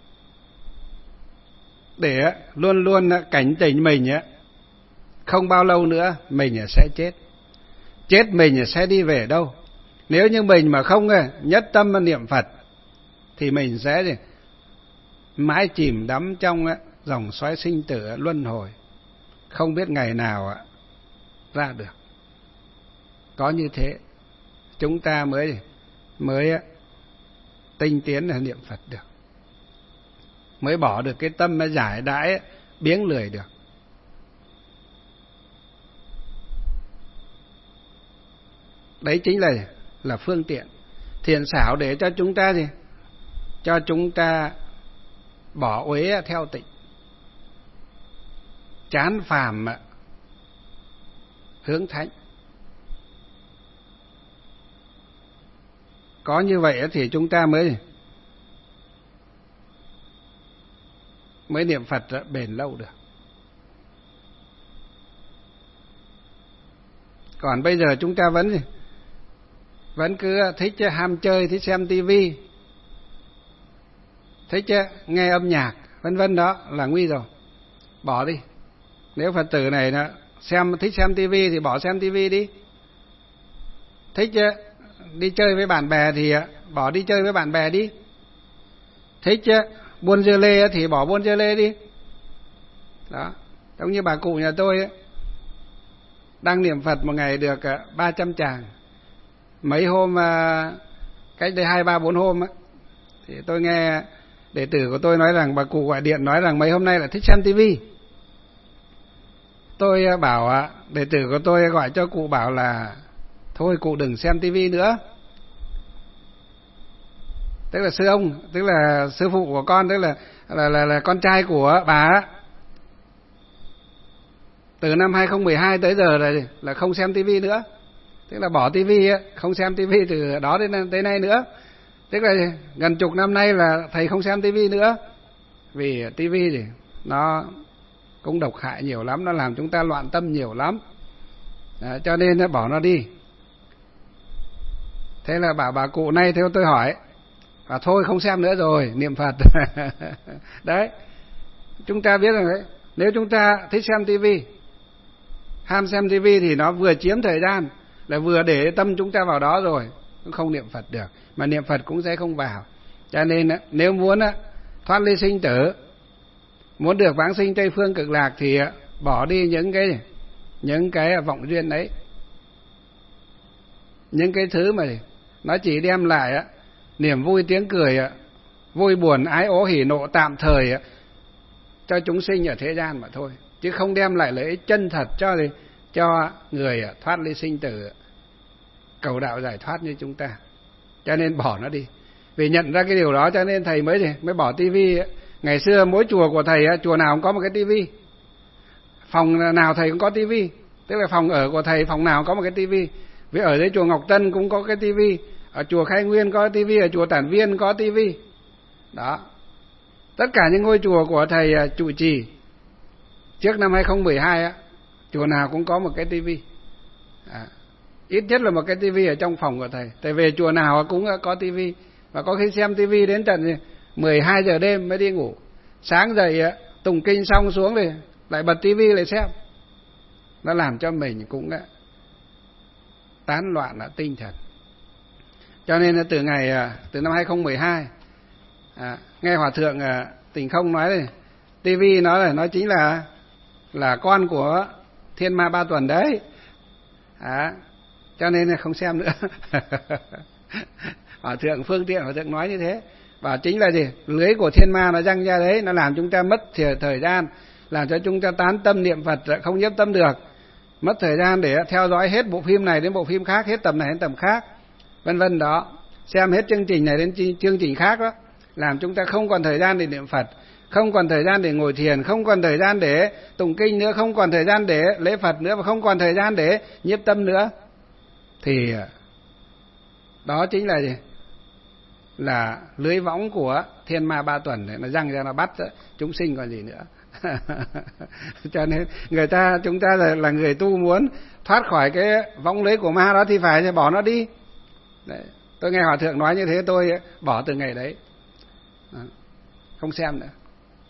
để luôn luôn cảnh tỉnh mình không bao lâu nữa mình sẽ chết. Chết mình sẽ đi về đâu? Nếu như mình mà không nhất tâm niệm Phật thì mình sẽ mãi chìm đắm trong dòng xoáy sinh tử luân hồi, không biết ngày nào ra được. Có như thế chúng ta mới mới tinh tiến là niệm Phật được, mới bỏ được cái tâm giải đãi biếng lười được. Đấy chính là là phương tiện. Thiện xảo để cho chúng ta gì? Cho chúng ta bỏ uế theo tịnh, chán phàm hướng thánh. Có như vậy thì chúng ta mới mới niệm Phật bền lâu được. Còn bây giờ chúng ta vẫn gì? Vẫn cứ thích ham chơi, thích xem tivi, thích nghe âm nhạc, vân vân, đó là nguy rồi. Bỏ đi. Nếu Phật tử này nó xem thích xem tivi thì bỏ xem tivi đi. Thích đi chơi với bạn bè thì bỏ đi chơi với bạn bè đi. Thích buôn dưa lê thì bỏ buôn dưa lê đi. Đó, giống như bà cụ nhà tôi ấy, đang niệm Phật một ngày được ba trăm tràng. Mấy hôm cách đây hai ba bốn hôm ấy, thì tôi nghe đệ tử của tôi nói rằng bà cụ gọi điện nói rằng mấy hôm nay là thích xem tivi. Tôi bảo đệ tử của tôi gọi cho cụ bảo là thôi cụ đừng xem tivi nữa. Tức là sư ông, tức là sư phụ của con, tức là là là, là con trai của bà, từ năm hai không một hai tới giờ là là không xem tivi nữa. Tức là bỏ tivi, không xem tivi từ đó đến tới nay nữa. Tức là gần chục năm nay là thầy không xem tivi nữa. Vì tivi thì nó cũng độc hại nhiều lắm, nó làm chúng ta loạn tâm nhiều lắm. Đó, cho nên nó bỏ nó đi. Thế là bảo bà cụ này theo tôi hỏi, và thôi không xem nữa rồi, niệm Phật. Đấy, chúng ta biết rằng đấy, nếu chúng ta thích xem tivi, ham xem tivi thì nó vừa chiếm thời gian, là vừa để tâm chúng ta vào đó rồi, cũng không niệm Phật được, mà niệm Phật cũng sẽ không vào. Cho nên nếu muốn thoát ly sinh tử, muốn được vãng sinh Tây Phương Cực Lạc thì bỏ đi những cái những cái vọng duyên đấy, những cái thứ mà nó chỉ đem lại niềm vui tiếng cười, vui buồn ái ố hỉ nộ tạm thời cho chúng sinh ở thế gian mà thôi, chứ không đem lại lợi ích chân thật cho gì cho người thoát ly sinh tử, cầu đạo giải thoát như chúng ta. Cho nên bỏ nó đi. Vì nhận ra cái điều đó cho nên thầy mới gì mới bỏ tivi. Ngày xưa mỗi chùa của thầy, chùa nào cũng có một cái tivi, phòng nào thầy cũng có tivi, tức là phòng ở của thầy phòng nào có một cái tivi. Vì ở dưới chùa Ngọc Tân cũng có cái tivi, ở chùa Khai Nguyên có tivi, ở chùa Tản Viên có tivi. Đó, tất cả những ngôi chùa của thầy trụ trì trước năm hai không một hai á, chùa nào cũng có một cái tivi, à, ít nhất là một cái tivi ở trong phòng của thầy. Thầy về chùa nào cũng có tivi, và có khi xem tivi đến tận mười hai giờ đêm mới đi ngủ. Sáng dậy tụng kinh xong xuống rồi lại bật tivi lại xem. Nó làm cho mình cũng tán loạn là tinh thần. Cho nên từ ngày từ năm hai không một hai, à, nghe Hòa thượng Tình Không nói này, tivi nó là nó chính là là con của thiên ma ba tuần đấy, à, cho nên là không xem nữa. Hòa thượng Phương Tiện Hòa thượng nói như thế, và chính là gì, lưới của thiên ma nó răng ra đấy, nó làm chúng ta mất thời gian, làm cho chúng ta tán tâm niệm Phật không nhiếp tâm được, mất thời gian để theo dõi hết bộ phim này đến bộ phim khác, hết tập này đến tập khác, vân vân đó, xem hết chương trình này đến chương trình khác đó, làm chúng ta không còn thời gian để niệm Phật, không còn thời gian để ngồi thiền, không còn thời gian để tụng kinh nữa, không còn thời gian để lễ Phật nữa, và không còn thời gian để nhiếp tâm nữa. Thì đó chính là gì? Là lưới võng của thiên ma ba tuần này, nó răng ra nó bắt chúng sinh còn gì nữa. Cho nên người ta, chúng ta là, là người tu muốn thoát khỏi cái võng lưới của ma đó thì phải bỏ nó đi. Đấy, tôi nghe Hòa thượng nói như thế, tôi bỏ từ ngày đấy, không xem nữa.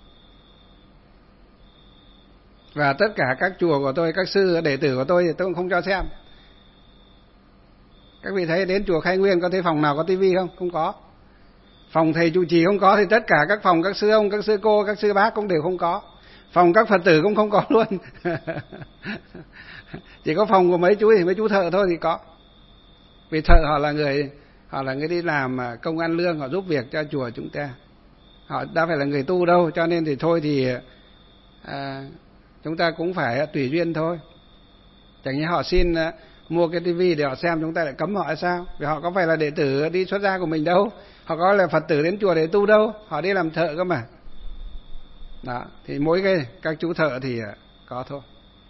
Và tất cả các chùa của tôi, các sư đệ tử của tôi thì tôi cũng không cho xem. Các vị thấy đến chùa Khai Nguyên có thấy phòng nào có tivi không? Không có. Phòng thầy trụ trì không có, thì tất cả các phòng các sư ông, các sư cô, các sư bác cũng đều không có. Phòng các Phật tử cũng không có luôn. Chỉ có phòng của mấy chú thì mấy chú thợ thôi thì có. Vì thợ họ là người họ là người đi làm công ăn lương, họ giúp việc cho chùa chúng ta. Họ đã phải là người tu đâu, cho nên thì thôi thì à, chúng ta cũng phải tùy duyên thôi. Chẳng như họ xin mua cái tivi để họ xem, chúng ta lại cấm họ hay sao? Vì họ có phải là đệ tử đi xuất gia của mình đâu, họ có là Phật tử đến chùa để tu đâu, họ đi làm thợ cơ mà. Đó, thì mỗi cái các chú thợ thì có thôi.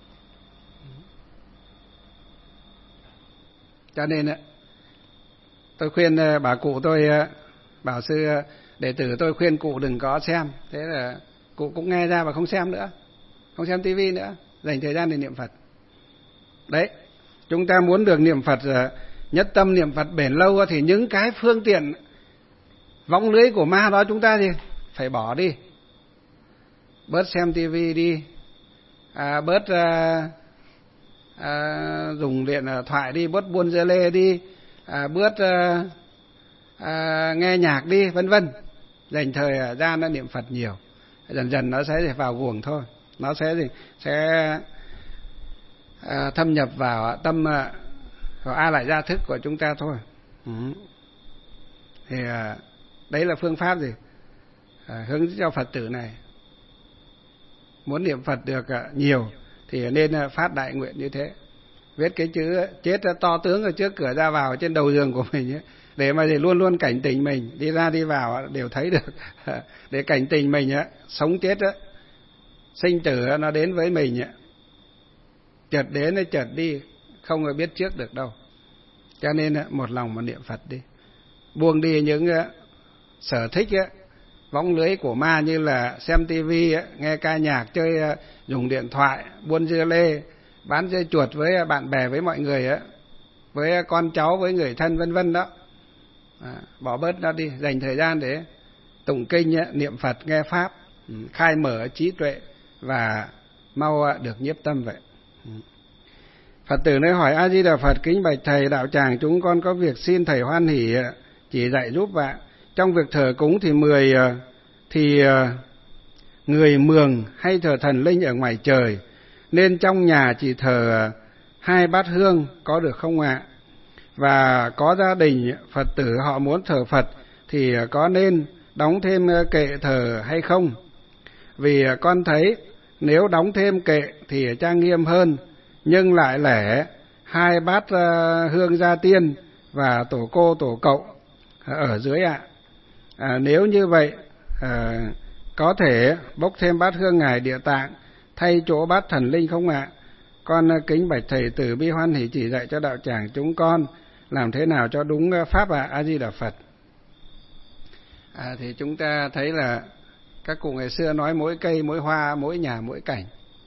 Cho nên tôi khuyên bà cụ tôi, bảo sư đệ tử tôi khuyên cụ đừng có xem, thế là cụ cũng nghe ra và không xem nữa, không xem tivi nữa, dành thời gian để niệm Phật. Đấy, chúng ta muốn được niệm Phật nhất tâm, niệm Phật bền lâu thì những cái phương tiện võng lưới của ma đó chúng ta thì phải bỏ đi, bớt xem tivi đi, à, bớt à, à, dùng điện thoại đi, bớt buôn dơ lê đi, à, bớt à, à, nghe nhạc đi, vân vân, dành thời gian nó niệm Phật nhiều, dần dần nó sẽ vào guồng thôi, nó sẽ gì sẽ à, thâm nhập vào tâm vào a lại gia thức của chúng ta thôi. Ừ. Thì à, đấy là phương pháp gì à, hướng cho Phật tử này muốn niệm Phật được à, nhiều thì nên à, phát đại nguyện như thế, viết cái chữ chết to tướng ở trước cửa ra vào trên đầu giường của mình ấy, để mà thì luôn luôn cảnh tỉnh mình, đi ra đi vào đều thấy được, để cảnh tỉnh mình á, sống chết á, sinh tử nó đến với mình á, chợt đến hay chợt đi, không có biết trước được đâu. Cho nên một lòng mà niệm Phật đi, buông đi những sở thích á, võng lưới của ma như là xem tivi, nghe ca nhạc, chơi dùng điện thoại, buôn dưa lê, bán dưa chuột với bạn bè, với mọi người á, với con cháu, với người thân vân vân đó. À, bỏ bớt nó đi, dành thời gian để tụng kinh, niệm Phật, nghe pháp, khai mở trí tuệ và mau được nhiếp tâm vậy. Phật tử nơi hỏi: A Di Đà Phật, kính bạch thầy, đạo tràng chúng con có việc xin thầy hoan hỷ chỉ dạy giúp ạ. Trong việc thờ cúng thì mười thì người mường hay thờ thần linh ở ngoài trời, nên trong nhà chỉ thờ hai bát hương có được không ạ? Và có gia đình Phật tử họ muốn thờ Phật thì có nên đóng thêm kệ thờ hay không? Vì con thấy nếu đóng thêm kệ thì trang nghiêm hơn, nhưng lại lẻ hai bát hương gia tiên và tổ cô tổ cậu ở dưới ạ. À, nếu như vậy à, có thể bốc thêm bát hương ngài Địa Tạng thay chỗ bát thần linh không ạ? Con kính bạch thầy từ bi hoan hỷ chỉ dạy cho đạo tràng chúng con làm thế nào cho đúng pháp ạ. A Di Đà Phật. À, thì chúng ta thấy là các cụ ngày xưa nói mỗi cây mỗi hoa, mỗi nhà mỗi cảnh,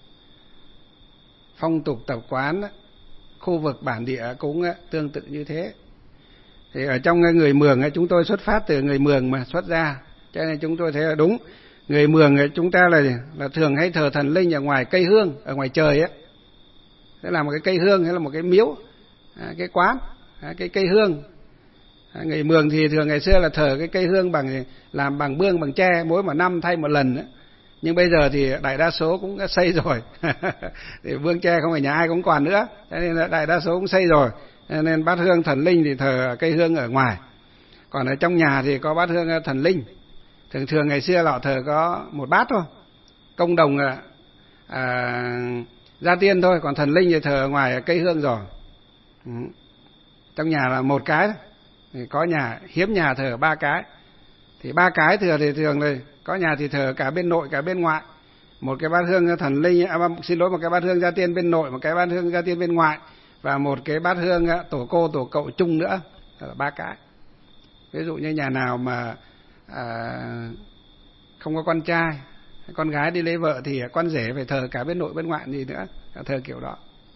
phong tục tập quán, khu vực bản địa cũng tương tự như thế. Thì ở trong người Mường chúng tôi xuất phát từ người Mường mà xuất ra, cho nên chúng tôi thấy là đúng. Người Mường chúng ta là là thường hay thờ thần linh ở ngoài cây hương, ở ngoài trời ấy. Thế là một cái cây hương hay là một cái miếu, cái quán, cái cây hương. Người Mường thì thường ngày xưa là thờ cái cây hương bằng làm bằng bương, bằng tre, mỗi một năm thay một lần ấy. Nhưng bây giờ thì đại đa số cũng đã xây rồi. Thì bương tre không phải nhà ai cũng còn nữa, cho nên là đại đa số cũng xây rồi. Nên bát hương thần linh thì thờ cây hương ở ngoài, còn ở trong nhà thì có bát hương thần linh. Thường thường ngày xưa họ thờ có một bát thôi, công đồng à, gia tiên thôi, còn thần linh thì thờ ở ngoài cây hương rồi. Ừ. Trong nhà là một cái, thì có nhà hiếm nhà thờ ba cái, thì ba cái thừa thì thường là có nhà thì thờ cả bên nội cả bên ngoại. Một cái bát hương thần linh, à, xin lỗi, một cái bát hương gia tiên bên nội, một cái bát hương gia tiên bên ngoại, và một cái bát hương tổ cô tổ cậu chung nữa, là ba cái. Ví dụ như nhà nào mà à, không có con trai, con gái đi lấy vợ thì con rể phải thờ cả bên nội bên ngoại gì nữa, thờ kiểu đó.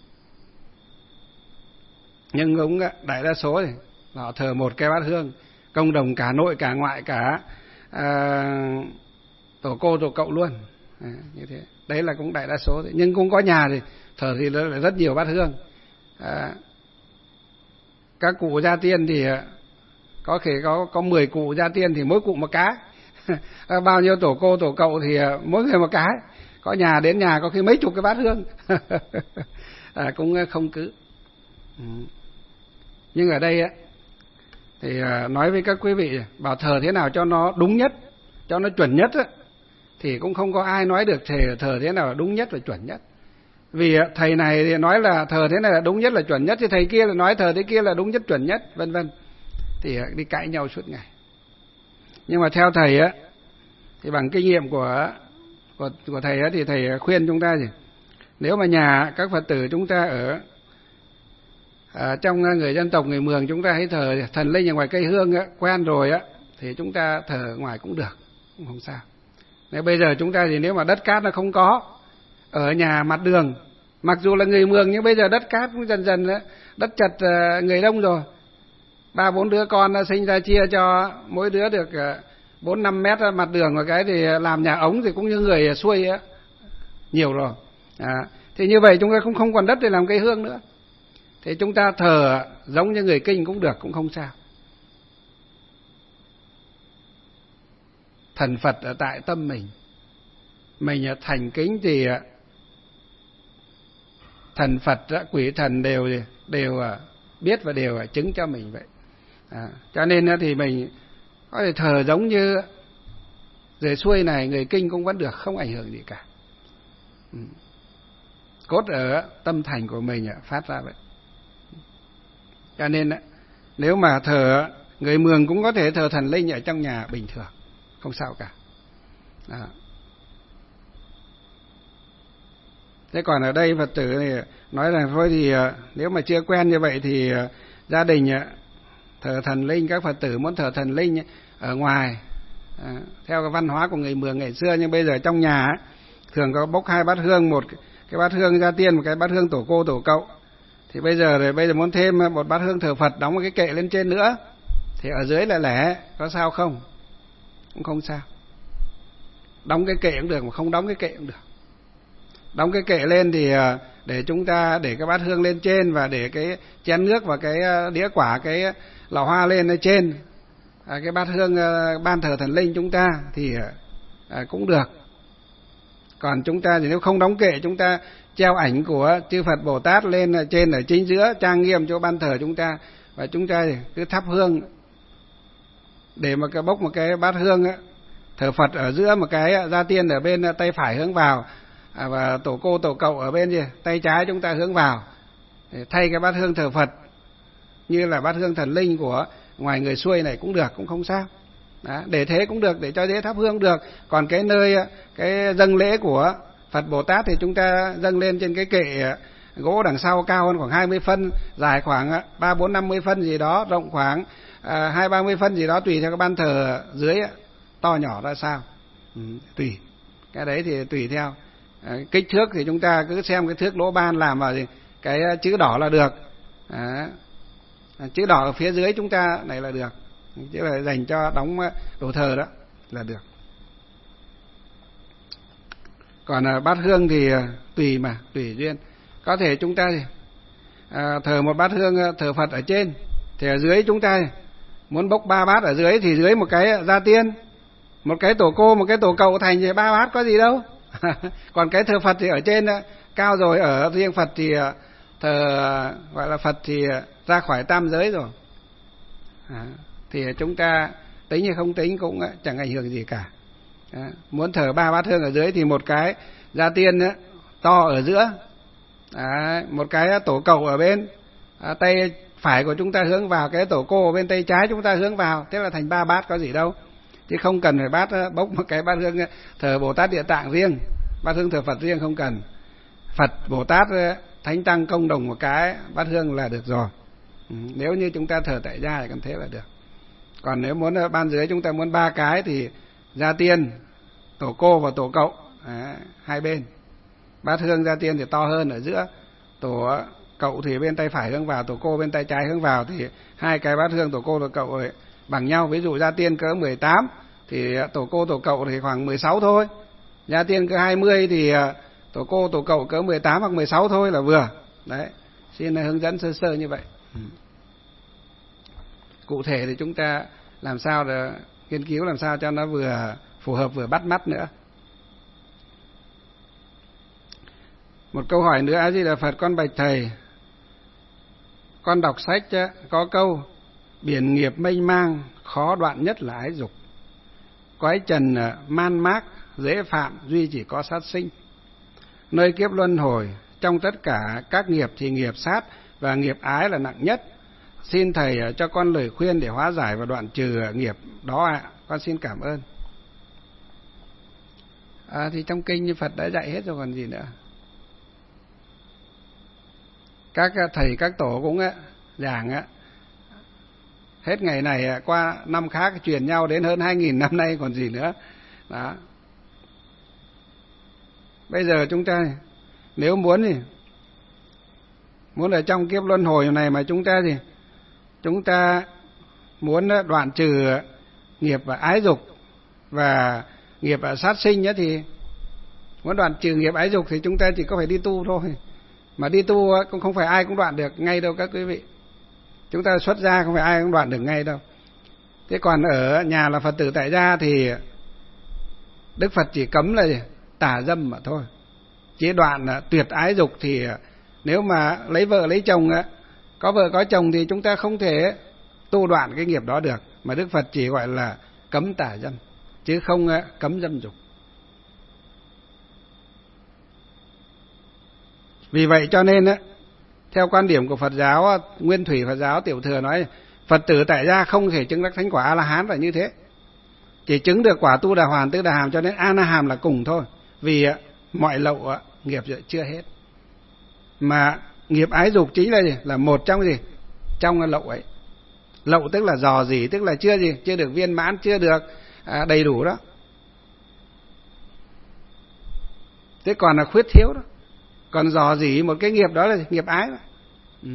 Nhưng cũng đại đa số thì họ thờ một cái bát hương công đồng cả nội cả ngoại cả à, tổ cô tổ cậu luôn, à, như thế. Đấy là cũng đại đa số. Nhưng cũng có nhà thì thờ thì là rất nhiều bát hương. À, các cụ gia tiên thì có thể có có mười cụ gia tiên thì mỗi cụ một cái. Bao nhiêu tổ cô tổ cậu thì mỗi người một cái. Có nhà đến nhà có khi mấy chục cái bát hương. À, cũng không cứ. Nhưng ở đây thì nói với các quý vị, bảo thờ thế nào cho nó đúng nhất, cho nó chuẩn nhất, thì cũng không có ai nói được thờ, thờ thế nào đúng nhất và chuẩn nhất. Vì thầy này thì nói là thờ thế này là đúng nhất, là chuẩn nhất, thì thầy kia là nói thờ thế kia là đúng nhất, chuẩn nhất, vân vân. Thì đi cãi nhau suốt ngày. Nhưng mà theo thầy á, thì bằng kinh nghiệm của của, của thầy á, thì thầy khuyên chúng ta gì? Nếu mà nhà các Phật tử chúng ta ở, ở trong người dân tộc, người Mường, chúng ta hay thờ thần linh ở ngoài cây hương á, quen rồi á, thì chúng ta thờ ở ngoài cũng được, cũng không sao. Nếu bây giờ chúng ta thì nếu mà đất cát nó không có, ở nhà mặt đường, mặc dù là người Mường nhưng bây giờ đất cát cũng dần dần đó, đất chật người đông rồi, ba bốn đứa con sinh ra chia cho mỗi đứa được bốn năm mét mặt đường, và cái thì làm nhà ống thì cũng như người xuôi á, nhiều rồi. À, thì như vậy chúng ta cũng không còn đất để làm cây hương nữa, thì chúng ta thờ giống như người Kinh cũng được, cũng không sao. Thần Phật ở tại tâm mình, mình thành kính thì thần Phật, quỷ thần đều đều biết và đều chứng cho mình vậy. À, cho nên thì mình có thể thờ giống như người xuôi này, người Kinh cũng vẫn được, không ảnh hưởng gì cả. Ừ. Cốt ở tâm thành của mình phát ra vậy. Cho nên nếu mà thờ, người Mường cũng có thể thờ thần linh ở trong nhà bình thường, không sao cả. Đó. Thế còn ở đây Phật tử thì nói rằng thôi thì nếu mà chưa quen như vậy thì gia đình thờ thần linh, các Phật tử muốn thờ thần linh ở ngoài, à, theo cái văn hóa của người Mường ngày xưa, nhưng bây giờ trong nhà thường có bốc hai bát hương, một cái bát hương gia tiên, một cái bát hương tổ cô tổ cậu. Thì bây giờ rồi bây giờ muốn thêm một bát hương thờ Phật, đóng một cái kệ lên trên nữa, thì ở dưới là lẻ, có sao không? Cũng không sao. Đóng cái kệ cũng được, mà không đóng cái kệ cũng được. Đóng cái kệ lên thì để chúng ta để cái bát hương lên trên, và để cái chén nước và cái đĩa quả, cái lò hoa lên ở trên, à, cái bát hương ban thờ thần linh chúng ta thì à, cũng được. Còn chúng ta thì nếu không đóng kệ, chúng ta treo ảnh của chư Phật Bồ Tát lên ở trên, ở chính giữa, trang nghiêm chỗ ban thờ chúng ta, và chúng ta cứ thắp hương, để mà cái bốc một cái bát hương á, thờ Phật ở giữa, một cái gia tiên ở bên tay phải hướng vào, à, và tổ cô tổ cậu ở bên gì tay trái chúng ta hướng vào, để thay cái bát hương thờ Phật như là bát hương thần linh của ngoài người xuôi này cũng được, cũng không sao. Đó, để thế cũng được, để cho dễ thắp hương được. Còn cái nơi cái dâng lễ của Phật Bồ Tát thì chúng ta dâng lên trên cái kệ gỗ đằng sau, cao hơn khoảng hai mươi phân, dài khoảng ba bốn năm mươi phân gì đó, rộng khoảng hai ba mươi phân gì đó, tùy theo cái ban thờ dưới to nhỏ ra sao. Ừ, tùy cái đấy thì tùy theo à, kích thước thì chúng ta cứ xem cái thước lỗ ban làm vào thì cái chữ đỏ là được. À, chữ đỏ ở phía dưới chúng ta này là được, chứ là dành cho đóng đồ thờ đó là được. Còn à, bát hương thì à, tùy mà, tùy duyên. Có thể chúng ta à, thờ một bát hương thờ Phật ở trên, thì ở dưới chúng ta muốn bốc ba bát ở dưới, thì dưới một cái gia tiên, một cái tổ cô, một cái tổ cậu, thành thì ba bát có gì đâu. Còn cái thờ Phật thì ở trên cao rồi, ở riêng Phật thì thờ gọi là Phật thì ra khỏi tam giới rồi. À, thì chúng ta tính hay không tính cũng chẳng ảnh hưởng gì cả. À, muốn thờ ba bát hương ở dưới thì một cái gia tiên ấy, to ở giữa, à, một cái tổ cậu ở bên à, tay phải của chúng ta hướng vào, cái tổ cô ở bên tay trái chúng ta hướng vào, thế là thành ba bát, có gì đâu. Chứ không cần phải bát bốc một cái bát hương thờ Bồ Tát Địa Tạng riêng, bát hương thờ Phật riêng, không cần. Phật Bồ Tát Thánh Tăng công đồng một cái bát hương là được rồi. Ừ, nếu như chúng ta thờ tại gia thì cần thế là được. Còn nếu muốn ban dưới chúng ta muốn ba cái thì gia tiên, tổ cô và tổ cậu à, hai bên. Bát hương gia tiên thì to hơn ở giữa, tổ cậu thì bên tay phải hướng vào, tổ cô bên tay trái hướng vào, thì hai cái bát hương tổ cô tổ cậu ấy bằng nhau. Ví dụ gia tiên cỡ mười tám thì tổ cô tổ cậu thì khoảng mười sáu thôi. Gia tiên cỡ hai mươi thì tổ cô tổ cậu cỡ mười tám hoặc mười sáu thôi là vừa. Đấy, xin hướng dẫn sơ sơ như vậy. Ừ. Cụ thể thì chúng ta làm sao để nghiên cứu làm sao cho nó vừa phù hợp vừa bắt mắt nữa. Một câu hỏi nữa, A Di Đà Phật, con bạch thầy, con đọc sách có câu biển nghiệp mênh mang, khó đoạn nhất là ái dục. Cõi trần man mác, dễ phạm, duy chỉ có sát sinh. Nơi kiếp luân hồi, trong tất cả các nghiệp thì nghiệp sát và nghiệp ái là nặng nhất. Xin thầy cho con lời khuyên để hóa giải và đoạn trừ nghiệp đó ạ. Con xin cảm ơn. À, thì trong kinh như Phật đã dạy hết rồi còn gì nữa. Các thầy các tổ cũng giảng hết ngày này qua năm khác, truyền nhau đến hơn hai nghìn năm nay còn gì nữa. Đó. Bây giờ chúng ta nếu muốn thì muốn ở trong kiếp luân hồi này mà chúng ta thì chúng ta muốn đoạn trừ nghiệp và ái dục và nghiệp và sát sinh nhé, thì muốn đoạn trừ nghiệp ái dục thì chúng ta chỉ có phải đi tu thôi. Mà đi tu cũng không phải ai cũng đoạn được ngay đâu các quý vị. Chúng ta xuất gia không phải ai cũng đoạn được ngay đâu. Thế còn ở nhà là Phật tử tại gia thì Đức Phật chỉ cấm là gì? Tà dâm mà thôi. Chỉ đoạn tuyệt ái dục thì nếu mà lấy vợ lấy chồng, có vợ có chồng thì chúng ta không thể tu đoạn cái nghiệp đó được. Mà Đức Phật chỉ gọi là cấm tà dâm, chứ không cấm dâm dục. Vì vậy cho nên theo quan điểm của Phật giáo, Nguyên Thủy Phật giáo Tiểu Thừa nói Phật tử tại gia không thể chứng đắc thánh quả A-la-hán là như thế. Chỉ chứng được quả Tu Đà Hoàn Tứ Đà Hàm, cho nên A-na-hàm là cùng thôi. Vì mọi lậu nghiệp chưa hết. Mà nghiệp ái dục chính là gì? Là một trong gì? Trong lậu ấy. Lậu tức là dò dỉ, tức là chưa gì? Chưa được viên mãn, chưa được à, đầy đủ đó. Thế còn là khuyết thiếu đó. Còn dò dỉ một cái nghiệp đó là nghiệp ái đó. Ừ.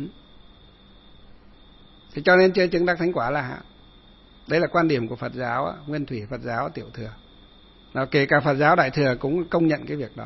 Thế cho nên chưa chứng đắc thánh quả là hạ. Đấy là quan điểm của Phật giáo, Nguyên Thủy Phật giáo Tiểu Thừa. Nào, kể cả Phật giáo Đại Thừa cũng công nhận cái việc đó.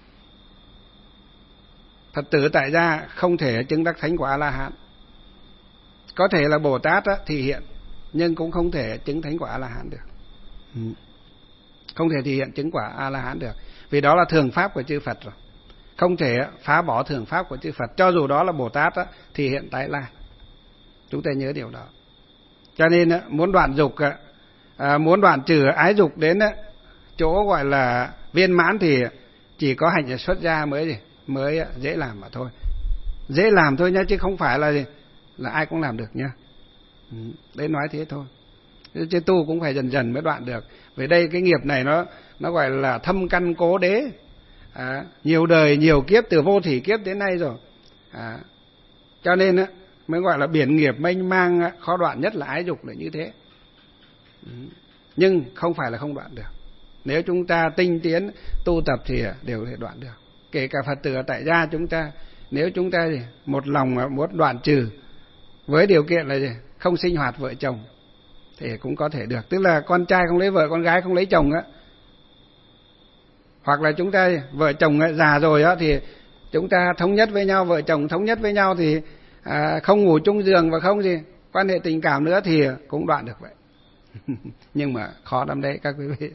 Phật tử tại gia không thể chứng đắc thánh quả A-la-hán. Có thể là Bồ Tát á, thì hiện, nhưng cũng không thể chứng thánh quả A-la-hán được. Ừ. Không thể thì hiện chứng quả A-la-hán được. Vì đó là thường pháp của chư Phật rồi. Không thể phá bỏ thường pháp của chư Phật. Cho dù đó là Bồ Tát á, thì hiện tái lai. Chúng ta nhớ điều đó. Cho nên á, muốn đoạn dục, à, muốn đoạn trừ ái dục đến á, chỗ gọi là viên mãn thì chỉ có hành xuất gia mới gì mới dễ làm mà thôi. Dễ làm thôi nhá, chứ không phải là gì là ai cũng làm được nhá. Ừ, đấy nói thế thôi. Chứ tu cũng phải dần dần mới đoạn được. Vì đây cái nghiệp này nó nó gọi là thâm căn cố đế. À, nhiều đời nhiều kiếp, từ vô thỉ kiếp đến nay rồi. À, cho nên á mới gọi là biển nghiệp mênh mang, khó đoạn nhất là ái dục là như thế. Ừ. Nhưng không phải là không đoạn được. Nếu chúng ta tinh tiến tu tập thì đều thể đoạn được. Kể cả Phật tử tại gia chúng ta, nếu chúng ta gì, một lòng muốn đoạn trừ với điều kiện là gì, không sinh hoạt vợ chồng thì cũng có thể được. Tức là con trai không lấy vợ, con gái không lấy chồng á. Hoặc là chúng ta vợ chồng ấy, già rồi á thì chúng ta thống nhất với nhau, vợ chồng thống nhất với nhau thì à, không ngủ chung giường và không gì quan hệ tình cảm nữa thì cũng đoạn được vậy. Nhưng mà khó lắm đấy các quý vị.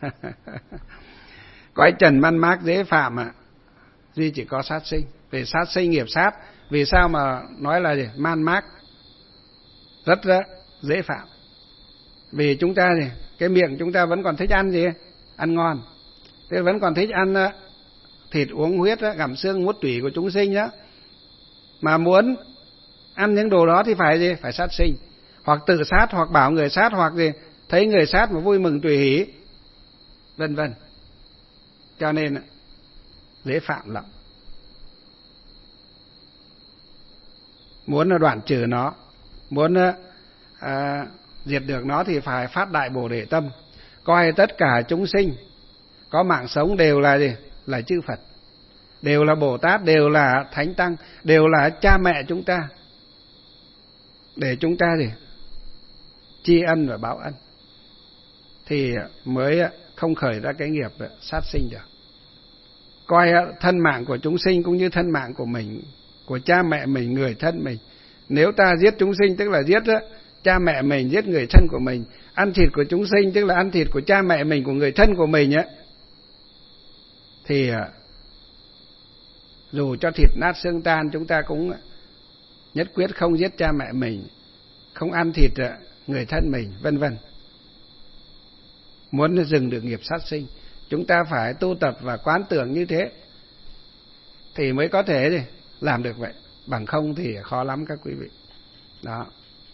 Cõi trần man mác dễ phạm ạ. Duy chỉ có sát sinh. Về sát sinh nghiệp sát. Vì sao mà nói là gì? Man mác rất là dễ phạm. Vì chúng ta gì, cái miệng chúng ta vẫn còn thích ăn gì? Ăn ngon. Thế vẫn còn thích ăn thịt uống huyết, gặm xương mút tủy của chúng sinh đó. Mà muốn ăn những đồ đó thì phải gì? Phải sát sinh. Hoặc tự sát, hoặc bảo người sát, hoặc gì thấy người sát mà vui mừng tùy hỷ, vân vân. Cho nên dễ phạm lắm. Muốn đoạn trừ nó, muốn à, diệt được nó thì phải phát đại Bồ Đề tâm, coi tất cả chúng sinh có mạng sống đều là gì? Là chư Phật, đều là Bồ Tát, đều là Thánh Tăng, đều là cha mẹ chúng ta, để chúng ta gì? Tri ân và báo ân, thì mới không khởi ra cái nghiệp sát sinh được. Coi thân mạng của chúng sinh cũng như thân mạng của mình, của cha mẹ mình, người thân mình. Nếu ta giết chúng sinh tức là giết cha mẹ mình, giết người thân của mình. Ăn thịt của chúng sinh tức là ăn thịt của cha mẹ mình, của người thân của mình ấy. Thì dù cho thịt nát xương tan, chúng ta cũng nhất quyết không giết cha mẹ mình, không ăn thịt người thân mình, vân vân. Muốn dừng được nghiệp sát sinh, chúng ta phải tu tập và quán tưởng như thế. thì mới có thể gì làm được vậy, bằng không thì khó lắm các quý vị. Đó.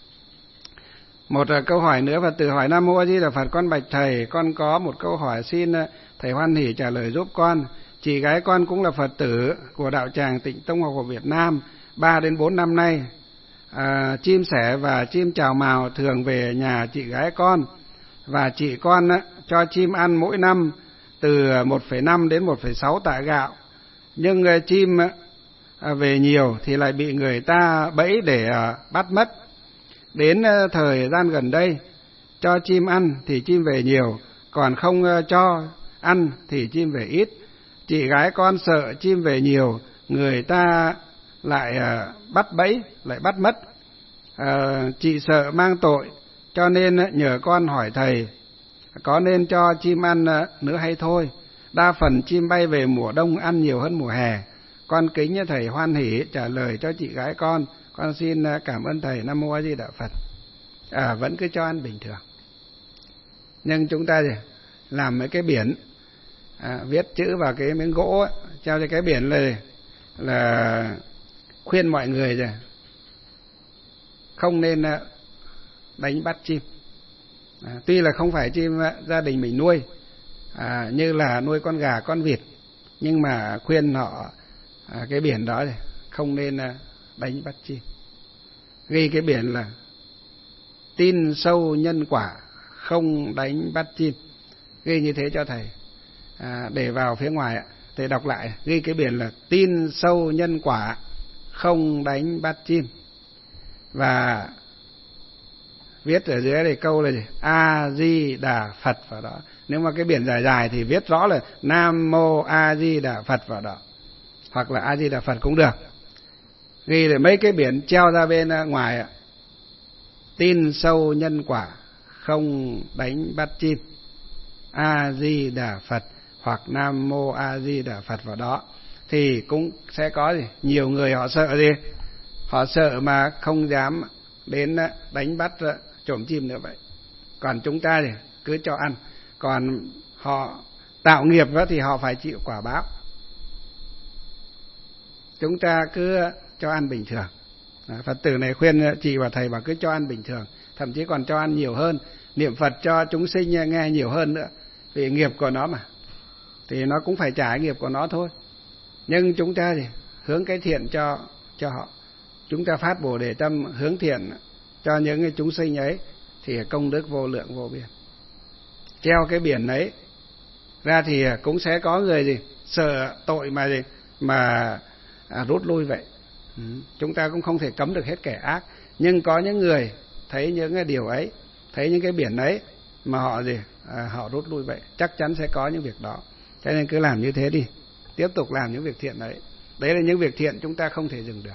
Một uh, câu hỏi nữa, Phật tử hỏi: Nam Mô A Di Đà Phật, con bạch thầy, con có một câu hỏi xin uh, thầy hoan hỷ trả lời giúp con. Chị gái con cũng là Phật tử của đạo tràng Tịnh Tông Học của Việt Nam, ba đến bốn năm nay. À, chim sẻ và chim chào mào thường về nhà chị gái con, và chị con uh, cho chim ăn mỗi năm từ một phẩy năm đến một phẩy sáu tạ gạo. Nhưng uh, chim uh, về nhiều thì lại bị người ta bẫy để uh, bắt mất. Đến thời gian gần đây, cho chim ăn thì chim về nhiều, còn không cho ăn thì chim về ít. Chị gái con sợ chim về nhiều, người ta lại bắt bẫy, lại bắt mất. À, chị sợ mang tội, cho nên nhờ con hỏi thầy, có nên cho chim ăn nữa hay thôi? Đa phần chim bay về mùa đông ăn nhiều hơn mùa hè. Con kính thầy hoan hỷ trả lời cho chị gái con. Con xin cảm ơn thầy. Nam Mô A Di Đà Phật. À, vẫn cứ cho ăn bình thường. Nhưng chúng ta gì? Làm mấy cái biển, à, viết chữ vào cái miếng gỗ ấy, treo cho cái biển là, là khuyên mọi người gì? Không nên đánh bắt chim. À, tuy là không phải chim gia đình mình nuôi, à, như là nuôi con gà, con vịt, nhưng mà khuyên họ à, cái biển đó thì không nên đánh bắt chim. Ghi cái biển là tin sâu nhân quả, không đánh bắt chim. Ghi như thế cho thầy, à, để vào phía ngoài thầy đọc lại. Ghi cái biển là tin sâu nhân quả, không đánh bắt chim. Và viết ở dưới này câu là gì? A Di Đà Phật vào đó. Nếu mà cái biển dài dài thì viết rõ là Nam Mô A Di Đà Phật vào đó, hoặc là A Di Đà Phật cũng được. Ghi để mấy cái biển treo ra bên ngoài ạ. Tin sâu nhân quả, không đánh bắt chim, A Di Đà Phật hoặc Nam Mô A Di Đà Phật vào đó, thì cũng sẽ có gì? Nhiều người họ sợ gì? Họ sợ mà không dám đến đánh bắt trộm chim nữa vậy. Còn chúng ta thì cứ cho ăn. Còn họ tạo nghiệp đó thì họ phải chịu quả báo. Chúng ta cứ cho ăn bình thường. Phật tử này khuyên chị và thầy bảo cứ cho ăn bình thường, thậm chí còn cho ăn nhiều hơn, niệm Phật cho chúng sinh nghe nhiều hơn nữa, vì nghiệp của nó mà, thì nó cũng phải trả nghiệp của nó thôi. Nhưng chúng ta thì hướng cái thiện cho cho họ, chúng ta phát Bồ Đề tâm hướng thiện cho những cái chúng sinh ấy, thì công đức vô lượng vô biên. Treo cái biển ấy ra thì cũng sẽ có người gì sợ tội mà gì mà à, rút lui vậy. Ừ. Chúng ta cũng không thể cấm được hết kẻ ác, nhưng có những người thấy những cái điều ấy, thấy những cái biển ấy mà họ gì à, họ rút lui vậy. Chắc chắn sẽ có những việc đó, cho nên cứ làm như thế đi, tiếp tục làm những việc thiện đấy. Đấy là những việc thiện chúng ta không thể dừng được.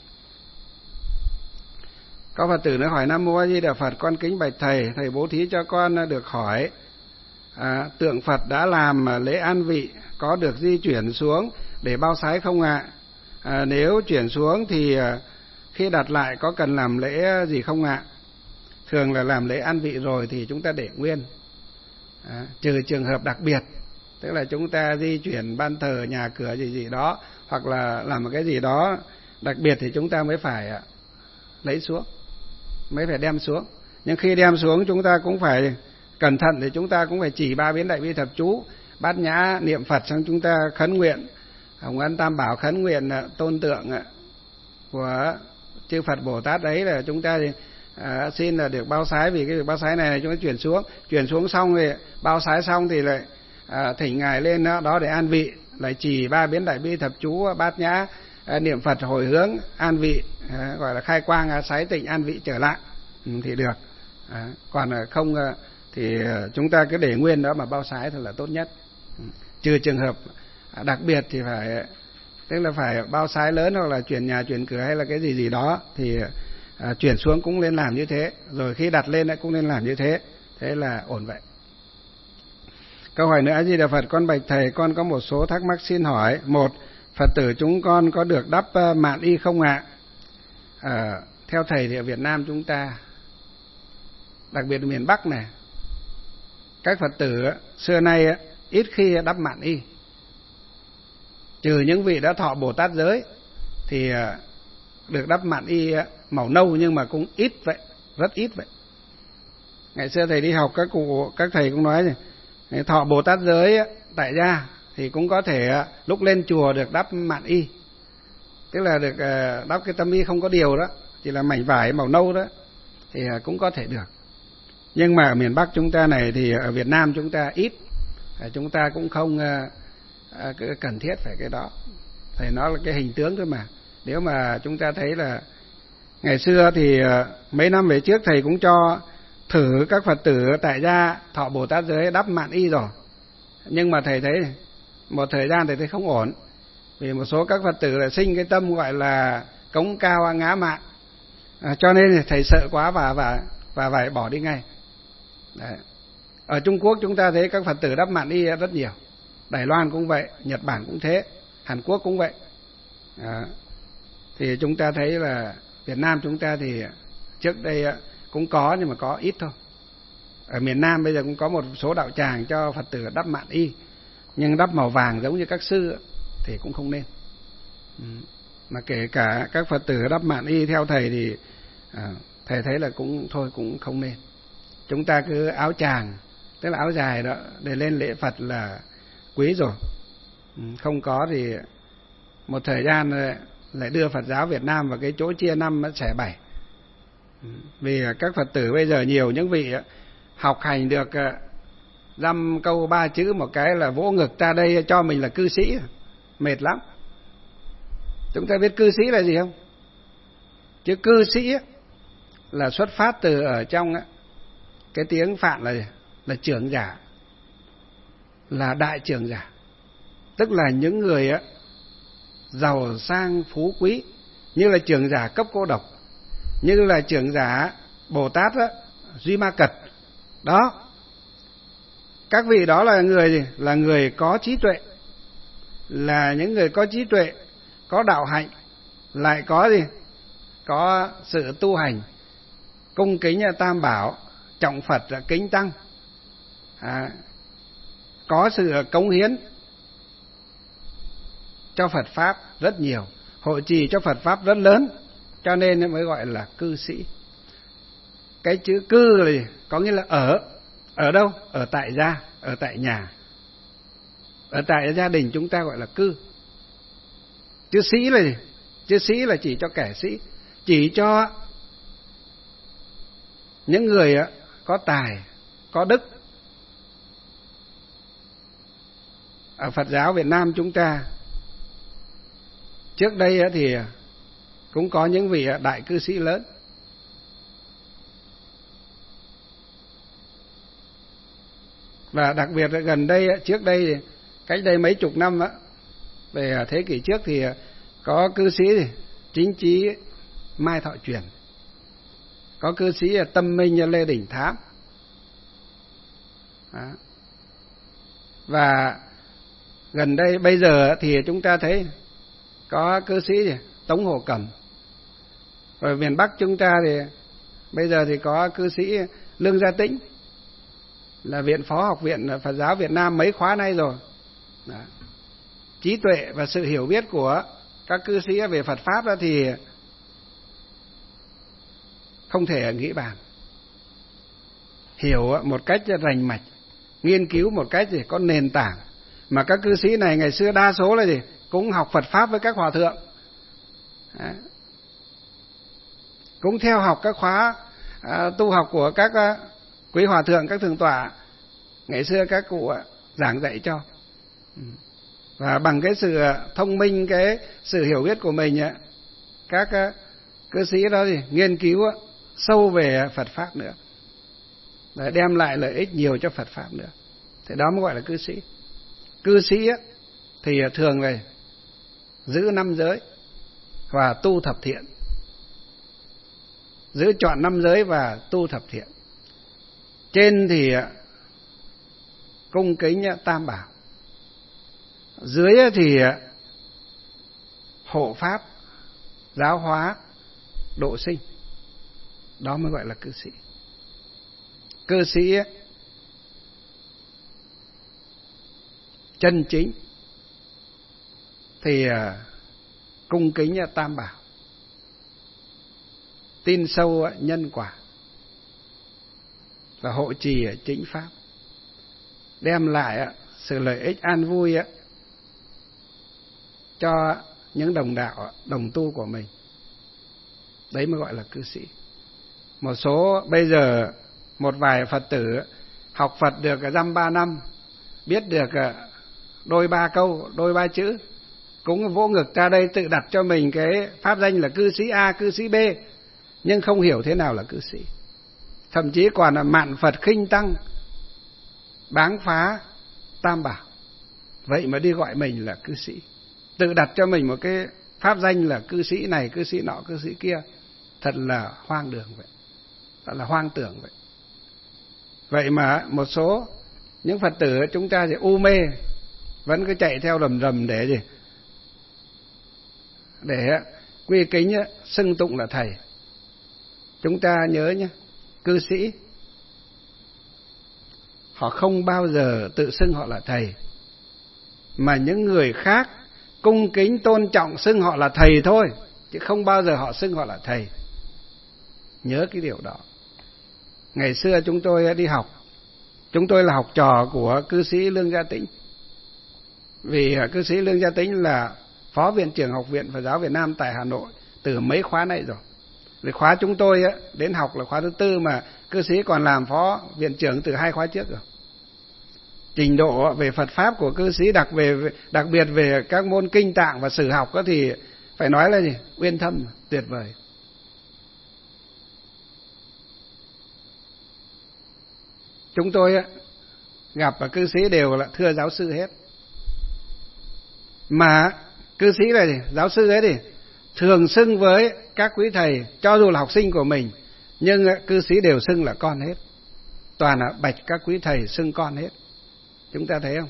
Có Phật tử nữa hỏi: Nam Mô A Di Đà Phật, con kính bạch thầy, thầy bố thí cho con được hỏi, à, tượng Phật đã làm lễ an vị có được di chuyển xuống để bao sái không ạ? À, nếu chuyển xuống thì khi đặt lại có cần làm lễ gì không ạ? Thường là làm lễ an vị rồi thì chúng ta để nguyên, à, trừ trường hợp đặc biệt, tức là chúng ta di chuyển ban thờ, nhà cửa gì gì đó, hoặc là làm một cái gì đó đặc biệt thì chúng ta mới phải lấy xuống, mới phải đem xuống. Nhưng khi đem xuống chúng ta cũng phải cẩn thận, thì chúng ta cũng phải chỉ ba biến đại bi thập chú, bát nhã niệm Phật, xong chúng ta khấn nguyện Hồng Ân Tam Bảo, khấn nguyện tôn tượng của chư Phật Bồ Tát đấy là chúng ta thì à, xin là được bao sái, vì cái việc bao sái này là chúng ta chuyển xuống, chuyển xuống xong thì bao sái xong thì lại à, thỉnh ngài lên đó, đó để an vị, lại chỉ ba biến đại bi thập chú, bát nhã à, niệm Phật hồi hướng an vị, à, gọi là khai quang à, sái tịnh an vị trở lại, ừ, thì được. À, còn không à, thì chúng ta cứ để nguyên đó mà bao sái thôi là tốt nhất. Ừ. Trừ trường hợp đặc biệt thì phải, tức là phải bao sái lớn hoặc là chuyển nhà chuyển cửa hay là cái gì gì đó thì à, chuyển xuống cũng nên làm như thế, rồi khi đặt lên cũng nên làm như thế, thế là ổn vậy. Câu hỏi nữa: A Di Đà Phật, con bạch thầy, con có một số thắc mắc xin hỏi. Một, Phật tử chúng con có được đắp mạn y không ạ? À, theo thầy thì ở Việt Nam chúng ta, đặc biệt ở miền Bắc này, các Phật tử xưa nay ít khi đắp mạn y. trừ những vị đã thọ Bồ Tát giới thì được đắp mạn y màu nâu, nhưng mà cũng ít vậy, rất ít vậy. Ngày xưa thầy đi học, các cụ các thầy cũng nói này, thọ Bồ Tát giới tại gia thì cũng có thể lúc lên chùa được đắp mạn y, tức là được đắp cái tâm y không có điều đó, chỉ là mảnh vải màu nâu đó, thì cũng có thể được. Nhưng mà ở miền Bắc chúng ta này thì ở Việt Nam chúng ta ít, chúng ta cũng không cần thiết phải cái đó. Thầy nói là cái hình tướng thôi mà. Nếu mà chúng ta thấy là ngày xưa thì mấy năm về trước thầy cũng cho thử các Phật tử tại gia thọ Bồ Tát giới đắp mạn y rồi, nhưng mà thầy thấy một thời gian thầy thấy không ổn, vì một số các Phật tử là sinh cái tâm gọi là cống cao ngã mạn, à, cho nên thầy sợ quá và và và phải bỏ đi ngay. Đấy. Ở Trung Quốc chúng ta thấy các Phật tử đắp mạn y rất nhiều, Đài Loan cũng vậy, Nhật Bản cũng thế, Hàn Quốc cũng vậy. À, thì chúng ta thấy là Việt Nam chúng ta thì trước đây cũng có, nhưng mà có ít thôi. Ở miền Nam bây giờ cũng có một số đạo tràng cho Phật tử đắp mạn y, nhưng đắp màu vàng giống như các sư thì cũng không nên. Mà kể cả các Phật tử đắp mạn y theo thầy thì à, thầy thấy là cũng thôi cũng không nên. Chúng ta cứ áo tràng, tức là áo dài đó, để lên lễ Phật là quý rồi. Không có thì một thời gian lại đưa Phật giáo Việt Nam vào cái chỗ chia năm xẻ bảy. Vì các Phật tử bây giờ nhiều những vị học hành được dăm câu ba chữ một cái là vỗ ngực ra đây cho mình là cư sĩ, mệt lắm. Chúng ta biết cư sĩ là gì không? Chứ cư sĩ là xuất phát từ ở trong cái tiếng Phạn là là trưởng giả, là đại trưởng giả, tức là những người giàu sang phú quý, như là trưởng giả Cấp Cô Độc, như là trưởng giả Bồ Tát đó, Duy Ma Cật đó. Các vị đó là người gì? Là người có trí tuệ, là những người có trí tuệ, có đạo hạnh, lại có gì? Có sự tu hành, cung kính Tam Bảo, trọng Phật, kính Tăng, à, có sự cống hiến cho Phật Pháp rất nhiều, hội trì cho Phật Pháp rất lớn, cho nên mới gọi là cư sĩ. Cái chữ cư là gì? Có nghĩa là ở. Ở đâu? Ở tại gia, ở tại nhà. Ở tại gia đình chúng ta gọi là cư. Chữ sĩ là gì? Chữ sĩ là chỉ cho kẻ sĩ, chỉ cho những người có tài, có đức. Ở Phật giáo Việt Nam chúng ta trước đây thì cũng có những vị đại cư sĩ lớn. Và đặc biệt là gần đây, trước đây, cách đây mấy chục năm á, về thế kỷ trước thì có cư sĩ Chính Trí Mai Thọ Truyền, có cư sĩ Tâm Minh Lê Đình Thám. Đó. Và gần đây bây giờ thì chúng ta thấy có cư sĩ gì? Tống Hồ Cẩm. Rồi miền Bắc chúng ta thì bây giờ thì có cư sĩ Lương Gia Tĩnh, là viện phó học viện Phật giáo Việt Nam mấy khóa nay rồi. Đó. Trí tuệ và sự hiểu biết của các cư sĩ về Phật Pháp đó thì không thể nghĩ bàn. Hiểu một cách rành mạch, nghiên cứu một cách gì có nền tảng. Mà các cư sĩ này ngày xưa đa số là gì? Cũng học Phật Pháp với các hòa thượng. Đó. Cũng theo học các khóa à, tu học của các à, quý hòa thượng, các thượng tọa ngày xưa các cụ à, giảng dạy cho. Và bằng cái sự thông minh, cái sự hiểu biết của mình, các à, cư sĩ đó thì nghiên cứu sâu về Phật Pháp nữa, để đem lại lợi ích nhiều cho Phật Pháp nữa. Thế đó mới gọi là cư sĩ. Cư sĩ thì thường là giữ năm giới và tu thập thiện, giữ chọn năm giới và tu thập thiện. Trên thì cung kính Tam Bảo, dưới thì hộ pháp, giáo hóa, độ sinh. Đó mới gọi là cư sĩ. Cư sĩ chân chính, thì cung kính Tam Bảo, tin sâu nhân quả và hộ trì chính pháp, đem lại sự lợi ích an vui cho những đồng đạo, đồng tu của mình. Đấy mới gọi là cư sĩ. Một số bây giờ một vài Phật tử học Phật được dăm ba năm, biết được đôi ba câu, đôi ba chữ, cũng vỗ ngực ra đây tự đặt cho mình cái pháp danh là cư sĩ A, cư sĩ B, nhưng không hiểu thế nào là cư sĩ. Thậm chí còn là mạn Phật khinh tăng, báng phá Tam Bảo, vậy mà đi gọi mình là cư sĩ, tự đặt cho mình một cái pháp danh là cư sĩ này, cư sĩ nọ, cư sĩ kia. Thật là hoang đường vậy, thật là hoang tưởng vậy. Vậy mà một số những Phật tử chúng ta thì u mê, vẫn cứ chạy theo rầm rầm để gì? Để quy kính xưng tụng là thầy. Chúng ta nhớ nhé, cư sĩ họ không bao giờ tự xưng họ là thầy, mà những người khác cung kính tôn trọng xưng họ là thầy thôi, chứ không bao giờ họ xưng họ là thầy. Nhớ cái điều đó. Ngày xưa chúng tôi đi học, chúng tôi là học trò của cư sĩ Lương Gia Tĩnh. Vì cư sĩ Lương Gia Tĩnh là phó viện trưởng Học viện Phật giáo Việt Nam tại Hà Nội từ mấy khóa này rồi. Vì khóa chúng tôi đến học là khóa thứ tư, mà cư sĩ còn làm phó viện trưởng từ hai khóa trước rồi. Trình độ về Phật pháp của cư sĩ, đặc về đặc biệt về các môn kinh tạng và sử học đó thì phải nói là gì? Uyên thâm, tuyệt vời. Chúng tôi gặp và cư sĩ đều là thưa giáo sư hết. Mà cư sĩ là gì? Giáo sư ấy thì thường xưng với các quý thầy, cho dù là học sinh của mình, nhưng cư sĩ đều xưng là con hết. Toàn là bạch các quý thầy xưng con hết. Chúng ta thấy không?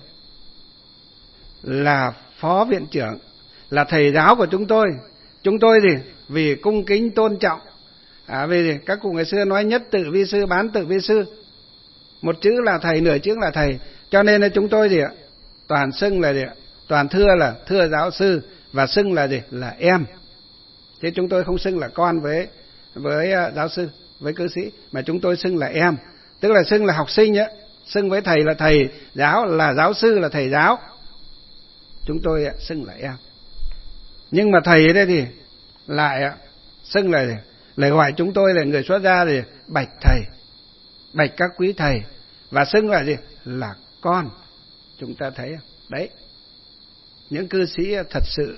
Là phó viện trưởng, là thầy giáo của chúng tôi. Chúng tôi thì vì cung kính tôn trọng, à, vì các cụ ngày xưa nói nhất tự vi sư, bán tự vi sư, một chữ là thầy, nửa chữ là thầy, cho nên là chúng tôi gì ạ? Toàn xưng là gì ạ? Toàn thưa là thưa giáo sư, và xưng là gì? Là em. Thế chúng tôi không xưng là con với với giáo sư, với cư sĩ, mà chúng tôi xưng là em, tức là xưng là học sinh á, xưng với thầy là thầy giáo, là giáo sư là thầy giáo. Chúng tôi xưng là em. Nhưng mà thầy ở đây thì lại xưng là lời gọi chúng tôi là người xuất gia thì bạch thầy, bạch các quý thầy, và xưng là gì? Là con. Chúng ta thấy không? Đấy, những cư sĩ thật sự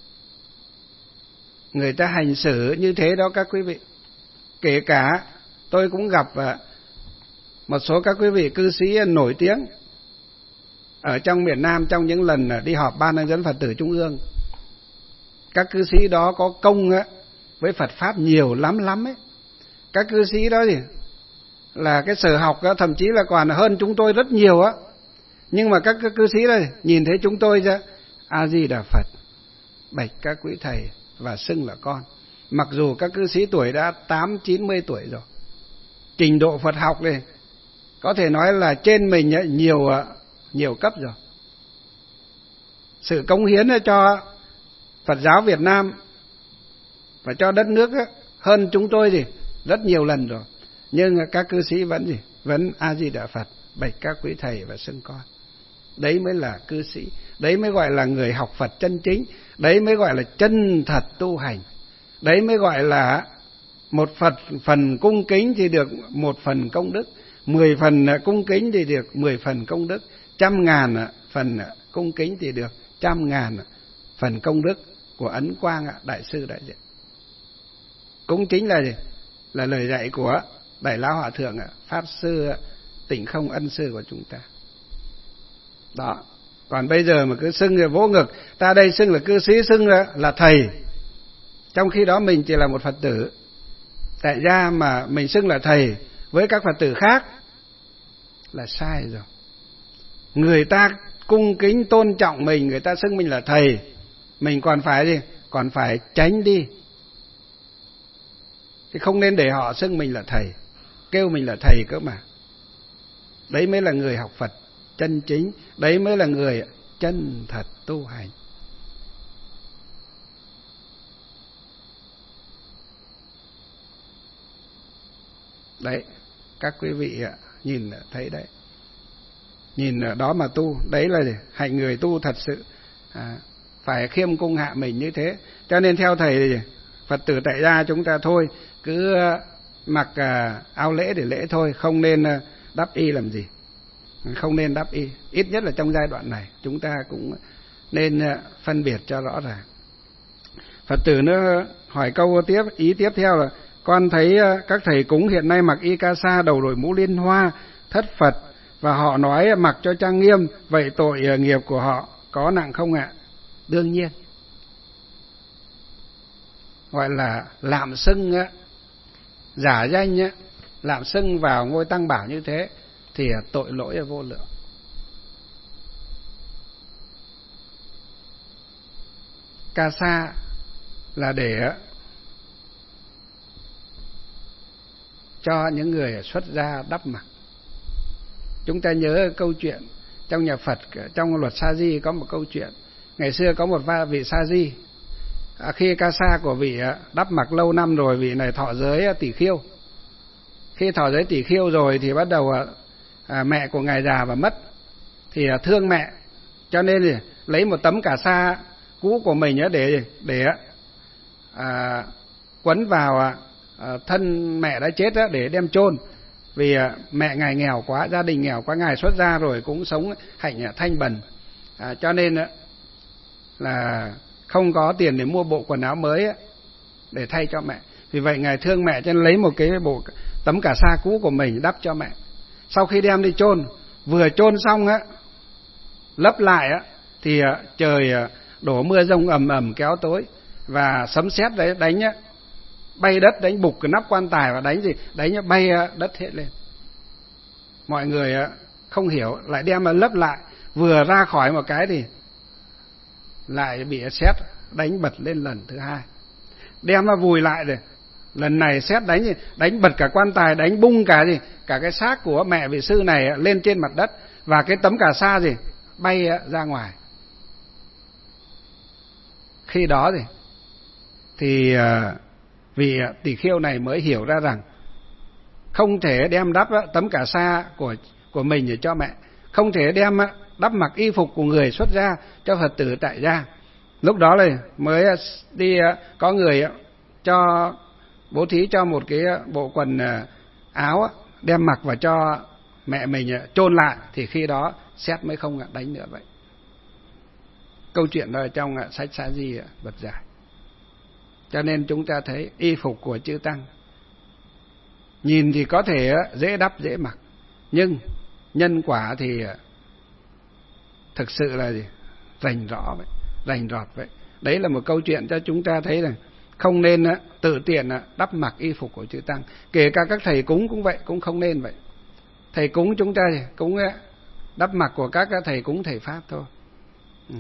người ta hành xử như thế đó các quý vị. Kể cả tôi cũng gặp một số các quý vị cư sĩ nổi tiếng ở trong miền Nam trong những lần đi họp Ban Hướng dẫn Phật tử Trung ương. Các cư sĩ đó có công với Phật pháp nhiều lắm lắm ấy. Các cư sĩ đó thì là cái sở học đó, thậm chí là còn hơn chúng tôi rất nhiều á. Nhưng mà các cư sĩ đây nhìn thấy chúng tôi ra A Di Đà Phật, bạch các quý thầy và xưng là con. Mặc dù các cư sĩ tuổi đã tám chín mươi tuổi rồi, trình độ Phật học này có thể nói là trên mình nhiều nhiều cấp rồi. Sự cống hiến cho Phật giáo Việt Nam và cho đất nước hơn chúng tôi thì rất nhiều lần rồi. Nhưng các cư sĩ vẫn gì? Vẫn A Di Đà Phật, bạch các quý thầy và xưng con. Đấy mới là cư sĩ, đấy mới gọi là người học Phật chân chính, đấy mới gọi là chân thật tu hành. Đấy mới gọi là một Phật phần cung kính thì được một phần công đức, mười phần cung kính thì được mười phần công đức, trăm ngàn phần cung kính thì được trăm ngàn phần công đức của Ấn Quang Đại sư đại diện. Cũng chính là gì? Là lời dạy của Đại Lão Hòa Thượng Pháp Sư Tịnh Không Ân sư của chúng ta. Đó. Còn bây giờ mà cứ xưng vỗ ngực, ta đây xưng là cư sĩ, xưng là, là thầy, trong khi đó mình chỉ là một Phật tử tại gia mà mình xưng là thầy với các Phật tử khác là sai rồi. Người ta cung kính tôn trọng mình, người ta xưng mình là thầy, mình còn phải gì? Còn phải tránh đi. Thì không nên để họ xưng mình là thầy, kêu mình là thầy cơ mà. Đấy mới là người học Phật chân chính, đấy mới là người chân thật tu hành. Đấy, các quý vị nhìn thấy đấy. Nhìn ở đó mà tu, đấy là hạnh người tu thật sự. À, phải khiêm cung hạ mình như thế. Cho nên theo thầy thì Phật tử tại gia chúng ta thôi, cứ mặc áo lễ để lễ thôi, không nên đắp y làm gì. Không nên đắp y, ít nhất là trong giai đoạn này chúng ta cũng nên phân biệt cho rõ ràng. Phật tử nữa hỏi câu tiếp, ý tiếp theo là: con thấy các thầy cúng hiện nay mặc y ca sa, đầu đội mũ liên hoa, thất Phật, và họ nói mặc cho trang nghiêm, vậy tội nghiệp của họ có nặng không ạ? Đương nhiên, gọi là lạm xưng, giả danh, lạm xưng vào ngôi tăng bảo như thế thì tội lỗi vô lượng. Ca sa là để cho những người xuất gia đắp mặc. Chúng ta nhớ câu chuyện trong nhà Phật, trong luật sa di có một câu chuyện. Ngày xưa có một vị sa di, à, khi ca sa của vị đắp mặc lâu năm rồi, vị này thọ giới tỷ khiêu. Khi thọ giới tỷ khiêu rồi thì bắt đầu à, mẹ của ngài già và mất, thì à, thương mẹ, cho nên thì lấy một tấm cà sa cũ của mình để để à, quấn vào à, thân mẹ đã chết để đem chôn. Vì à, mẹ ngài nghèo quá, gia đình nghèo quá, ngài xuất gia rồi cũng sống hạnh thanh bần, à, cho nên là không có tiền để mua bộ quần áo mới để thay cho mẹ. Vì vậy ngài thương mẹ cho nên lấy một cái bộ tấm cà sa cũ của mình đắp cho mẹ. Sau khi đem đi chôn, vừa chôn xong á, lấp lại á, thì trời đổ mưa rông ầm ầm kéo tối, và sấm sét đấy đánh á, bay đất, đánh bục cái nắp quan tài, và đánh gì đánh bay đất hết lên. Mọi người không hiểu, lại đem mà lấp lại, vừa ra khỏi một cái thì lại bị sét đánh bật lên lần thứ hai. Đem mà vùi lại rồi, lần này sét đánh gì đánh bật cả quan tài, đánh bung cả gì cả cái xác của mẹ vị sư này lên trên mặt đất, và cái tấm cà sa gì bay ra ngoài. Khi đó thì thì vị tỷ khiêu này mới hiểu ra rằng không thể đem đắp tấm cà sa của của mình để cho mẹ, không thể đem đắp mặc y phục của người xuất gia cho Phật tử tại gia. Lúc đó là mới đi có người cho bố thí cho một cái bộ quần áo đem mặc và cho mẹ mình chôn lại, thì khi đó sét mới không đánh nữa. Vậy câu chuyện đó ở trong sách Sa Di Bật Giải. Cho nên chúng ta thấy y phục của chư tăng nhìn thì có thể dễ đắp dễ mặc, nhưng nhân quả thì thực sự là gì? Rành rõ vậy, rành rọt vậy. Đấy là một câu chuyện cho chúng ta thấy rằng không nên tự tiện đắp mặc y phục của chư tăng. Kể cả các thầy cúng cũng vậy, cũng không nên vậy. Thầy cúng chúng ta cũng đắp mặc của các thầy cúng thầy Pháp thôi. Ừ.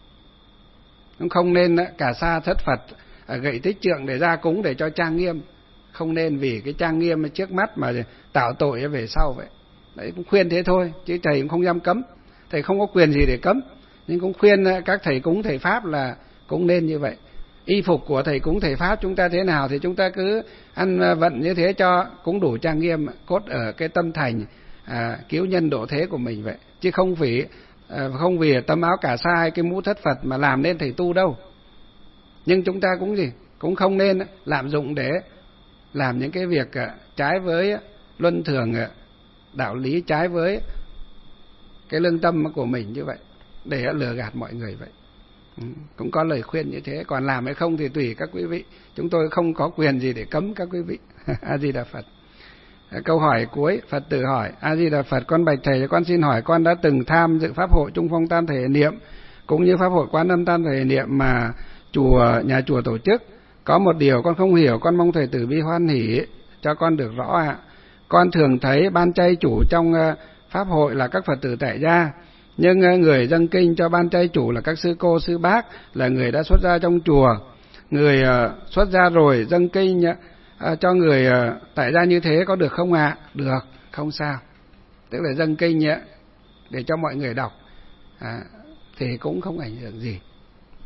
Cũng không nên cả sa thất Phật, gậy tích trượng để ra cúng để cho trang nghiêm. Không nên vì cái trang nghiêm trước mắt mà tạo tội về sau vậy. Đấy, cũng khuyên thế thôi, chứ thầy cũng không dám cấm. Thầy không có quyền gì để cấm, nhưng cũng khuyên các thầy cúng thầy Pháp là cũng nên như vậy. Y phục của thầy cúng thầy Pháp chúng ta thế nào thì chúng ta cứ ăn vận như thế cho cũng đủ trang nghiêm, cốt ở cái tâm thành à, cứu nhân độ thế của mình vậy. Chứ không vì à, không vì tấm áo cà sa hay cái mũ thất Phật mà làm nên thầy tu đâu. Nhưng chúng ta cũng gì cũng không nên lạm dụng để làm những cái việc trái với luân thường đạo lý, trái với cái lương tâm của mình như vậy, để lừa gạt mọi người vậy. Ừ, cũng có lời khuyên như thế, còn làm hay không thì tùy các quý vị, chúng tôi không có quyền gì để cấm các quý vị. A Di Đà Phật. Câu hỏi cuối, Phật tử hỏi: A Di Đà Phật, con bạch thầy, con xin hỏi, con đã từng tham dự pháp hội Trung Phong Tam Thể Niệm cũng như pháp hội Quán Âm Tam Thể Niệm mà chùa nhà chùa tổ chức. Có một điều con không hiểu, con mong thầy tử bi hoan hỷ cho con được rõ ạ. Con thường thấy ban chay chủ trong pháp hội là các Phật tử tại gia, nhưng người dâng kinh cho ban chay chủ là các sư cô sư bác, là người đã xuất gia trong chùa. Người xuất gia rồi dâng kinh cho người tại gia như thế có được không ạ? Được, không sao. Tức là dâng kinh để cho mọi người đọc à, thì cũng không ảnh hưởng gì.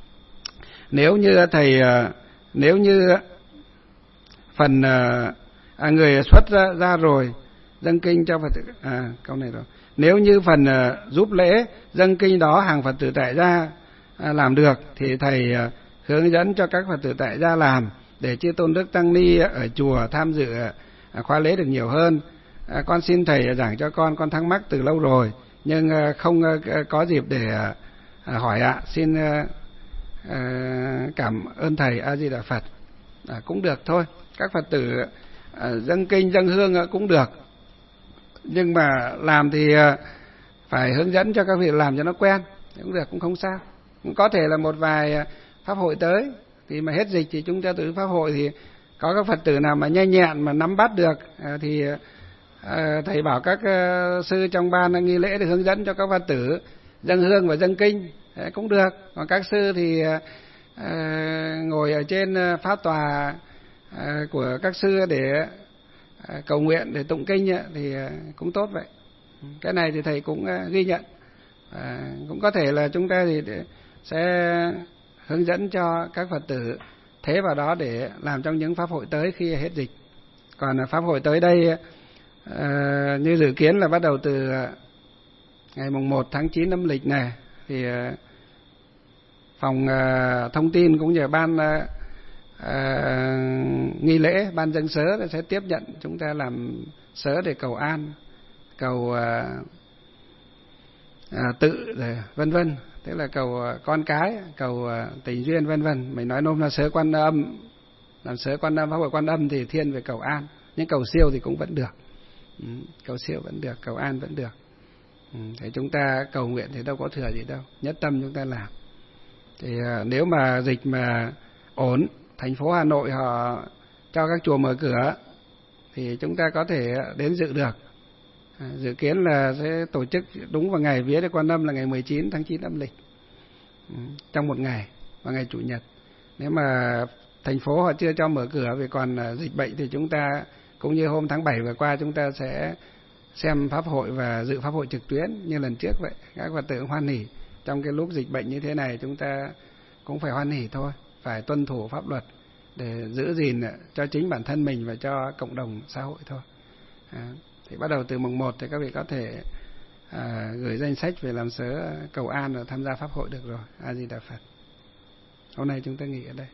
Nếu như thầy nếu như phần à, người xuất ra, ra rồi dâng kinh cho Phật tử. À, câu này rồi. Nếu như phần uh, giúp lễ dâng kinh đó hàng Phật tử tại gia à, làm được thì thầy uh, hướng dẫn cho các Phật tử tại gia làm để chư tôn đức tăng ni ở chùa tham dự uh, khóa lễ được nhiều hơn. À, con xin thầy giảng cho con, con thắc mắc từ lâu rồi nhưng uh, không uh, có dịp để uh, hỏi ạ. Xin uh, uh, cảm ơn thầy. A Di Đà Phật. À, cũng được thôi, các Phật tử uh, dâng kinh dâng hương uh, cũng được, nhưng mà làm thì uh, phải hướng dẫn cho các vị làm cho nó quen cũng được, cũng không sao. Cũng có thể là một vài uh, pháp hội tới thì mà hết dịch thì chúng ta từ pháp hội thì có các Phật tử nào mà nhanh nhẹn mà nắm bắt được uh, thì uh, thầy bảo các uh, sư trong ban nghi lễ để hướng dẫn cho các Phật tử dâng hương và dâng kinh uh, cũng được. Còn các sư thì uh, uh, ngồi ở trên uh, pháp tòa uh, của các sư để uh, cầu nguyện, để tụng kinh uh, thì uh, cũng tốt vậy. Cái này thì thầy cũng uh, ghi nhận. Uh, cũng có thể là chúng ta thì sẽ hướng dẫn cho các Phật tử thế vào đó để làm trong những pháp hội tới khi hết dịch. Còn uh, pháp hội tới đây uh, như dự kiến là bắt đầu từ uh, ngày mùng một tháng chín âm lịch này thì uh, phòng uh, thông tin cũng như ban uh, uh, nghi lễ, ban dâng sớ sẽ tiếp nhận chúng ta làm sớ để cầu an, cầu uh, uh, tự vân vân, tức là cầu uh, con cái, cầu uh, tình duyên vân vân. Mình nói nôm là sớ Quan Âm, làm sớ Quan Âm, pháp hội Quan Âm thì thiên về cầu an, nhưng cầu siêu thì cũng vẫn được. Ừ, cầu siêu vẫn được, cầu an vẫn được. Ừ, thế chúng ta cầu nguyện thì đâu có thừa gì đâu, nhất tâm chúng ta làm. Thì uh, nếu mà dịch mà ổn, thành phố Hà Nội họ cho các chùa mở cửa thì chúng ta có thể đến dự được. À, dự kiến là sẽ tổ chức đúng vào ngày vía để Quan Âm là ngày mười chín tháng chín âm lịch, ừ, trong một ngày, vào ngày Chủ nhật. Nếu mà thành phố họ chưa cho mở cửa vì còn uh, dịch bệnh thì chúng ta cũng như hôm tháng bảy vừa qua chúng ta sẽ xem pháp hội và dự pháp hội trực tuyến như lần trước vậy. Các Phật tử hoan hỉ. Trong cái lúc dịch bệnh như thế này chúng ta cũng phải hoan hỉ thôi, phải tuân thủ pháp luật để giữ gìn cho chính bản thân mình và cho cộng đồng xã hội thôi. À, thì bắt đầu từ mùng một thì các vị có thể à, gửi danh sách về làm sớ cầu an và tham gia pháp hội được rồi. A Di Đà Phật. Hôm nay chúng ta nghỉ ở đây.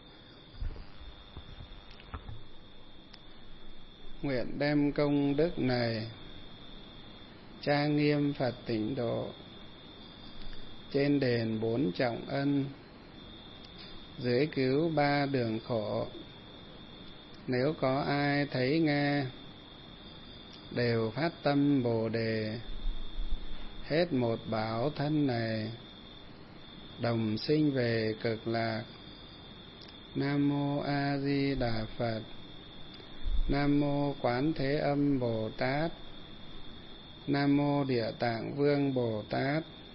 Nguyện đem công đức này trang nghiêm Phật tịnh độ, trên đền bốn trọng ân, dưới cứu ba đường khổ. Nếu có ai thấy nghe đều phát tâm Bồ đề, hết một bảo thân này đồng sinh về cực lạc. Nam mô A Di Đà Phật. Nam mô Quán Thế Âm Bồ Tát. Nam mô Địa Tạng Vương Bồ Tát.